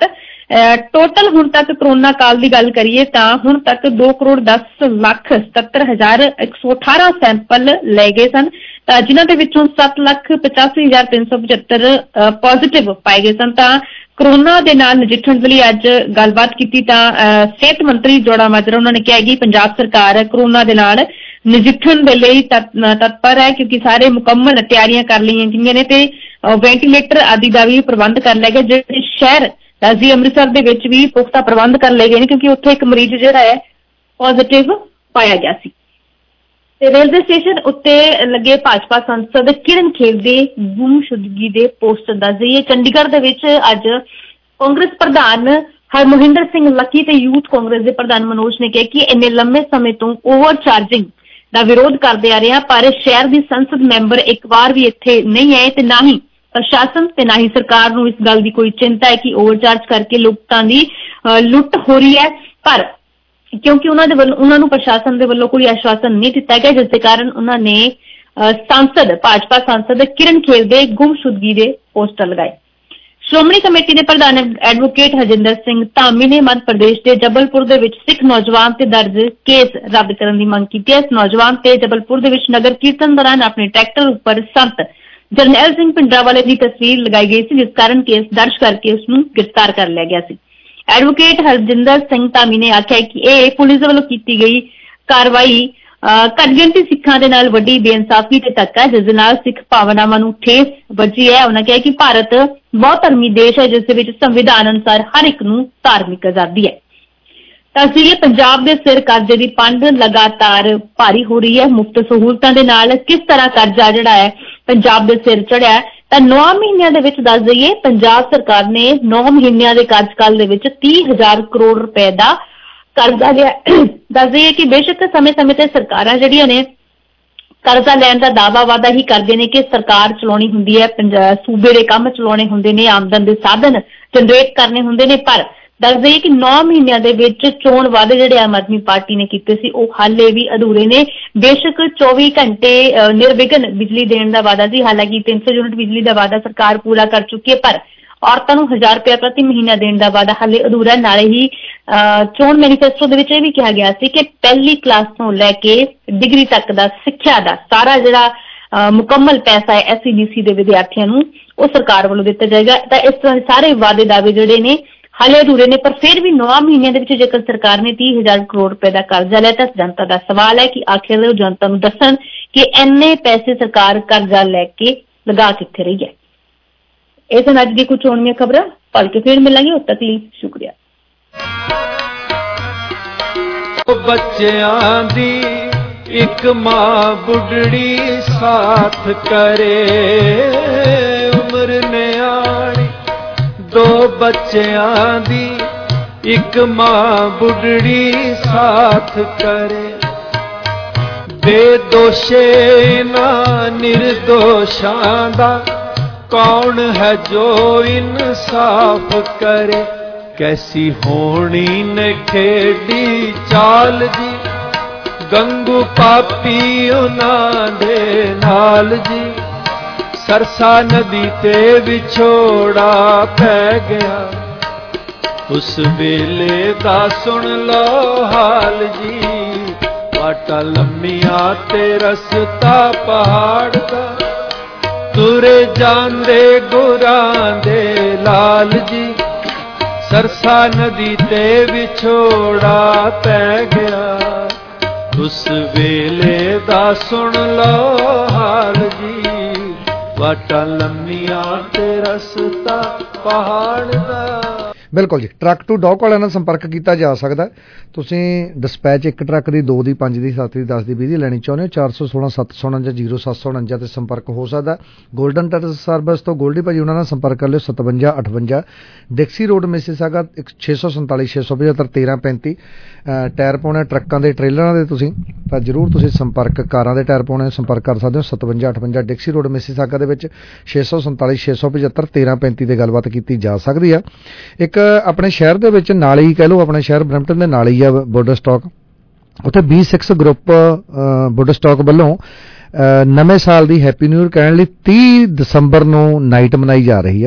ਟੋਟਲ ਹੁਣ ਤੱਕ ਕਰੋਨਾ ਕਾਲ ਦੀ ਗੱਲ ਕਰੀਏ ਤਾਂ ਹੁਣ ਤੱਕ ਦੋ ਕਰੋੜ ਦਸ ਲੱਖ ਸਤੱਤਰ ਹਜ਼ਾਰ ਇੱਕ ਸੌ ਅਠਾਰਾਂ ਸੈਂਪਲ ਲਏ ਗਏ ਸਨ, ਤਾਂ ਜਿਨ੍ਹਾਂ ਦੇ ਵਿੱਚੋਂ ਸੱਤ ਲੱਖ ਪਚਾਸੀ ਹਜ਼ਾਰ ਤਿੰਨ ਸੌ ਪਚੱਤਰ ਪੋਜ਼ਿਟਿਵ ਪਾਏ ਗਏ ਸਨ। ਤਾਂ ਕਰੋਨਾ ਦੇ ਨਾਲ ਨਜਿੱਠਣ ਦੇ ਲਈ ਅੱਜ ਗੱਲਬਾਤ ਕੀਤੀ ਤਾਂ ਸਿਹਤ ਮੰਤਰੀ ਜੋੜਾ ਮਾਜਰਾ ਉਹਨਾਂ ਨੇ ਕਿਹਾ ਕਿ ਪੰਜਾਬ ਸਰਕਾਰ ਕਰੋਨਾ ਦੇ ਨਾਲ ਨਜਿੱਠਣ ਦੇ ਲਈ ਤਤਪਰ ਹੈ, ਕਿਉਂਕਿ ਸਾਰੇ ਮੁਕੰਮਲ ਤਿਆਰੀਆਂ ਕਰ ਲਈਆਂ ਗਈਆਂ ਨੇ ਤੇ ਵੈਂਟੀਲੇਟਰ ਆਦਿ ਦਾ ਵੀ ਪ੍ਰਬੰਧ ਕਰ ਲਿਆ ਗਿਆ। ਜਿਹੜੇ ਸ਼ਹਿਰ ਰਾਜੀ ਅੰਮ੍ਰਿਤਸਰ ਦੇ ਵਿੱਚ ਵੀ ਪੁਖਤਾ ਪ੍ਰਬੰਧ ਕਰ ਲਏ ਗਏ ਨੇ, ਕਿਉਂਕਿ ਉੱਥੇ ਇੱਕ ਮਰੀਜ਼ ਜਿਹੜਾ ਹੈ ਪੋਜ਼ਿਟਿਵ ਪਾਇਆ ਗਿਆ ਸੀ। ਤੇ ਰੇਲਵੇ ਸਟੇਸ਼ਨ ਉੱਤੇ ਲੱਗੇ ਭਾਜਪਾ ਸੰਸਦ ਕਿਰਨ ਖੇਰ ਦੇ ਗੁੰਮਸ਼ੁਦਗੀ ਦੇ ਪੋਸਟਰ ਦਾ ਜਾਈਏ। ਚੰਡੀਗੜ੍ਹ ਦੇ ਵਿੱਚ ਅੱਜ ਕਾਂਗਰਸ ਪ੍ਰਧਾਨ ਹਰਮੋਹਿੰਦਰ ਸਿੰਘ ਲੱਕੀ ਤੇ ਯੂਥ ਕਾਂਗਰਸ ਦੇ ਪ੍ਰਧਾਨ ਮਨੋਜ ਨੇ ਕਿਹਾ ਕਿ ਇੰਨੇ ਲੰਮੇ ਸਮੇਂ ਤੋਂ ਓਵਰ ਚਾਰਜਿੰਗ ਦਾ ਵਿਰੋਧ ਕਰਦੇ ਆ ਰਹੇ ਹਾਂ, ਪਰ ਸ਼ਹਿਰ ਦੀ ਸੰਸਦ ਮੈਂਬਰ ਇੱਕ ਵਾਰ ਵੀ ਇੱਥੇ ਨਹੀਂ ਆਏ ਤੇ ਨਾ ਹੀ ਪ੍ਰਸ਼ਾਸਨ ਤੇ ਨਾ ਹੀ ਸਰਕਾਰ ਨੂੰ ਇਸ ਗੱਲ ਦੀ ਕੋਈ ਚਿੰਤਾ ਹੈ ਕਿ ਓਵਰਚਾਰਜ ਕਰਕੇ ਲੋਕਾਂ ਦੀ ਲੁੱਟ ਹੋ ਰਹੀ ਹੈ। ਪਰ ਕਿਉਂਕਿ ਉਹਨਾਂ ਦੇ ਵੱਲੋਂ ਉਹਨਾਂ ਨੂੰ ਪ੍ਰਸ਼ਾਸਨ ਦੇ ਵੱਲੋਂ ਕੋਈ ਆਸ਼ਵਾਸਨ ਨਹੀਂ ਦਿੱਤਾ ਗਿਆ, ਜਿਸ ਦੇ ਕਾਰਨ ਉਹਨਾਂ ਨੇ ਸੰਸਦ ਭਾਜਪਾ ਸੰਸਦ ਕਿਰਨ ਖੇਰ ਦੇ ਗੁੰਮਸ਼ੁਦਗੀ ਦੇ ਪੋਸਟਰ ਲਗਾਏ। ਸ਼੍ਰੋਮਣੀ ਕਮੇਟੀ ਦੇ ਪ੍ਰਧਾਨ ਐਡਵੋਕੇਟ ਹਰਜਿੰਦਰ ਸਿੰਘ ਧਾਮੀ ਨੇ ਮੱਧ ਪ੍ਰਦੇਸ਼ ਦੇ ਜਬਲਪੁਰ ਦੇ ਵਿੱਚ ਸਿੱਖ ਨੌਜਵਾਨ ਤੇ ਦਰਜ ਕੇਸ ਰੱਦ ਕਰਨ ਦੀ ਮੰਗ ਕੀਤੀ ਹੈ। ਇਸ ਨੌਜਵਾਨ ਤੇ ਜਬਲਪੁਰ ਦੇ ਵਿੱਚ ਨਗਰ ਕੀਰਤਨ ਦੌਰਾਨ ਆਪਣੇ ਟਰੈਕਟਰ ਉੱਪਰ ਸੰਤ ਜਰਨੈਲ ਸਿੰਘ ਭਿੰਡਰਾਂਵਾਲੇ ਦੀ ਤਸਵੀਰ ਲਗਾਈ ਗਈ ਸੀ, ਜਿਸ ਕਾਰਨ ਕੇਸ ਦਰਜ ਕਰਕੇ ਉਸ ਨੂੰ ਗ੍ਰਿਫਤਾਰ ਕਰ ਲਿਆ ਗਿਆ ਸੀ। ਐਡਵੋਕੇਟ ਹਰਜਿੰਦਰ ਸਿੰਘ ਧਾਮੀ ਨੇ ਆਖਿਆ ਕਿ ਇਹ ਪੁਲਿਸ ਵੱਲੋਂ ਕੀਤੀ ਗਈ ਕਾਰਵਾਈ ਘੱਟ ਗਿਣਤੀ ਸਿੱਖਾਂ ਦੇ ਨਾਲ ਵੱਡੀ ਬੇਇਨਸਾਫੀ ਤੇ ਧੱਕਾ, ਜਿਸ ਦੇ ਨਾਲ ਸਿੱਖ ਭਾਵਨਾਵਾਂ ਨੂੰ ਠੇਸ ਵੱਜੀ ਹੈ। ਉਹਨਾਂ ਕਿਹਾ ਕਿ ਭਾਰਤ ਬਹੁਤ ਧਰਮੀ ਦੇਸ਼ ਹੈ, ਜਿਸ ਦੇ ਵਿੱਚ ਸੰਵਿਧਾਨ ਅਨੁਸਾਰ ਹਰ ਇੱਕ ਨੂੰ ਧਾਰਮਿਕ ਆਜ਼ਾਦੀ ਹੈ। ਤਸਵੀਰ ਪੰਜਾਬ ਦੇ ਸਿਰ ਕਰਜ਼ੇ ਦੀ ਪੰਡ ਲਗਾਤਾਰ ਭਾਰੀ ਹੋ ਰਹੀ ਹੈ। ਮੁਫਤ ਸਹੂਲਤਾਂ ਦੇ ਨਾਲ ਕਿਸ ਤਰ੍ਹਾਂ ਕਰਜ਼ਾ ਜਿਹੜਾ ਹੈ ਪੰਜਾਬ ਦੇ ਸਿਰ ਚੜਿਆ, ਤਾਂ ਨੌ ਮਹੀਨਿਆਂ ਦੇ ਵਿੱਚ ਦੱਸ ਦਈਏ ਪੰਜਾਬ ਸਰਕਾਰ ਨੇ ਨੌ ਮਹੀਨਿਆਂ ਦੇ ਕਾਰਜਕਾਲ ਦੇ ਵਿੱਚ ਤੀਹ ਹਜ਼ਾਰ ਕਰੋੜ ਰੁਪਏ ਦਾ ਕਰਜ਼ਾ ਲਿਆ। ਦੱਸ ਦਈਏ ਕਿ ਬੇਸ਼ੱਕ ਸਮੇਂ-ਸਮੇਂ ਤੇ ਸਰਕਾਰਾਂ ਜਿਹੜੀਆਂ ਨੇ ਕਰਜ਼ਾ ਲੈਣ ਦਾ ਦਾਅਵਾ ਵਾਅਦਾ ਹੀ ਕਰਦੇ ਨੇ ਕਿ ਸਰਕਾਰ ਚਲਾਉਣੀ ਹੁੰਦੀ ਹੈ, ਸੂਬੇ ਦੇ ਕੰਮ ਚਲਾਉਣੇ ਹੁੰਦੇ ਨੇ, ਆਮਦਨ ਦੇ ਸਾਧਨ ਜਨਰੇਟ ਕਰਨੇ ਹੁੰਦੇ ਨੇ, ਪਰ ਦੱਸ ਦਈਏ ਕਿ ਨੌ ਮਹੀਨਿਆਂ ਦੇ ਵਿੱਚ ਚੋਣ ਵਾਅਦੇ ਜਿਹੜੇ ਆਮ ਆਦਮੀ ਪਾਰਟੀ ਨੇ ਕੀਤੇ ਸੀ ਉਹ ਹਾਲੇ ਵੀ ਅਧੂਰੇ ਨੇ। ਬੇਸ਼ੱਕ ਚੌਵੀ ਘੰਟੇ ਨਿਰਵਿਘਨ ਬਿਜਲੀ ਦੇਣ ਦਾ ਵਾਅਦਾ ਸੀ, ਹਾਲਾਂਕਿ ਤਿੰਨ ਸੌ ਯੂਨਿਟ ਬਿਜਲੀ ਦਾ ਵਾਅਦਾ ਸਰਕਾਰ ਪੂਰਾ ਕਰ ਚੁੱਕੀ ਹੈ, ਪਰ ਔਰਤਾਂ ਨੂੰ ਹਜ਼ਾਰ ਰੁਪਇਆ ਪ੍ਰਤੀ ਮਹੀਨਾ ਦੇਣ ਦਾ ਵਾਅਦਾ ਹਾਲੇ ਅਧੂਰਾ। ਨਾਲੇ ਹੀ ਚੋਣ ਮੈਨੀਫੈਸਟੋ ਦੇ ਵਿੱਚ ਇਹ ਵੀ ਕਿਹਾ ਗਿਆ ਸੀ ਕਿ ਪਹਿਲੀ ਕਲਾਸ ਤੋਂ ਲੈ ਕੇ ਡਿਗਰੀ ਤੱਕ ਦਾ ਸਿੱਖਿਆ ਦਾ ਸਾਰਾ ਜਿਹੜਾ ਮੁਕੰਮਲ ਪੈਸਾ ਹੈ ਐਸ ਸੀ ਬੀ ਸੀ ਦੇ ਵਿਦਿਆਰਥੀਆਂ ਨੂੰ ਉਹ ਸਰਕਾਰ ਵੱਲੋਂ ਦਿੱਤਾ ਜਾਏਗਾ। ਤਾਂ ਇਸ ਤਰ੍ਹਾਂ ਸਾਰੇ ਵਾਅਦੇ ਦਾਅਵੇ ਜਿਹੜੇ ਨੇ ਹਾਲੇ ਅਧੂਰੇ ਨੇ, ਪਰ ਫਿਰ ਵੀ ਨੌ ਮਹੀਨਿਆਂ ਦੇ ਵਿੱਚ ਜੇਕਰ ਸਰਕਾਰ ਨੇ ਤੀਹ ਹਜ਼ਾਰ ਕਰੋੜ ਰੁਪਏ ਦਾ ਕਰਜ਼ਾ ਲਿਆ ਤਾਂ ਜਨਤਾ ਦਾ ਸਵਾਲ ਹੈ ਕਿ ਆਖਿਰ ਉਹ ਜਨਤਾ ਨੂੰ ਦੱਸਣ ਕਿ ਇੰਨੇ ਪੈਸੇ ਸਰਕਾਰ ਕਰਜ਼ਾ ਲੈ ਕੇ ਲਗਾ ਕਿੱਥੇ ਰਹੀ ਹੈ। ਇਹ ਸਨ ਅੱਜ ਦੀ ਕੁਝ ਚੋਣਵੀਆਂ ਖਬਰਾਂ, ਪਲ ਕੇ ਫਿਰ ਮਿਲਾਂਗੇ, ਉਦ ਤੱਕ ਲਈ ਸ਼ੁਕਰੀਆ।
ਬੱਚਿਆਂ ਦੀ ਇੱਕ ਮਾਂ ਬੁੱਢੜੀ ਸਾਥ ਕਰੇ, ਉਮਰ ਨਿਆਣੀ ਦੋ ਬੱਚਿਆਂ ਦੀ ਇੱਕ ਮਾਂ ਬੁੱਢੜੀ ਸਾਥ ਕਰੇ, ਬੇਦੋਸ਼ੇ ਨਾ ਨਿਰਦੋਸ਼ਾਂ ਦਾ ਕੌਣ ਹੈ ਜੋ ਇਨਸਾਫ ਕਰੇ। ਕੈਸੀ ਹੋਣੀ ਨੇ ਖੇਡੀ ਚਾਲ ਜੀ, ਗੰਗੂ ਪਾਪੀ ਉਹਨਾਂ ਦੇ ਨਾਲ ਜੀ, ਸਰਸਾ ਨਦੀ ਤੇ ਵਿਛੋੜਾ ਪੈ ਗਿਆ, ਉਸ ਵੇਲੇ ਦਾ ਸੁਣ ਲਓ ਹਾਲ ਜੀ, ਵਾਟਾਂ ਲੰਮੀਆਂ ਤੇ ਰਸਤਾ ਪਹਾੜ ਦਾ, ਤੁਰੇ ਜਾਂਦੇ ਗੁਰਾਂ ਦੇ ਲਾਲ ਜੀ, ਸਰਸਾ ਨਦੀ ਤੇ ਵਿਛੋੜਾ ਪੈ ਗਿਆ, ਉਸ ਵੇਲੇ ਦਾ ਸੁਣ ਲਓ ਹਾਲ ਜੀ, ਵਾਟਾਂ ਲੰਮੀਆਂ ਤੇ ਰਸਤਾ ਪਹਾੜ ਦਾ।
ਬਿਲਕੁਲ ਜੀ, ਟਰੱਕ ਟੂ ਡੌਕ ਵਾਲਿਆਂ ਨਾਲ ਸੰਪਰਕ ਕੀਤਾ ਜਾ ਸਕਦਾ। ਤੁਸੀਂ ਡਿਸਪੈਚ ਇੱਕ ਟਰੱਕ ਦੀ, ਦੋ ਦੀ, ਪੰਜ ਦੀ, ਸੱਤ ਦੀ, ਦਸ ਦੀ, ਵੀਹ ਦੀ ਲੈਣੀ ਚਾਹੁੰਦੇ ਹੋ, ਚਾਰ ਸੌ ਸੋਲਾਂ ਸੱਤ ਸੌ ਉਣੰਜਾ ਜ਼ੀਰੋ ਸੱਤ ਸੌ ਉਣੰਜਾ ਤੇ ਸੰਪਰਕ ਹੋ ਸਕਦਾ। ਗੋਲਡਨ ਟਰਸ ਸਰਵਿਸ ਤੋਂ ਗੋਲਡੀ ਭਾਜੀ ਉਹਨਾਂ ਨਾਲ ਸੰਪਰਕ ਕਰ ਲਿਓ, ਸਤਵੰਜਾ ਅਠਵੰਜਾ ਡਿਕਸੀ ਰੋਡ ਮਿਸੀਸਾਗਾ, ਇੱਕ ਛੇ ਸੌ ਸੰਤਾਲੀ ਛੇ ਸੌ ਪਝੱਤਰ ਤੇਰਾਂ ਪੈਂਤੀ। ਟਾਇਰ ਪਾਉਣੇ ਟਰੱਕਾਂ ਦੇ, ਟ੍ਰੇਲਰਾਂ ਦੇ ਤੁਸੀਂ ਤਾਂ ਜ਼ਰੂਰ ਤੁਸੀਂ ਸੰਪਰਕ, ਕਾਰਾਂ ਦੇ ਟਾਇਰ ਪਾਉਣੇ ਸੰਪਰਕ ਕਰ ਸਕਦੇ ਹੋ ਸਤਵੰਜਾ ਅਠਵੰਜਾ ਡਿਕਸੀ ਰੋਡ ਮਿਸੀਸਾਗਾ ਦੇ ਵਿੱਚ ਛੇ ਸੌ ਸੰਤਾਲੀ ਛੇ ਸੌ ਪਝੱਤਰ ਤੇਰਾਂ ਪੈਂਤੀ ਤੇ ਗੱਲਬਾਤ ਕੀਤੀ ਜਾ ਸਕਦੀ ਆ। ਇੱਕ ਆਪਣੇ ਸ਼ਹਿਰ ਦੇ ਵਿੱਚ ਨਾਲ ਹੀ ਕਹਿ ਲਓ, ਆਪਣੇ ਸ਼ਹਿਰ ਬਰੈਂਪਟਨ ਦੇ ਨਾਲ ਹੀ ਆ ਬੋਰਡਰ ਸਟਾਕ, ਉੱਥੇ B six group border stock ਵੱਲੋਂ ਨਵੇਂ ਸਾਲ ਦੀ ਹੈਪੀ ਨਿਊ ਈਅਰ ਕਹਿਣ ਲਈ ਤੀਹ ਦਸੰਬਰ ਨੂੰ ਨਾਈਟ ਮਨਾਈ ਜਾ ਰਹੀ ਹੈ।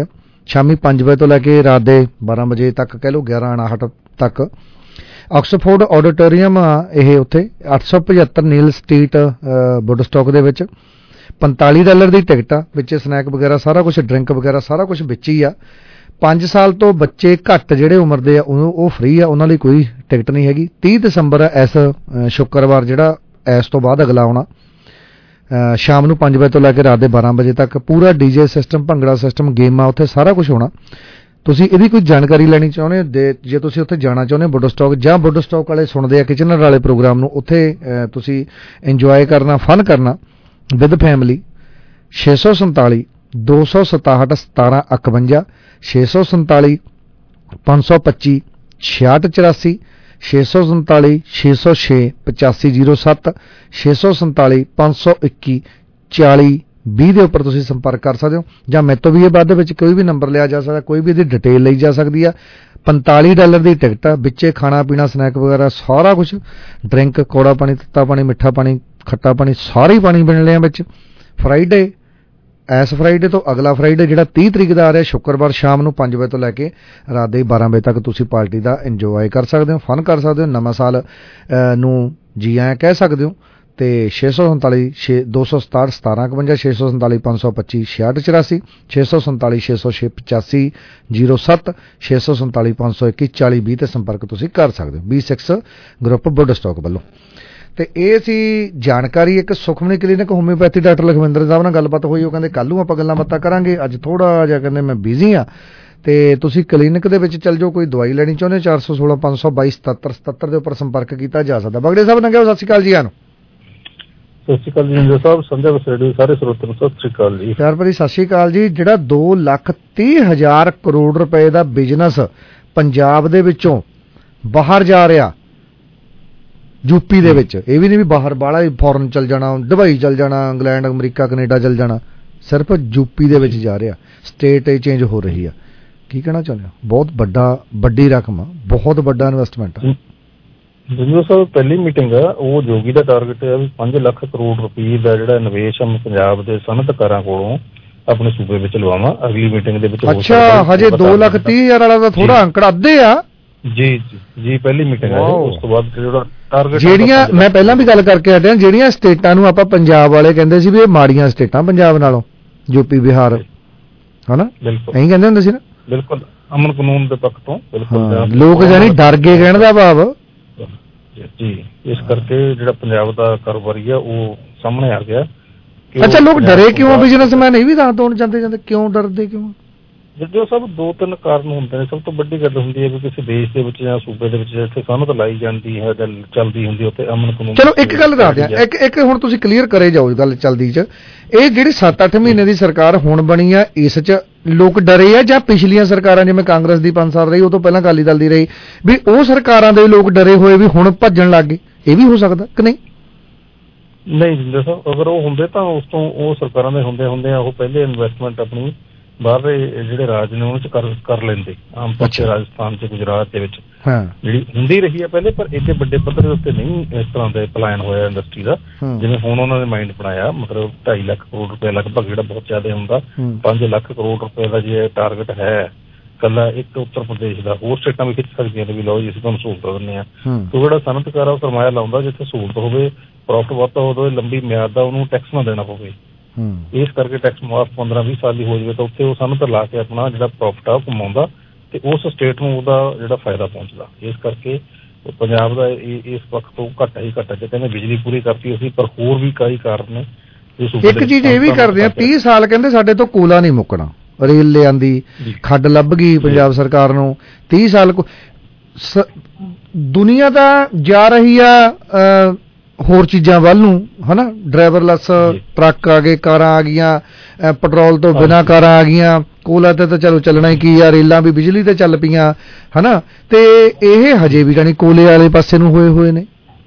ਸ਼ਾਮੀ ਪੰਜ ਵਜੇ ਤੋਂ ਲੈ ਕੇ ਰਾਤ ਦੇ ਬਾਰਾਂ ਵਜੇ ਤੱਕ, ਕਹਿ ਲਓ ਗਿਆਰਾਂ ਉਣਾਹਠ ਤੱਕ। ਆਕਸਫੋਰਡ ਆਡੀਟੋਰੀਅਮ ਇਹ ਉੱਥੇ ਅੱਠ ਸੌ ਪਝੱਤਰ ਨੀਲ ਸਟਰੀਟ ਵੁੱਡਸਟਾਕ ਦੇ ਵਿੱਚ। ਪੰਤਾਲੀ ਡਾਲਰ ਦੀ ਟਿਕਟ ਆ, ਵਿੱਚ ਸਨੈਕ ਵਗੈਰਾ ਸਾਰਾ ਕੁਛ, ਡਰਿੰਕ ਵਗੈਰਾ ਸਾਰਾ ਕੁਛ ਵਿੱਚ ਹੀ ਆ। ਪੰਜ ਸਾਲ ਤੋਂ ਬੱਚੇ ਘੱਟ ਜਿਹੜੇ ਉਮਰ ਦੇ ਆ ਉਹ ਫ੍ਰੀ ਆ, ਉਹਨਾਂ ਲਈ ਕੋਈ ਟਿਕਟ ਨਹੀਂ ਹੈਗੀ। ਤੀਹ ਦਸੰਬਰ ਇਸ ਸ਼ੁੱਕਰਵਾਰ ਜਿਹੜਾ ਇਸ ਤੋਂ ਬਾਅਦ ਅਗਲਾ ਆਉਣਾ, ਸ਼ਾਮ ਨੂੰ ਪੰਜ ਵਜੇ ਤੋਂ ਲੈ ਕੇ ਰਾਤ ਦੇ ਬਾਰਾਂ ਵਜੇ ਤੱਕ। ਪੂਰਾ ਡੀਜੇ ਸਿਸਟਮ, ਭੰਗੜਾ ਸਿਸਟਮ, ਗੇਮਾਂ ਉੱਥੇ ਸਾਰਾ ਕੁਝ ਹੋਣਾ। ਤੁਸੀਂ ਇਹਦੀ ਕੋਈ ਜਾਣਕਾਰੀ ਲੈਣੀ ਚਾਹੁੰਦੇ ਹੋ, ਜੇ ਤੁਸੀਂ ਉੱਥੇ ਜਾਣਾ ਚਾਹੁੰਦੇ ਹੋ ਵੁੱਡਸਟਾਕ, ਜਾਂ ਵੁੱਡਸਟਾਕ ਵਾਲੇ ਸੁਣਦੇ ਆ ਕਿਚਨਰ ਵਾਲੇ ਪ੍ਰੋਗਰਾਮ ਨੂੰ, ਉੱਥੇ ਤੁਸੀਂ ਇੰਜੋਏ ਕਰਨਾ, ਫਨ ਕਰਨਾ ਵਿਦ ਫੈਮਿਲੀ, ਛੇ ਸੌ ਸੰਤਾਲੀ ਦੋ ਸੌ ਸਤਾਹਠ ਸਤਾਰਾਂ ਇਕਵੰਜਾ, ਛੇ ਸੌ ਸੰਤਾਲੀ ਪੰਜ ਸੌ ਪੱਚੀ ਛਿਆਹਠ ਚੁਰਾਸੀ, ਛੇ ਸੌ ਸੰਤਾਲੀ ਛੇ ਸੌ ਛੇ ਪਚਾਸੀ ਜ਼ੀਰੋ ਸੱਤ, ਛੇ ਸੌ ਸੰਤਾਲੀ ਪੰਜ ਸੌ ਇੱਕੀ ਚਾਲੀ ਵੀਹ ਦੇ ਉੱਪਰ ਤੁਸੀਂ ਸੰਪਰਕ ਕਰ ਸਕਦੇ ਹੋ। ਜਾਂ ਮੇਰੇ ਤੋਂ ਵੀ ਇਹ ਬਾਅਦ ਦੇ ਵਿੱਚ ਕੋਈ ਵੀ ਨੰਬਰ ਲਿਆ ਜਾ ਸਕਦਾ, ਕੋਈ ਵੀ ਇਹਦੀ ਡਿਟੇਲ ਲਈ ਜਾ ਸਕਦੀ ਆ। ਪੰਤਾਲੀ ਡਾਲਰ ਦੀ ਟਿਕਟ ਆ, ਵਿੱਚੇ ਖਾਣਾ ਪੀਣਾ, ਸਨੈਕ ਵਗੈਰਾ ਸਾਰਾ ਕੁਝ, ਡਰਿੰਕ, ਕੌੜਾ ਪਾਣੀ, ਤੱਤਾ ਪਾਣੀ, ਮਿੱਠਾ ਪਾਣੀ, ਖੱਟਾ ਪਾਣੀ, ਸਾਰੇ ਹੀ ਪਾਣੀ ਮਿਲਣੇ ਆ ਵਿੱਚ। ਫਰਾਈਡੇ, ਇਸ ਫਰਾਈਡੇ ਤੋਂ ਅਗਲਾ ਫਰਾਈਡੇ ਜਿਹੜਾ ਤੀਹ ਤਰੀਕ ਦਾ ਆ ਰਿਹਾ ਸ਼ੁੱਕਰਵਾਰ, ਸ਼ਾਮ ਨੂੰ ਪੰਜ ਵਜੇ ਤੋਂ ਲੈ ਕੇ ਰਾਤ ਦੇ ਬਾਰਾਂ ਵਜੇ ਤੱਕ ਤੁਸੀਂ ਪਾਰਟੀ ਦਾ ਇੰਜੋਏ ਕਰ ਸਕਦੇ ਹੋ, ਫਨ ਕਰ ਸਕਦੇ ਹੋ, ਨਵਾਂ ਸਾਲ ਨੂੰ ਜੀ ਆਇਆਂ ਕਹਿ ਸਕਦੇ ਹੋ। ਤੇ ਛੇ ਸੌ ਸੰਤਾਲੀ ਛੇ ਦੋ ਸੌ ਸਤਾਹਠ ਸਤਾਰਾਂ ਇਕਵੰਜਾ, ਛੇ ਸੌ ਸੰਤਾਲੀ ਪੰਜ ਸੌ ਪੱਚੀ ਛਿਆਹਠ ਚੁਰਾਸੀ, ਛੇ ਸੌ ਸੰਤਾਲੀ ਛੇ ਸੌ ਛੇ ਪਚਾਸੀ ਜ਼ੀਰੋ ਸੱਤ, ਛੇ ਸੌ ਸੰਤਾਲੀ ਪੰਜ ਸੌ ਇੱਕੀ ਚਾਲੀ ਵੀਹ ਤੇ ਸੰਪਰਕ ਤੁਸੀਂ ਕਰ ਸਕਦੇ ਹੋ ਬੀ ਸਿਕਸ ਗਰੁੱਪ ਵੁੱਡਸਟਾਕ ਵੱਲੋਂ। ਤੇ ਇਹ ਸੀ ਜਾਣਕਾਰੀ। ਇੱਕ Sukhmani clinic homeopathy doctor Lakhwinder Sahib ਨਾਲ ਗੱਲਬਾਤ ਹੋਈ, ਉਹ ਕਹਿੰਦੇ ਕੱਲ੍ਹ ਨੂੰ ਆਪਾਂ ਗੱਲਾਂ ਬਾਤਾਂ ਕਰਾਂਗੇ, ਅੱਜ ਥੋੜਾ ਜਿਹਾ ਕਹਿੰਦੇ ਮੈਂ ਬਿਜ਼ੀ ਹਾਂ। ਤੇ ਤੁਸੀਂ ਕਲੀਨਿਕ ਦੇ ਵਿੱਚ ਚੱਲ ਜਾਓ, ਕੋਈ ਦਵਾਈ ਲੈਣੀ ਚਾਹੁੰਦੇ, ਚਾਰ ਸੌ ਸੋਲਾਂ ਪੰਜ ਸੌ ਬਾਈ ਸਤੱਤਰ ਸਤੱਤਰ ਦੇ ਉੱਪਰ ਸੰਪਰਕ ਕੀਤਾ ਜਾ ਸਕਦਾ। ਬਗੜੇ ਸਾਹਿਬ ਨੰਗੇ ਸਤਿ ਸ਼੍ਰੀ ਅਕਾਲ ਜੀ। ਆਨੂੰ
ਸਤਿ ਸ਼੍ਰੀ ਅਕਾਲ ਜੀ ਜਿੰਦਰ ਸਾਹਿਬ, ਸੰਧਿਆ ਬਸਰੇਡੀ ਸਾਰੇ ਸਰੋਤਿਆਂ ਨੂੰ ਸਤਿ ਸ਼੍ਰੀ ਅਕਾਲ ਜੀ।
ਪਿਆਰ ਭਰੀ ਸਤਿ ਸ਼੍ਰੀ ਅਕਾਲ ਜੀ। ਜਿਹੜਾ ਦੋ ਲੱਖ ਤੀਹ ਹਜ਼ਾਰ ਕਰੋੜ ਰੁਪਏ ਦਾ ਬਿਜ਼ਨਸ ਪੰਜਾਬ ਦੇ ਵਿੱਚੋਂ ਬਾਹਰ ਜਾ ਰਿਹਾ, ਯੂਪੀ ਦੇ ਵਿੱਚ, ਇਹ ਵੀ ਨਹੀਂ ਵੀ ਬਾਹਰ ਬਾਹਲਾ ਫੋਰਨ ਚੱਲ ਜਾਣਾ, ਦੁਬਈ ਚੱਲ ਜਾਣਾ, ਇੰਗਲੈਂਡ ਅਮਰੀਕਾ ਕੈਨੇਡਾ ਚੱਲ ਜਾਣਾ, ਸਿਰਫ ਯੂਪੀ ਦੇ ਵਿੱਚ ਜਾ ਰਿਹਾ, ਸਟੇਟ ਇਹ ਚੇਂਜ ਹੋ ਰਹੀ ਆ। ਕੀ ਕਹਿਣਾ ਚਾਹੁੰਦੇ ਹੋ? ਬਹੁਤ ਵੱਡਾ ਵੱਡੀ ਰਕਮ ਆ, ਬਹੁਤ ਵੱਡਾ ਇਨਵੈਸਟਮੈਂਟ ਆ।
ਜਿੰਦਰ ਸਾਹਿਬ ਪਹਿਲੀ ਮੀਟਿੰਗ ਆ, ਉਹ ਜੋਗੀ ਦਾ ਟਾਰਗੇਟ ਹੈ ਵੀ ਪੰਜ ਲੱਖ ਕਰੋੜ ਰੁਪਏ ਦਾ ਜਿਹੜਾ ਨਿਵੇਸ਼ ਆ ਪੰਜਾਬ ਦੇ ਸਨਅਤਕਾਰਾਂ ਕੋਲੋਂ ਆਪਣੇ ਸੂਬੇ ਵਿੱਚ ਲਵਾਵਾਂ। ਅਗਲੀ ਮੀਟਿੰਗ ਦੇ ਵਿੱਚ
ਅੱਛਾ, ਹਜੇ ਦੋ ਲੱਖ ਤੀਹ ਹਜ਼ਾਰ ਵਾਲਾ ਦਾ ਥੋੜਾ ਅੰਕੜਾ ਅੱਧੇ ਆ
ਜੀ। ਜੀ ਜੀ ਪਹਿਲੀ ਮੀਟਿੰਗ ਹੈ, ਉਸ ਤੋਂ ਬਾਅਦ ਜਿਹੜਾ ਟਾਰਗੇਟ
ਜਿਹੜੀਆਂ ਮੈਂ ਪਹਿਲਾਂ ਵੀ ਗੱਲ ਕਰਕੇ ਹਟਿਆ, ਜਿਹੜੀਆਂ ਸਟੇਟਾਂ ਨੂੰ ਆਪਾਂ ਪੰਜਾਬ ਵਾਲੇ ਕਹਿੰਦੇ ਸੀ ਵੀ ਇਹ ਮਾੜੀਆਂ ਸਟੇਟਾਂ ਪੰਜਾਬ ਨਾਲੋਂ, ਯੂਪੀ ਬਿਹਾਰ ਹਨਾ, ਇਹੀ ਕਹਿੰਦੇ ਹੁੰਦੇ ਸੀ ਨਾ।
ਬਿਲਕੁਲ, ਅਮਨ ਕਾਨੂੰਨ ਦੇ ਪੱਖ ਤੋਂ ਬਿਲਕੁਲ
ਲੋਕ ਜਾਨੀ ਡਰ ਗਏ ਕਹਿਣ ਦਾ ਭਾਵ
ਜੀ। ਇਸ ਕਰਕੇ ਜਿਹੜਾ ਪੰਜਾਬ ਦਾ ਕਾਰੋਬਾਰੀ ਆ ਉਹ ਸਾਹਮਣੇ ਆ ਗਿਆ।
ਅੱਛਾ, ਲੋਕ ਡਰੇ ਕਿਉਂ? ਬਿਜ਼ਨਸਮੈਨ ਇਹ ਵੀ ਦੱਸ ਦੋ ਜਾਂਦੇ ਜਾਂਦੇ ਕਿਉਂ ਡਰਦੇ ਕਿਉਂ?
ਜਿੱਦੋਂ ਸਭ ਦੋ ਤਿੰਨ ਕਾਰਨ ਹੁੰਦੇ ਨੇ। ਸਭ ਤੋਂ ਵੱਡੀ ਗੱਲ ਹੁੰਦੀ ਹੈ ਵੀ ਕਿਸੇ ਦੇਸ਼ ਦੇ ਵਿੱਚ ਜਾਂ ਸੂਬੇ ਦੇ ਵਿੱਚ ਜਿੱਥੇ ਸਨਅਤ ਲਾਈ ਜਾਂਦੀ ਹੈ, ਗੱਲ ਚੱਲਦੀ ਹੁੰਦੀ ਉੱਥੇ ਅਮਨ ਕਾਨੂੰਨ।
ਚਲੋ ਇੱਕ ਗੱਲ ਦੱਸ ਦਿਆਂ, ਇੱਕ ਇੱਕ ਹੁਣ ਤੁਸੀਂ ਕਲੀਅਰ ਕਰੇ ਜਾਓ ਗੱਲ ਚੱਲਦੀ ਚ। ਇਹ ਜਿਹੜੀ ਸੱਤ ਅੱਠ ਮਹੀਨੇ ਦੀ ਸਰਕਾਰ ਹੁਣ ਬਣੀ ਆ, ਇਸ ਚ ਲੋਕ ਡਰੇ ਆ ਜਾਂ ਪਿਛਲੀਆਂ ਸਰਕਾਰਾਂ ਜਿਵੇਂ ਕਾਂਗਰਸ ਦੀ ਪੰਜ ਸਾਲ ਰਹੀ, ਉਹ ਤੋਂ ਪਹਿਲਾਂ ਅਕਾਲੀ ਦਲ ਦੀ ਰਹੀ, ਵੀ ਉਹ ਸਰਕਾਰਾਂ ਦੇ ਲੋਕ ਡਰੇ ਹੋਏ ਵੀ ਹੁਣ ਭੱਜਣ ਲੱਗ ਗਏ? ਇਹ ਵੀ ਹੋ ਸਕਦਾ ਕਿ ਨਹੀਂ?
ਨਹੀਂ ਜਿੰਦਰ ਸਾਹਿਬ, ਅਗਰ ਉਹ ਹੁੰਦੇ ਤਾਂ ਉਸ ਤੋਂ ਉਹ ਸਰਕਾਰਾਂ ਦੇ ਹੁੰਦੇ ਹੁੰਦੇ ਆ ਉਹ ਪਹਿਲੇ ਇਨਵੈਸਟਮੈਂਟ ਆਪਣੀ ਬਾਹਰਲੇ ਜਿਹੜੇ ਰਾਜ ਨੇ ਉਹਨਾਂ ਚ ਕਰ ਕਰ ਲੈਂਦੇ। ਆਮ ਤੌਰ ਤੇ ਰਾਜਸਥਾਨ ਚ, ਗੁਜਰਾਤ ਦੇ ਵਿੱਚ ਜਿਹੜੀ ਹੁੰਦੀ ਰਹੀ ਹੈ ਪਹਿਲੇ, ਪਰ ਇੱਥੇ ਵੱਡੇ ਪੱਧਰ ਦੇ ਉੱਤੇ ਨਹੀਂ ਇਸ ਤਰ੍ਹਾਂ ਦੇ ਪਲਾਨ ਹੋਇਆ ਇੰਡਸਟਰੀ ਦਾ ਜਿਵੇਂ ਹੁਣ ਉਹਨਾਂ ਨੇ ਮਾਈਂਡ ਬਣਾਇਆ। ਮਤਲਬ ਢਾਈ ਲੱਖ ਕਰੋੜ ਰੁਪਏ ਲਗਭਗ, ਜਿਹੜਾ ਬਹੁਤ ਜ਼ਿਆਦਾ ਹੁੰਦਾ। ਪੰਜ ਲੱਖ ਕਰੋੜ ਰੁਪਏ ਦਾ ਜੇ ਟਾਰਗੇਟ ਹੈ ਕੱਲਾ ਇੱਕ ਉੱਤਰ ਪ੍ਰਦੇਸ਼ ਦਾ, ਹੋਰ ਸਟੇਟਾਂ ਵੀ ਖਿੱਚ ਸਕਦੀਆਂ ਨੇ ਵੀ ਲਓ ਜੀ ਅਸੀਂ ਤੁਹਾਨੂੰ ਸਹੂਲਤਾਂ ਦਿੰਦੇ ਹਾਂ। ਤੇ ਜਿਹੜਾ ਸਨਅਤਕਾਰ ਆ ਸਰਮਾਇਆ ਲਾਉਂਦਾ, ਜਿੱਥੇ ਸਹੂਲਤ ਹੋਵੇ, ਪ੍ਰੋਫਿਟ ਵੱਧ ਹੋਵੇ, ਲੰਬੀ ਮਿਆਦ ਦਾ ਉਹਨੂੰ ਟੈਕਸ ਨਾ ਦੇਣਾ ਪਵੇ। ਇਸ ਕਰਕੇ ਟੈਕਸ ਮਾਫ ਪੰਦਰਾਂ ਵੀਹ ਸਾਲ ਦੀ ਹੋ ਜਾਵੇ ਤਾਂ ਉੱਥੇ ਉਹ ਸਨਅਤ ਲਾ ਕੇ ਆਪਣਾ ਜਿਹੜਾ ਪ੍ਰੋਫਿਟ ਆ ਉਹ ਕਮਾਉਂਦਾ ਤੇ ਉਸ ਸਟੇਟ ਨੂੰ ਉਹਦਾ ਜਿਹੜਾ ਫਾਇਦਾ ਪਹੁੰਚਦਾ। ਇਸ ਕਰਕੇ ਪੰਜਾਬ ਦਾ ਇਸ ਪੱਖ ਤੋਂ ਘੱਟ ਹੀ ਘੱਟ ਜੇ ਕਹਿੰਦੇ ਬਿਜਲੀ ਪੂਰੀ ਕਰਤੀ ਅਸੀਂ, ਪਰ ਹੋਰ ਵੀ ਕਈ ਕਾਰਨ ਨੇ।
ਇੱਕ ਚੀਜ਼ ਇਹ ਵੀ ਕਰਦੇ ਆ, ਤੀਹ ਸਾਲ ਕਹਿੰਦੇ ਸਾਡੇ ਤੋਂ ਕੋਲਾ ਨਹੀਂ ਮੁੱਕਣਾ, ਰੇਲ ਲਿਆਂਦੀ, ਖੱਡ ਲੱਭ ਗਈ ਪੰਜਾਬ ਸਰਕਾਰ ਨੂੰ। ਤੀਹ ਸਾਲ ਦੁਨੀਆ ਤਾਂ ਜਾ ਰਹੀ ਆ ਹੋਰ ਚੀਜ਼ਾਂ ਵੱਲ ਨੂੰ ਹਨਾ, ਡਰਾਈਵਰਲੈਸ ਟਰੱਕ ਆ ਗਏ, ਕਾਰਾਂ ਆ ਗਈਆਂ, ਪੈਟਰੋਲ ਤੋਂ ਬਿਨਾਂ ਕਾਰਾਂ ਆ ਗਈਆਂ, ਕੋਲਾ ਤੇ ਤਾਂ ਚਲੋ ਚੱਲਣਾ ਹੀ ਕੀ ਆ, ਰੇਲਾਂ ਵੀ ਬਿਜਲੀ ਤੇ ਚੱਲ ਪਈਆਂ ਹਨਾ। ਤੇ ਇਹ ਹਜੇ ਵੀ ਜਾਨੀ ਕੋਲੇ ਵਾਲੇ ਪਾਸੇ ਨੂੰ ਹੋਏ ਹੋਏ ਨੇ।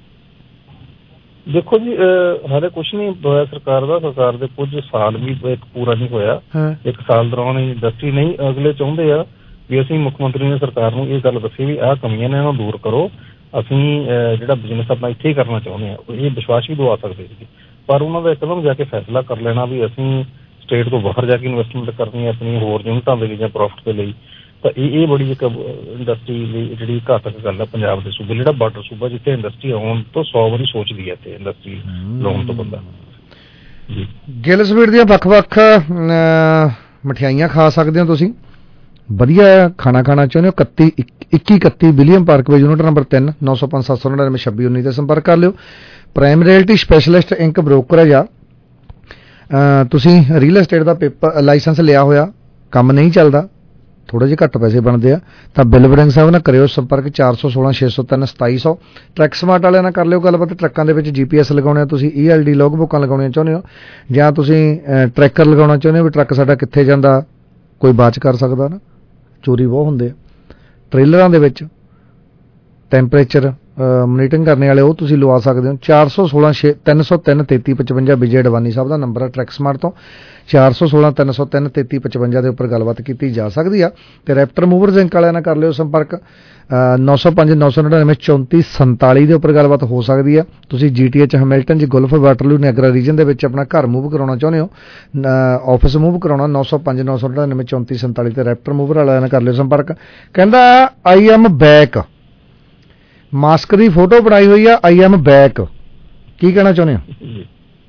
ਦੇਖੋ ਜੀ ਹਾਲੇ ਕੁਛ ਨਹੀਂ ਹੋਇਆ ਸਰਕਾਰ ਦਾ, ਸਰਕਾਰ ਦੇ ਕੁਝ ਸਾਲ ਵੀ ਇੱਕ ਪੂਰਾ ਨਹੀਂ ਹੋਇਆ। ਇੱਕ ਸਾਲ ਦੌਰਾਨ ਇੰਡਸਟਰੀ ਨਹੀਂ, ਅਗਲੇ ਚਾਹੁੰਦੇ ਆ ਵੀ ਅਸੀਂ ਮੁੱਖ ਮੰਤਰੀ ਨੇ ਸਰਕਾਰ ਨੂੰ ਇਹ ਗੱਲ ਦੱਸੀ ਵੀ ਆਹ ਕਮੀਆਂ ਨੇ ਇਹਨਾਂ ਨੂੰ ਦੂਰ ਕਰੋ, ਅਸੀਂ ਜਿਹੜਾ ਬਿਜ਼ਨਸ ਆਪਣਾ ਇੱਥੇ ਹੀ ਕਰਨਾ ਚਾਹੁੰਦੇ ਹਾਂ। ਇਹ ਵਿਸ਼ਵਾਸ ਵੀ ਦਵਾ ਸਕਦੇ ਸੀ, ਪਰ ਉਹਨਾਂ ਦਾ ਇੱਕਦਮ ਜਾ ਕੇ ਫੈਸਲਾ ਕਰ ਲੈਣਾ ਵੀ ਅਸੀਂ ਸਟੇਟ ਤੋਂ ਬਾਹਰ ਜਾ ਕੇ ਇਨਵੈਸਟਮੈਂਟ ਕਰਨੀ ਆਪਣੀ ਹੋਰ ਯੂਨਿਟਾਂ ਦੇ ਲਈ ਜਾਂ ਪ੍ਰੋਫਿਟ ਦੇ ਲਈ, ਤਾਂ ਇਹ ਇਹ ਬੜੀ ਇੱਕ ਇੰਡਸਟਰੀ ਲਈ ਜਿਹੜੀ ਘਾਤਕ ਗੱਲ ਹੈ ਪੰਜਾਬ ਦੇ ਸੂਬੇ, ਜਿਹੜਾ ਬਾਰਡਰ ਸੂਬਾ ਜਿੱਥੇ ਇੰਡਸਟਰੀ ਆਉਣ ਤੋਂ ਸੌ ਵਾਰੀ ਸੋਚਦੀ ਹੈ ਤੇ ਇੰਡਸਟਰੀ ਲਾਉਣ ਤੋਂ ਬੰਦਾ। ਜੀ
ਗਿੱਲ ਸਵੀਟ ਦੀਆਂ ਵੱਖ-ਵੱਖ ਮਠਿਆਈਆਂ ਖਾ ਸਕਦੇ ਹੋ ਤੁਸੀਂ, ਵਧੀਆ ਖਾਣਾ ਖਾਣਾ ਚਾਹੁੰਦੇ ਹੋ, ਇਕੱਤੀ ਇੱਕੀ ਇਕੱਤੀ ਵਿਲੀਅਮ ਪਾਰਕਵੇ ਯੂਨਿਟ ਨੰਬਰ ਤਿੰਨ ਨੌ ਸੌ ਪੰਜ ਸੱਤ ਸੌ ਨੜਿਨਵੇਂ ਛੱਬੀ ਉੱਨੀ 'ਤੇ ਸੰਪਰਕ ਕਰ ਲਿਓ। Prime Realty Specialist Inc brokerage ਆ, ਤੁਸੀਂ ਰੀਅਲ ਐਸਟੇਟ ਦਾ ਪੇਪਰ ਲਾਇਸੈਂਸ ਲਿਆ ਹੋਇਆ, ਕੰਮ ਨਹੀਂ ਚੱਲਦਾ, ਥੋੜ੍ਹੇ ਜਿਹੇ ਘੱਟ ਪੈਸੇ ਬਣਦੇ ਆ, ਤਾਂ ਬਿੱਲ ਵਰਿੰਗ ਸਾਹਿਬ ਨਾਲ ਕਰਿਓ ਸੰਪਰਕ ਚਾਰ ਸੌ ਸੋਲਾਂ ਛੇ ਸੌ ਤਿੰਨ ਸਤਾਈ ਸੌ। ਟਰੱਕ ਸਮਾਰਟ ਵਾਲਿਆਂ ਨਾਲ ਕਰ ਲਿਓ ਗੱਲਬਾਤ, ਟਰੱਕਾਂ ਦੇ ਵਿੱਚ ਜੀ ਪੀ ਐਸ ਲਗਾਉਣੇ ਆ ਤੁਸੀਂ, ਈ ਐਲ ਡੀ ਲੌਗ ਬੁੱਕਾਂ ਲਗਾਉਣੀਆਂ ਚਾਹੁੰਦੇ ਹੋ, ਜਾਂ ਤੁਸੀਂ ਟਰੈਕਰ ਲਗਾਉਣਾ ਚਾਹੁੰਦੇ ਹੋ ਵੀ ਟਰੱਕ ਸਾਡਾ ਕਿੱਥੇ ਜਾਂਦਾ, ਕੋਈ ਬਾਚ ਕਰ ਸਕਦਾ ਨਾ, ਚੋਰੀ ਬਹੁਤ ਹੁੰਦੇ ਆ ਟ੍ਰੇਲਰਾਂ ਦੇ ਵਿੱਚ, ਟੈਂਪਰੇਚਰ ਮੋਨੀਟਰਿੰਗ ਕਰਨੇ ਵਾਲੇ ਉਹ ਤੁਸੀਂ ਲਵਾ ਸਕਦੇ ਹੋ। ਚਾਰ ਸੌ ਸੋਲਾਂ ਛੇ ਤਿੰਨ ਸੌ ਤਿੰਨ ਤੇਤੀ ਪਚਵੰਜਾ ਵਿਜੇ ਅਡਵਾਨੀ ਸਾਹਿਬ ਦਾ ਨੰਬਰ ਹੈ ਟਰੱਕ ਸਮਾਰਟ ਤੋਂ, ਚਾਰ ਸੌ ਸੋਲਾਂ ਤਿੰਨ ਸੌ ਤਿੰਨ ਤੇਤੀ ਪਚਵੰਜਾ ਦੇ ਉੱਪਰ ਗੱਲਬਾਤ ਕੀਤੀ ਜਾ ਸਕਦੀ ਆ। ਤੇ ਰੈਪਟਰ ਮੂਵਰਜ਼ ਇੰਕ ਵਾਲਿਆਂ ਨਾਲ ਕਰ ਲਿਓ ਸੰਪਰਕ ਨੌ ਸੌ ਪੰਜ ਨੌ ਸੌ ਨੜਿਨਵੇਂ ਚੌਂਤੀ ਸੰਤਾਲੀ ਦੇ ਉੱਪਰ ਗੱਲਬਾਤ ਹੋ ਸਕਦੀ ਆ। ਤੁਸੀਂ ਜੀ ਟੀ ਐਚ ਹੈਮਿਲਟਨ ਜੀ ਗੁਲਫ ਵਾਟਰਲੂ ਨਿਆਗਰਾ ਰੀਜਨ ਦੇ ਵਿੱਚ ਆਪਣਾ ਘਰ ਮੂਵ ਕਰਾਉਣਾ ਚਾਹੁੰਦੇ ਹੋ, ਆਫਿਸ ਮੂਵ ਕਰਾਉਣਾ, ਨੌ ਸੌ ਪੰਜ ਨੌ ਸੌ ਨੜਿਨਵੇਂ ਚੌਂਤੀ ਸੰਤਾਲੀ ਤੇ ਰੈਪਟਰ ਮੂਵਰ ਵਾਲਿਆਂ ਨਾਲ ਕਰ ਲਿਓ ਸੰਪਰਕ। ਕਹਿੰਦਾ ਆਈ ਐਮ ਬੈਕ, ਮਾਸਕ ਦੀ ਫੋਟੋ ਬਣਾਈ ਹੋਈ ਆ, ਆਈ ਐਮ ਬੈਕ, ਕੀ ਕਹਿਣਾ ਚਾਹੁੰਦੇ ਹੋ?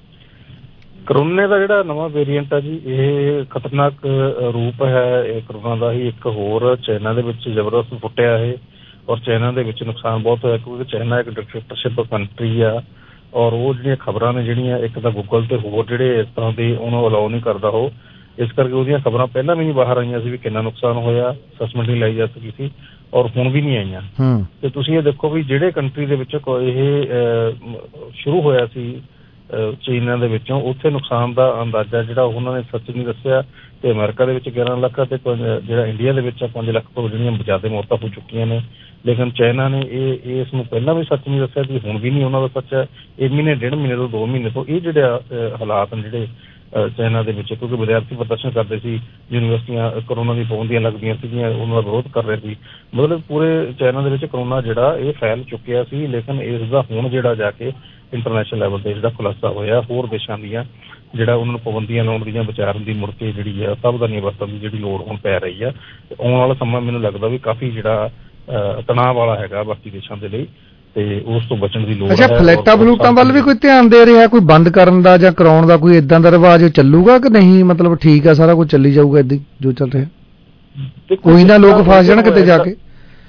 ਕਰੋਨੇ ਦਾ ਜਿਹੜਾ ਨਵਾਂ ਵੇਰੀਐਂਟ ਆ ਜੀ, ਇਹ ਖਤਰਨਾਕ ਰੂਪ ਹੈ ਇਹ ਕਰੋਨਾ ਦਾ ਹੀ ਇੱਕ ਹੋਰ। ਚਾਈਨਾ ਦੇ ਵਿੱਚ ਜ਼ਬਰਦਸਤ ਫੁੱਟਿਆ ਇਹ, ਔਰ ਚਾਈਨਾ ਦੇ ਵਿੱਚ ਨੁਕਸਾਨ ਬਹੁਤ ਹੋਇਆ ਕਿਉਂਕਿ ਚਾਈਨਾ ਇੱਕ ਡਿਕਟੇਟਰਸ਼ਿਪ ਕੰਟਰੀ ਆ, ਔਰ ਉਹ ਜਿਹੜੀਆਂ ਖਬਰਾਂ ਨੇ ਜਿਹੜੀਆਂ ਇੱਕ ਤਾਂ ਗੂਗਲ ਤੇ ਹੋਰ ਜਿਹੜੇ ਇਸ ਤਰ੍ਹਾਂ ਦੇ ਉਹਨੂੰ ਅਲਾਓ ਨਹੀਂ ਕਰਦਾ ਉਹ, ਇਸ ਕਰਕੇ ਉਹਦੀਆਂ ਖਬਰਾਂ ਪਹਿਲਾਂ ਵੀ ਨਹੀਂ ਬਾਹਰ ਆਈਆਂ ਸੀ ਵੀ ਕਿੰਨਾ ਨੁਕਸਾਨ ਹੋਇਆ, ਅਸੈਸਮੈਂਟ ਨਹੀਂ ਲਾਈ ਜਾ ਸਕੀ ਸੀ, ਔਰ ਹੁਣ ਵੀ ਨਹੀਂ ਆਈਆਂ। ਤੇ ਤੁਸੀਂ ਇਹ ਦੇਖੋ ਵੀ ਜਿਹੜੇ ਕੰਟਰੀ ਦੇ ਵਿੱਚ ਇਹ ਸ਼ੁਰੂ ਹੋਇਆ ਸੀ ਚੀਨਾਂ ਦੇ ਵਿੱਚੋਂ, ਉੱਥੇ ਨੁਕਸਾਨ ਦਾ ਅੰਦਾਜ਼ਾ ਜਿਹੜਾ ਉਹਨਾਂ ਨੇ ਸੱਚ ਨਹੀਂ ਦੱਸਿਆ, ਤੇ ਅਮਰੀਕਾ ਦੇ ਵਿੱਚ ਗਿਆਰਾਂ ਲੱਖ ਅਤੇ ਜਿਹੜਾ ਇੰਡੀਆ ਦੇ ਵਿੱਚ ਪੰਜ ਲੱਖ ਤੋਂ ਜਿਹੜੀਆਂ ਜ਼ਿਆਦਾ ਮੌਤਾਂ ਹੋ ਚੁੱਕੀਆਂ ਨੇ, ਲੇਕਿਨ ਚਾਈਨਾ ਨੇ ਇਹ ਇਸ ਨੂੰ ਪਹਿਲਾਂ ਵੀ ਸੱਚ ਨਹੀਂ ਦੱਸਿਆ ਤੇ ਹੁਣ ਵੀ ਨਹੀਂ ਉਹਨਾਂ ਦਾ ਸੱਚ ਹੈ। ਇਹ ਮਹੀਨੇ ਡੇਢ ਮਹੀਨੇ ਤੋਂ ਦੋ ਮਹੀਨੇ ਤੋਂ ਇਹ ਜਿਹੜੇ ਹਾਲਾਤ ਨੇ ਜਿਹੜੇ ਚਾਈਨਾ ਦੇ ਵਿੱਚ, ਕਿਉਂਕਿ ਵਿਦਿਆਰਥੀ ਪ੍ਰਦਰਸ਼ਨ ਕਰਦੇ ਸੀ, ਯੂਨੀਵਰਸਿਟੀਆਂ ਕਰੋਨਾ ਦੀ ਪਾਬੰਦੀਆਂ ਲੱਗਦੀਆਂ ਸੀਗੀਆਂ, ਉਹਨਾਂ ਦਾ ਵਿਰੋਧ ਕਰ ਰਹੇ ਸੀ, ਮਤਲਬ ਪੂਰੇ ਚਾਈਨਾ ਦੇ ਵਿੱਚ ਕਰੋਨਾ ਜਿਹੜਾ ਇਹ ਫੈਲ ਚੁੱਕਿਆ ਸੀ, ਲੇਕਿਨ ਇਸ ਦਾ ਹੁਣ ਜਿਹੜਾ ਜਾ ਕੇ ਇੰਟਰਨੈਸ਼ਨਲ ਲੈਵਲ ਤੇ ਜਿਹੜਾ ਖੁਲਾਸਾ ਹੋਇਆ ਹੋਰ ਦੇਸ਼ਾਂ ਦੀਆਂ ਜਿਹੜਾ ਉਹਨਾਂ ਨੂੰ ਪਾਬੰਦੀਆਂ ਲਾਉਣ ਦੀਆਂ ਵਿਚਾਰਨ ਦੀ ਮੁੜ ਕੇ ਜਿਹੜੀ ਆ ਸਾਵਧਾਨੀ ਵਰਤਣ ਦੀ ਜਿਹੜੀ ਲੋੜ ਹੁਣ ਪੈ ਰਹੀ ਆ। ਆਉਣ ਵਾਲਾ ਸਮਾਂ ਮੈਨੂੰ ਲੱਗਦਾ ਵੀ ਕਾਫੀ ਜਿਹੜਾ ਤਣਾਅ ਵਾਲਾ ਹੈਗਾ ਬਾਕੀ ਦੇਸ਼ਾਂ ਦੇ ਲਈ, ਤੇ ਉਸ ਤੋਂ ਬਚਣ ਦੀ ਲੋੜ ਹੈ।
ਅੱਛਾ, ਫਲੈਟਾਂ ਫਲੂਟਾਂ ਵੱਲ ਵੀ ਕੋਈ ਧਿਆਨ ਦੇ ਰਿਹਾ, ਕੋਈ ਬੰਦ ਕਰਨ ਦਾ ਜਾਂ ਕਰਾਉਣ ਦਾ ਕੋਈ ਇਦਾਂ ਦਾ ਰਿਵਾਜ ਚੱਲੂਗਾ ਕਿ ਨਹੀਂ? ਮਤਲਬ ਠੀਕ ਆ ਸਾਰਾ ਕੁਝ ਚੱਲੀ ਜਾਊਗਾ ਏਦਾਂ ਜੋ ਚੱਲ ਰਿਹਾ, ਕੋਈ ਨਾ ਲੋਕ ਫਸ ਜਾਣ ਕਿਤੇ ਜਾ ਕੇ।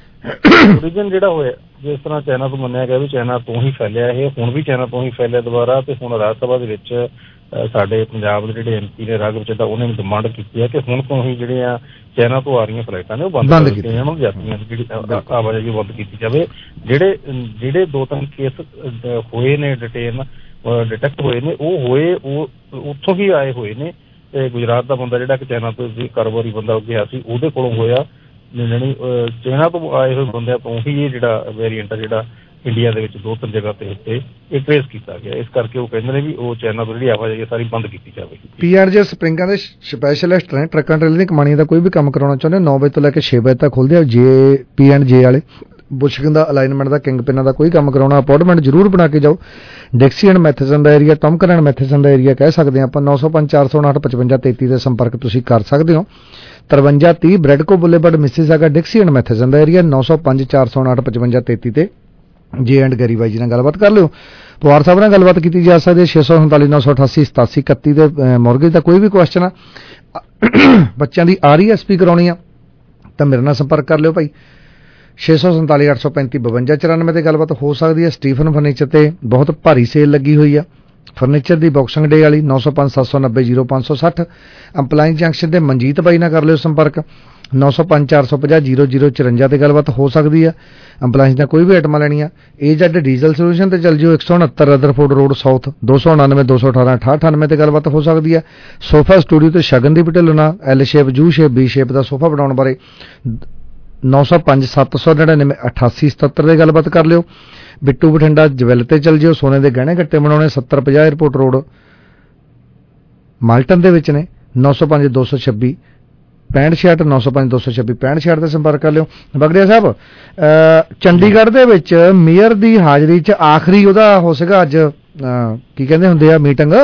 ਰੀਜਨ ਜਿਹੜਾ ਹੋਇਆ ਜਿਸ ਤਰ੍ਹਾਂ ਚਾਈਨਾ ਤੋਂ ਮੰਨਿਆ ਗਿਆ ਵੀ ਚਾਈਨਾ ਤੋਂ ਹੀ ਫੈਲਿਆ ਇਹ, ਹੁਣ ਵੀ ਚਾਈਨਾ ਤੋਂ ਹੀ ਫੈਲਿਆ ਦੁਬਾਰਾ, ਤੇ ਹੁਣ ਰਾਜ ਸਭਾ ਦੇ ਵਿੱਚ ਸਾਡੇ ਪੰਜਾਬ ਦੇ ਜਿਹੜੇ ਐਮ ਪੀ ਨੇ ਰਾਘਵ ਚੱਡਾ, ਉਹਨੇ ਵੀ ਡਿਮਾਂਡ ਕੀਤੀ ਹੈ ਕਿ ਹੁਣ ਤੋਂ ਹੀ ਜਿਹੜੀਆਂ ਚਾਈਨਾ ਤੋਂ ਆ ਰਹੀਆਂ ਫਲਾਈਟਾਂ ਨੇ ਉਹ ਬੰਦ ਕਰ ਦਿੱਤੀਆਂ ਜਾਣ, ਯਾਤਰੀਆਂ ਦੀ ਜਿਹੜੀ ਆਵਾਜਾਈ ਬੰਦ ਕੀਤੀ ਜਾਵੇ। ਜਿਹੜੇ ਜਿਹੜੇ ਦੋ ਤਿੰਨ ਕੇਸ ਹੋਏ ਨੇ ਡਿਟੇਨ ਡਿਟੈਕਟ ਹੋਏ ਨੇ ਉਹ ਹੋਏ ਉਹ ਉੱਥੋਂ ਹੀ ਆਏ ਹੋਏ ਨੇ, ਤੇ ਗੁਜਰਾਤ ਦਾ ਬੰਦਾ ਜਿਹੜਾ ਕਿ ਚਾਈਨਾ ਤੋਂ ਕਾਰੋਬਾਰੀ ਬੰਦਾ ਗਿਆ ਸੀ ਉਹਦੇ ਕੋਲੋਂ ਹੋਇਆ, ਜਾਣੀ ਚਾਈਨਾ ਤੋਂ ਆਏ ਹੋਏ ਬੰਦਿਆਂ ਤੋਂ ਹੀ ਇਹ ਜਿਹੜਾ ਵੇਰੀਐਂਟ ਆ ਜਿਹੜਾ ਇੰਡੀਆ ਦੇ ਵਿੱਚ ਦੋ ਤਿੰਨ ਜਗ੍ਹਾ ਤੇ ਉੱਤੇ ਇਹ ਟ੍ਰੇਸ ਕੀਤਾ ਗਿਆ। ਇਸ ਕਰਕੇ ਉਹ ਕਹਿੰਦੇ ਨੇ ਵੀ ਉਹ ਚਾਈਨਾ ਤੋਂ ਜਿਹੜੀ ਆਵਾਜਾਈ ਸਾਰੀ ਬੰਦ ਕੀਤੀ ਜਾਵੇ।
ਪੀ ਐਂਡ ਜੇ ਸਪਰਿੰਗਾਂ ਦੇ ਸਪੈਸ਼ਲਿਸਟ ਨੇ, ਟਰੱਕਾਂ ਟ੍ਰੇਲਰ ਦੀ ਕਮਾਣੀ ਦਾ ਕੋਈ ਵੀ ਕੰਮ ਕਰਾਉਣਾ ਚਾਹੁੰਦੇ ਨੌ ਵਜੇ ਤੋਂ ਲੈ ਕੇ ਛੇ ਵਜੇ ਤੱਕ ਖੁੱਲ੍ਹਦੇ ਆ। ਜੇ ਪੀ ਐਂਡ ਜੇ ਵਾਲੇ ਬੁਸ਼ਕਿੰਗ ਦਾ, ਅਲਾਈਨਮੈਂਟ ਦਾ, ਕਿੰਗ ਪਿਨਾਂ ਦਾ ਕੋਈ ਕੰਮ ਕਰਾਉਣਾ, ਅਪਾਇੰਟਮੈਂਟ ਜ਼ਰੂਰ ਬਣਾ ਕੇ ਜਾਓ। ਡਿਕਸੀ ਐਂਡ ਮੈਥੇਸਨ ਦਾ ਏਰੀਆ, ਟਮਕਨ ਐਂਡ ਮੈਥੇਸਨ ਦਾ ਏਰੀਆ ਕਹਿ ਸਕਦੇ ਹਾਂ ਆਪਾਂ। ਨੌ ਸੌ ਪੰਜ ਚਾਰ ਸੌ ਉਨਾਹਠ ਪਚਵੰਜਾ ਤੇਤੀ ਦੇ ਸੰਪਰਕ ਤੁਸੀਂ ਕਰ ਸਕਦੇ ਹੋ। ਤਰਵੰਜਾ ਤੀਹ Bradco Boulevard Mississauga, Dixie and Matheson ਦਾ ਏਰੀਆ। ਨੌ ਸੌ ਪੰਜ ਚਾਰ ਸੌ ਉਨਾਹਠ ਪਚਵੰਜਾ ਤੇਤੀ ਤੇ ਜੇ ਐਂਡ ਗੈਰੀ ਬਾਈ ਜੀ ਨਾਲ ਗੱਲਬਾਤ ਕਰ ਲਿਓ। ਪਵਾਰ ਸਾਹਿਬ ਨਾਲ ਗੱਲਬਾਤ ਕੀਤੀ ਜਾ ਸਕਦੀ ਹੈ ਛੇ ਸੌ ਸੰਤਾਲੀ ਨੌ ਸੌ ਅਠਾਸੀ ਸਤਾਸੀ ਇਕੱਤੀ ਦੇ। ਮੋਰਗੇਜ ਦਾ ਕੋਈ ਵੀ ਕੁਐਸਚਨ ਆ, ਬੱਚਿਆਂ ਦੀ ਆਰ ਈ ਐਸ ਪੀ ਕਰਾਉਣੀ ਆ ਤਾਂ ਮੇਰੇ ਨਾਲ ਸੰਪਰਕ ਕਰ ਲਿਓ ਭਾਈ। ਛੇ ਸੌ ਸੰਤਾਲੀ ਅੱਠ ਸੌ ਪੈਂਤੀ ਬਵੰਜਾ ਚੁਰਾਨਵੇਂ ਤੇ ਗੱਲਬਾਤ ਹੋ ਸਕਦੀ ਹੈ। ਸਟੀਫਨ ਫਰਨੀਚਰ ਤੇ ਬਹੁਤ ਭਾਰੀ ਸੇਲ ਲੱਗੀ ਹੋਈ ਆ ਫਰਨੀਚਰ ਦੀ, ਬਾਕਸਿੰਗ ਡੇ ਵਾਲੀ। ਨੌ ਸੌ ਪੰਜ ਸੱਤ ਸੌ ਨੱਬੇ ਜ਼ੀਰੋ ਪੰਜ ਸੌ ਸੱਠ ਅੰਪਲਾਈਨ ਜੰਕਸ਼ਨ ਤੇ ਮਨਜੀਤ ਬਾਈ ਨਾਲ ਕਰ ਲਿਓ ਸੰਪਰਕ। ਨੌ ਸੌ ਪੰਜ ਚਾਰ ਸੌ ਪੰਜਾਹ ਜ਼ੀਰੋ ਜ਼ੀਰੋ ਚੁਰੰਜਾ ਤੇ ਗੱਲਬਾਤ ਹੋ ਸਕਦੀ ਹੈ। ਅੰਪਲਾਈਨ ਦੀਆਂ ਕੋਈ ਵੀ ਆਈਟਮਾਂ ਲੈਣੀਆਂ ਏ ਜੈਡ ਡੀਜ਼ਲ ਸੋਲੂਸ਼ਨ ਤੇ ਚੱਲ ਜਿਓ ਇੱਕ ਸੌ ਉਣਹੱਤਰ ਰਦਰਫੋਰਡ ਰੋਡ ਸਾਊਥ, ਦੋ ਸੌ ਉਣਾਨਵੇਂ ਦੋ ਸੌ ਅਠਾਰਾਂ ਅਠਾਹਠ ਅਠਾਨਵੇਂ ਤੇ ਗੱਲਬਾਤ ਹੋ ਸਕਦੀ ਹੈ। ਸੋਫਾ ਸਟੂਡੀਓ ਤੇ ਸ਼ਗਨ ਦੀ ਪਟੇਲਣਾ L shape, U shape, B shape ਦਾ ਸੋਫਾ ਬਣਾਉਣ ਬਾਰੇ ਨੌ ਸੌ ਪੰਜ ਸੱਤ ਸੌ ਨੜਿਨਵੇਂ ਅਠਾਸੀ ਸਤੱਤਰ ਦੇ ਗੱਲਬਾਤ ਕਰ ਲਿਓ। ਬਿੱਟੂ ਬਠਿੰਡਾ ਜਵੈਲ ਤੇ ਚੱਲ ਜਿਓ, ਸੋਨੇ ਦੇ ਗਹਿਣੇ ਗੱਟੇ ਬਣਾਉਣੇ, ਸੱਤਰ ਪੰਜਾਹ ਏਅਰਪੋਰਟ ਰੋਡ ਮਾਲਟਨ ਦੇ ਵਿੱਚ ਨੇ। ਨੌ ਸੌ ਪੰਜ ਦੋ ਸੌ ਛੱਬੀ ਪੈਂਹਠ ਛਿਆਹਠ ਨੌ ਸੌ ਪੰਜ ਦੋ ਸੌ ਛੱਬੀ ਪੈਂਹਠ ਛਿਆਹਠ ਤੇ ਸੰਪਰਕ ਕਰ ਲਿਓ। ਬਗੜਿਆ ਸਾਹਿਬ, ਚੰਡੀਗੜ੍ਹ ਦੇ ਵਿੱਚ ਮੇਅਰ ਦੀ ਹਾਜ਼ਰੀ 'ਚ ਆਖਰੀ ਉਹਦਾ ਹੋ ਸੀਗਾ ਅੱਜ ਕੀ ਕਹਿੰਦੇ ਹੁੰਦੇ ਆ ਮੀਟਿੰਗ,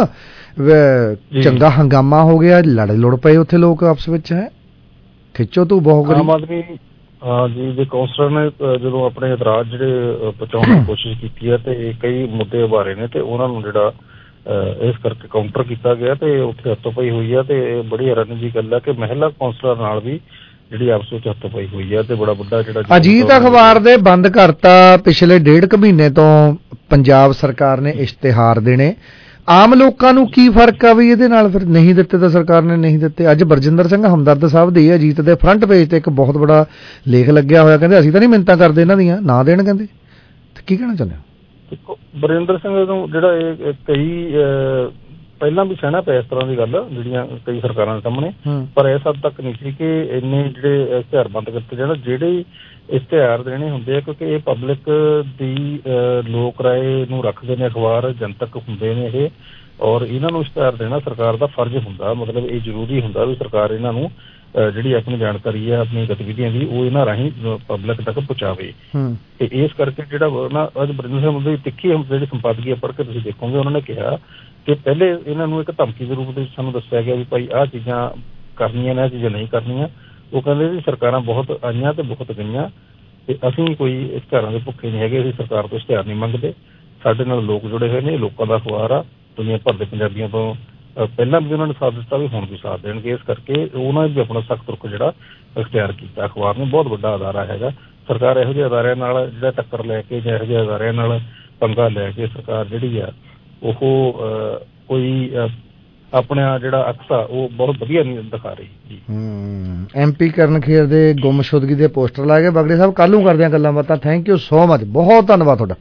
ਚੰਗਾ ਹੰਗਾਮਾ ਹੋ ਗਿਆ, ਲੜ ਲੁੜ ਪਏ ਉੱਥੇ ਲੋਕ ਆਪਸ ਵਿੱਚ, ਹੈ ਖਿੱਚੋ ਤੂੰ ਬਹੁਤ
ਆਮ ਆਦਮੀ ਜੀ ਦੇ ਕੌਂਸਲਰ ਨੇ ਜਦੋਂ ਆਪਣੇ ਇਤਰਾਜ਼ ਜਿਹੜੇ ਪਹੁੰਚਾਉਣ ਦੀ ਕੋਸ਼ਿਸ਼ ਕੀਤੀ ਹੈ ਤੇ ਕਈ ਮੁੱਦੇ ਉਭਾਰੇ ਨੇ ਤੇ ਉਹਨਾਂ ਨੂੰ ਜਿਹੜਾ ਇਸ ਕਰਕੇ ਕਾਊਂਟਰ ਕੀਤਾ ਗਿਆ ਤੇ ਉੱਥੇ ਹੱਥੋਂ-ਪਾਈ ਹੋਈ ਹੈ ਤੇ ਬੜੀ ਹੈਰਾਨੀ ਦੀ ਗੱਲ ਹੈ ਕਿ ਮਹਿਲਾ ਕੌਂਸਲਰ ਨਾਲ ਵੀ ਜਿਹੜੀ ਆਪਸ ਵਿੱਚ ਹੱਥੋਂ-ਪਾਈ ਹੋਈ ਹੈ ਤੇ ਬੜਾ ਵੱਡਾ ਜਿਹੜਾ
ਅਜੀਤ ਅਖਬਾਰ ਦੇ ਬੰਦ ਕਰਤਾ ਪਿਛਲੇ ਡੇਢ ਕੁ ਮਹੀਨੇ ਤੋਂ ਪੰਜਾਬ ਸਰਕਾਰ ਨੇ ਇਸ਼ਤਿਹਾਰ ਦੇਣੇ। ਆਮ ਲੋਕਾਂ ਨੂੰ ਕੀ ਫਰਕ ਆ ਵੀ ਇਹਦੇ ਨਾਲ, ਫਿਰ ਨਹੀਂ ਦਿੱਤੇ ਤਾਂ ਸਰਕਾਰ ਨੇ ਨਹੀਂ ਦਿੱਤੇ। ਅੱਜ ਬਰਜਿੰਦਰ ਸਿੰਘ ਹਮਦਰਦ ਸਾਹਿਬ ਦੀ ਅਜੀਤ ਦੇ ਫਰੰਟ ਪੇਜ ਤੇ ਇੱਕ ਬਹੁਤ ਬੜਾ ਲੇਖ ਲੱਗਿਆ ਹੋਇਆ, ਕਹਿੰਦੇ ਅਸੀਂ ਤਾਂ ਨਹੀਂ ਮਿੰਨਤਾਂ ਕਰਦੇ ਇਹਨਾਂ ਦੀਆਂ, ਨਾ ਦੇਣ ਕਹਿੰਦੇ। ਕੀ ਕਹਿਣਾ ਚਾਹੁੰਦੇ ਹੋ?
ਦੇਖੋ ਬਰਿੰਦਰ ਸਿੰਘ ਨੂੰ ਜਿਹੜਾ ਇਹ ਕਈ ਪਹਿਲਾਂ ਵੀ ਸਹਿਣਾ ਪਿਆ ਇਸ ਤਰ੍ਹਾਂ ਦੀ ਗੱਲ ਜਿਹੜੀਆਂ ਕਈ ਸਰਕਾਰਾਂ ਦੇ ਸਾਹਮਣੇ, ਪਰ ਇਸ ਹੱਦ ਤੱਕ ਨਹੀਂ ਸੀ ਕਿ ਇੰਨੇ ਜਿਹੜੇ ਇਸ਼ਤਿਹਾਰ ਬੰਦ ਕੀਤੇ ਜਾਣ। ਜਿਹੜੇ ਇਸ਼ਤਿਹਾਰ ਦੇਣੇ ਹੁੰਦੇ ਆ ਕਿਉਂਕਿ ਇਹ ਪਬਲਿਕ ਦੀ ਲੋਕ ਰਾਏ ਨੂੰ ਰੱਖਦੇ ਨੇ, ਅਖਬਾਰ ਜਨਤਕ ਹੁੰਦੇ ਨੇ ਇਹ, ਔਰ ਇਹਨਾਂ ਨੂੰ ਇਸ਼ਤਿਹਾਰ ਦੇਣਾ ਸਰਕਾਰ ਦਾ ਫਰਜ਼ ਹੁੰਦਾ। ਮਤਲਬ ਇਹ ਜ਼ਰੂਰੀ ਹੁੰਦਾ ਵੀ ਸਰਕਾਰ ਇਹਨਾਂ ਨੂੰ ਜਿਹੜੀ ਆਪਣੀ ਜਾਣਕਾਰੀ ਹੈ ਆਪਣੀ ਗਤੀਵਿਧੀਆਂ ਦੀ ਉਹ ਇਹਨਾਂ ਰਾਹੀਂ ਪਬਲਿਕ ਤੱਕ ਪਹੁੰਚਾਵੇ। ਤੇ ਇਸ ਕਰਕੇ ਜਿਹੜਾ ਨਾ ਅੱਜ ਬਰਿੰਦਰ ਸਿੰਘ ਦੀ ਤਿੱਖੀ ਜਿਹੜੀ ਸੰਪਾਦਕੀ ਪੜ੍ਹ ਕੇ ਤੁਸੀਂ ਦੇਖੋਗੇ, ਉਹਨਾਂ ਨੇ ਕਿਹਾ ਕਿ ਪਹਿਲੇ ਇਹਨਾਂ ਨੂੰ ਇੱਕ ਧਮਕੀ ਦੇ ਰੂਪ ਦੇ ਵਿੱਚ ਸਾਨੂੰ ਦੱਸਿਆ ਗਿਆ ਵੀ ਭਾਈ ਆਹ ਚੀਜ਼ਾਂ ਕਰਨੀਆਂ ਨੇ, ਆਹ ਚੀਜ਼ਾਂ ਨਹੀਂ ਕਰਨੀਆਂ। ਉਹ ਕਹਿੰਦੇ ਵੀ ਸਰਕਾਰਾਂ ਬਹੁਤ ਆਈਆਂ ਤੇ ਬਹੁਤ ਗਈਆਂ ਤੇ ਅਸੀਂ ਕੋਈ ਇਸ਼ਤਿਹਾਰਾਂ ਦੇ ਭੁੱਖੇ ਨਹੀਂ ਹੈਗੇ, ਅਸੀਂ ਸਰਕਾਰ ਤੋਂ ਇਸ਼ਤਿਹਾਰ ਨਹੀਂ ਮੰਗਦੇ। ਸਾਡੇ ਨਾਲ ਲੋਕ ਜੁੜੇ ਹੋਏ ਨੇ, ਲੋਕਾਂ ਦਾ ਅਖਬਾਰ ਆ, ਦੁਨੀਆ ਭਰ ਦੇ ਪੰਜਾਬੀਆਂ ਤੋਂ ਪਹਿਲਾਂ ਵੀ ਉਹਨਾਂ ਨੇ ਸਾਥ ਦਿੱਤਾ ਵੀ ਹੁਣ ਵੀ ਸਾਥ ਦੇਣਗੇ। ਇਸ ਕਰਕੇ ਉਹਨਾਂ ਨੇ ਵੀ ਆਪਣਾ ਸਖਤ ਰੁਖ ਜਿਹੜਾ ਇਖਤਿਆਰ ਕੀਤਾ। ਅਖਬਾਰ ਨੂੰ ਬਹੁਤ ਵੱਡਾ ਅਦਾਰਾ ਹੈਗਾ। ਸਰਕਾਰ ਇਹੋ ਜਿਹੇ ਅਦਾਰਿਆਂ ਨਾਲ ਜਿਹੜਾ ਟੱਕਰ ਲੈ ਕੇ ਜਾਂ ਇਹੋ ਜਿਹੇ ਅਦਾਰਿਆਂ ਨਾਲ ਪੰਗਾ ਲੈ ਕੇ ਸਰਕਾਰ ਜਿਹੜੀ ਆ ਉਹ ਕੋਈ ਆਪਣਾ ਜਿਹੜਾ ਅਕਸਾ ਉਹ ਬਹੁਤ ਵਧੀਆ ਨਹੀਂ ਦਿਖਾ ਰਹੀ ਜੀ।
ਐਮ ਪੀ ਕਰਨ ਖੇਰ ਦੇ ਗੁੰਮਸ਼ੁਦਗੀ ਦੇ ਪੋਸਟਰ ਲਾ ਕੇ ਬਗੜੇ ਸਾਹਿਬ ਕੱਲ੍ਹ ਨੂੰ ਕਰਦੇ ਹਾਂ ਗੱਲਾਂ ਬਾਤਾਂ। ਥੈਂਕ ਯੂ ਸੋ ਮਚ, ਬਹੁਤ ਧੰਨਵਾਦ ਤੁਹਾਡਾ,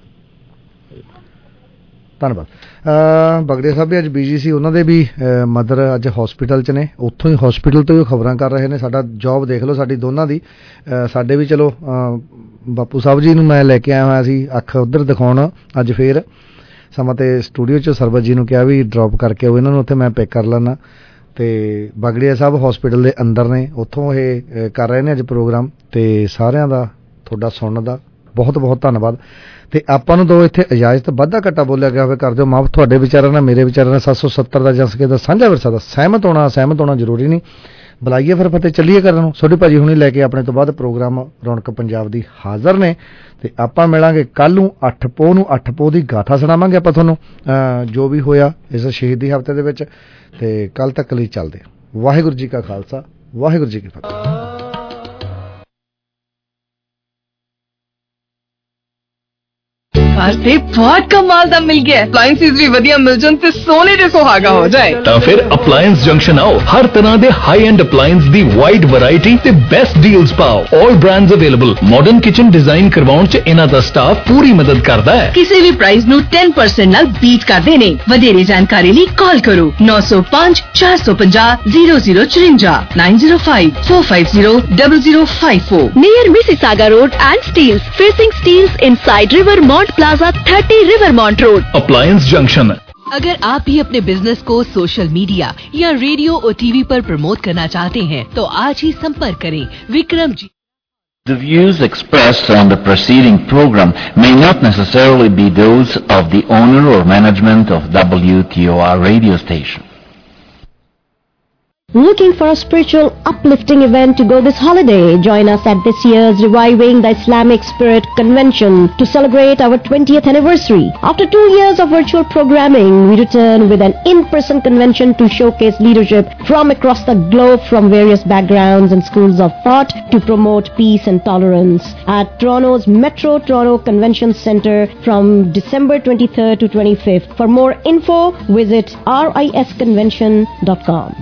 ਧੰਨਵਾਦ। ਬਗੜੇ ਸਾਹਿਬ ਵੀ ਅੱਜ ਬਿਜੀ ਸੀ, ਉਹਨਾਂ ਦੇ ਵੀ ਮਦਰ ਅੱਜ ਹੌਸਪੀਟਲ 'ਚ ਨੇ, ਉੱਥੋਂ ਹੀ ਹੌਸਪੀਟਲ ਤੋਂ ਹੀ ਖਬਰਾਂ ਕਰ ਰਹੇ ਨੇ। ਸਾਡਾ ਜੋਬ ਦੇਖ ਲਓ ਸਾਡੀ ਦੋਨਾਂ ਦੀ। ਸਾਡੇ ਵੀ ਚਲੋ ਬਾਪੂ ਸਾਹਿਬ ਜੀ ਨੂੰ ਮੈਂ ਲੈ ਕੇ ਆਇਆ ਹੋਇਆ ਸੀ ਅੱਖ ਉੱਧਰ ਦਿਖਾਉਣ ਅੱਜ ਫੇਰ ਸਮਾਂ, ਤੇ ਸਟੂਡੀਓ 'ਚ ਸਰਬਤ ਜੀ ਨੂੰ ਕਿਹਾ ਵੀ ਡਰੋਪ ਕਰਕੇ ਆਓ ਇਹਨਾਂ ਨੂੰ, ਉੱਥੇ ਮੈਂ ਪਿਕ ਕਰ ਲੈਣਾ। ਤੇ ਬਗੜੀਆ ਸਾਹਿਬ ਹੌਸਪੀਟਲ ਦੇ ਅੰਦਰ ਨੇ, ਉੱਥੋਂ ਇਹ ਕਰ ਰਹੇ ਨੇ ਅੱਜ ਪ੍ਰੋਗਰਾਮ। ਤੇ ਸਾਰਿਆਂ ਦਾ ਤੁਹਾਡਾ ਸੁਣਨ ਦਾ ਬਹੁਤ ਬਹੁਤ ਧੰਨਵਾਦ। ਤੇ ਆਪਾਂ ਨੂੰ ਦੋ ਇੱਥੇ ਇਜਾਜ਼ਤ, ਵਾਧਾ ਘੱਟਾ ਬੋਲਿਆ ਗਿਆ ਹੋਵੇ ਕਰ ਦਿਓ ਮਾਫ। ਤੁਹਾਡੇ ਵਿਚਾਰਾਂ ਨਾਲ ਮੇਰੇ ਵਿਚਾਰਾਂ ਨਾਲ ਸੱਤ ਸੌ ਸੱਤਰ ਦਾ ਜਸਕੇ ਦਾ ਸਾਂਝਾ ਵਿਰਸਾ ਦਾ ਸਹਿਮਤ ਹੋਣਾ ਸਹਿਮਤ ਹੋਣਾ ਜ਼ਰੂਰੀ ਨਹੀਂ। ਬੁਲਾਈਏ ਫਿਰ ਫਤਿਹ, ਚੱਲੀਏ ਕਰਨ ਨੂੰ। ਛੋਟੀ ਭਾਜੀ ਹੁਣੀ ਲੈ ਕੇ ਆਪਣੇ ਤੋਂ ਬਾਅਦ ਪ੍ਰੋਗਰਾਮ ਰੌਣਕ ਪੰਜਾਬ ਦੀ ਹਾਜ਼ਰ ਨੇ ਤੇ ਆਪਾਂ ਮਿਲਾਂਗੇ ਕੱਲ੍ਹ ਨੂੰ ਅੱਠ ਪੋਹ ਨੂੰ। ਅੱਠ ਪੋਹ ਦੀ ਗਾਥਾ ਸੁਣਾਵਾਂਗੇ ਆਪਾਂ ਤੁਹਾਨੂੰ ਜੋ ਵੀ ਹੋਇਆ ਇਸ ਸ਼ਹੀਦੀ ਹਫ਼ਤੇ ਦੇ ਵਿੱਚ। ਤੇ ਕੱਲ੍ਹ ਤੱਕ ਲਈ ਚੱਲਦੇ। ਵਾਹਿਗੁਰੂ ਜੀ ਕਾ ਖਾਲਸਾ, ਵਾਹਿਗੁਰੂ ਜੀ ਕੀ ਫਤਿਹ।
ਤੇ ਬਹੁਤ ਕਮਾਲ ਦਾ ਮਿਲ ਗਿਆ। ਅਪਲਾਈਐਂਸਿਸ ਵੀ ਵਧੀਆ ਮਿਲ ਜਾਣ ਤੇ ਸੋਨੇ ਦੇ ਸੁਹਾਗਾ ਹੋ ਜਾਏ
ਤਾਂ ਫਿਰ ਅਪਲਾਈਐਂਸ ਜੰਕਸ਼ਨ ਆਓ। ਹਰ ਤਰ੍ਹਾਂ ਦੇ ਹਾਈ ਐਂਡ ਅਪਲਾਈਐਂਸ ਦੀ ਵਾਈਡ ਵੈਰਾਈਟੀ ਤੇ ਬੈਸਟ ਡੀਲਸ ਪਾਓ। All brands available. Modern kitchen design ਕਰਵਾਉਣ 'ਚ ਇਹਨਾਂ ਦਾ ਸਟਾਫ ਪੂਰੀ ਮਦਦ ਕਰਦਾ ਹੈ।
ਕਿਸੇ ਵੀ ਪ੍ਰਾਈਸ ਨੂੰ ਦਸ ਪਰਸੈਂਟ ਨਾਲ ਬੀਟ ਕਰਦੇ ਨੇ। ਵਧੇਰੇ ਜਾਣਕਾਰੀ ਲਈ ਕਾਲ ਕਰੋ ਨੌ ਸੌ ਪੰਜ ਚਾਰ ਸੌ ਪੰਜਾਹ ਜ਼ੀਰੋ ਜ਼ੀਰੋ ਚੁਰੰਜਾ nine zero five four five zero zero zero five four
near Mississauga Road and Steels, facing Steels inside Rivermont Plaza, thirty Rivermont Road.
Appliance Junction.
अगर आप भी अपने बिजनेस को सोशल मीडिया या रेडियो और टीवी पर प्रमोट करना चाहते हैं तो आज ही संपर्क करें Vikram ji.
The views expressed on the preceding program may not necessarily be those of the owner or management of W T O R radio station.
Looking for a spiritual uplifting event to go this holiday? Join us at this year's Reviving the Islamic Spirit Convention to celebrate our twentieth anniversary. After two years of virtual programming, we return with an in-person convention to showcase leadership from across the globe from various backgrounds and schools of thought to promote peace and tolerance at Toronto's Metro Toronto Convention Centre from December twenty-third to twenty-fifth. For more info, visit ris convention dot com.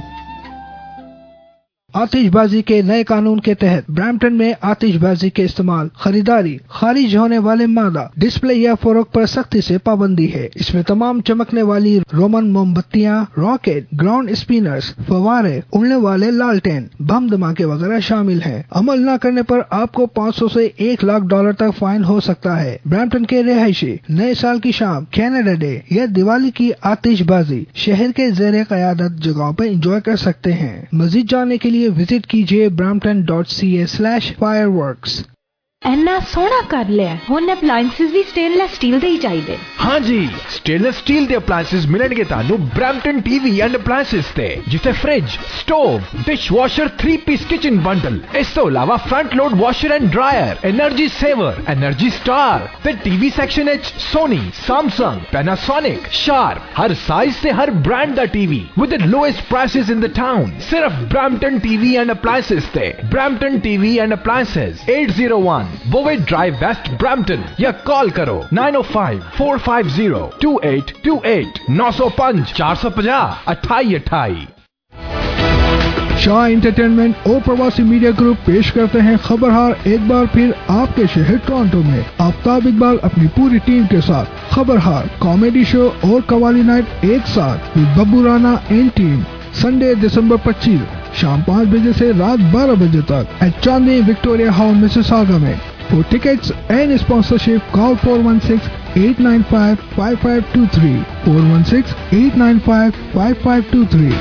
आतिशबाजी के नए कानून के तहत Brampton में आतिशबाजी के इस्तेमाल, खरीदारी, खारिज होने वाले मादा, डिस्प्ले या फरोख्त पर सख्ती से पाबंदी है। इसमें तमाम चमकने वाली रोमन मोमबत्तियां, रॉकेट, ग्राउंड स्पिनर्स, फवारे, उड़ने वाले लालटेन, बम धमाके वगैरह शामिल हैं। अमल न करने पर आपको पाँच सौ से एक लाख डॉलर तक फाइन हो सकता है। ब्रैम्पटन के रहायशी नए साल की शाम, कैनेडा डे या दिवाली की आतिशबाजी शहर के ज़ेरे क़यादत जगहों पर एंजॉय कर सकते हैं। मजीद जानने के लिए विजिट कीजिए brampton dot c a slash fireworks।
ਇੰਨਾ ਸੋਹਣਾ ਕਰ ਲਿਆ। ਹੁਣ ਅਪਲਾਈਐਂਸਸ ਵੀ ਸਟੇਨਲੈਸ ਸਟੀਲ ਦੇ ਹੀ ਚਾਹੀਦੇ।
हाँ जी, स्टेनलेस स्टील ਦੇ ਅਪਲਾਈਐਂਸਸ ਮਿਲਣਗੇ ਤੁਹਾਨੂੰ ਬ੍ਰੈਂਪਟਨ ਟੀਵੀ ਐਂਡ ਅਪਲਾਈਐਂਸਸ ਤੇ, ਜਿੱਥੇ fridge, stove, dishwasher three piece kitchen bundle, ਇਸ ਤੋਂ ਇਲਾਵਾ front load washer and dryer, energy saver, energy star ਤੇ ਟੀਵੀ ਸੈਕਸ਼ਨ ਵਿੱਚ ਸੋਨੀ, ਸੈਮਸੰਗ, ਪੈਨਾਸੋਨਿਕ, ਸ਼ਾਰਪ, ਹਰ ਸਾਈਜ਼ ਤੇ ਹਰ ਬ੍ਰਾਂਡ ਦਾ TV with the lowest prices in the town. ਸਿਰਫ ਬ੍ਰੈਂਪਟਨ ਟੀਵੀ ਐਂਡ ਅਪਲਾਈਐਂਸਸ ਤੇ। Brampton TV and appliances eight oh one Bowen Drive West Brampton या call करो nine oh five four five zero two eight two eight nine oh five four five zero अट्ठाई अट्ठाई।
Shah entertainment और Pravasi media group पेश करते हैं खबरहार एक बार फिर आपके शहर टोरंटो में। आफ्ताब इकबाल अपनी पूरी टीम के साथ खबरहार कॉमेडी शो और कवाली नाइट एक साथ with Babbu Rana and team, Sunday दिसंबर पच्चीस शाम पाँच बजे से रात बारह बजे तक at Chandni Victoria House Mississauga में। For tickets and sponsorship, call four one six eight nine five five five two three four one six eight nine five five five two three।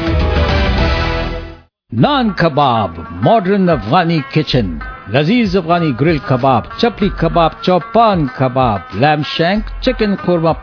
Naan kebab, modern Afghani kitchen, लजीज Afghani grill kebab, chapli kebab, Chopan kebab, lamb shank, chicken korma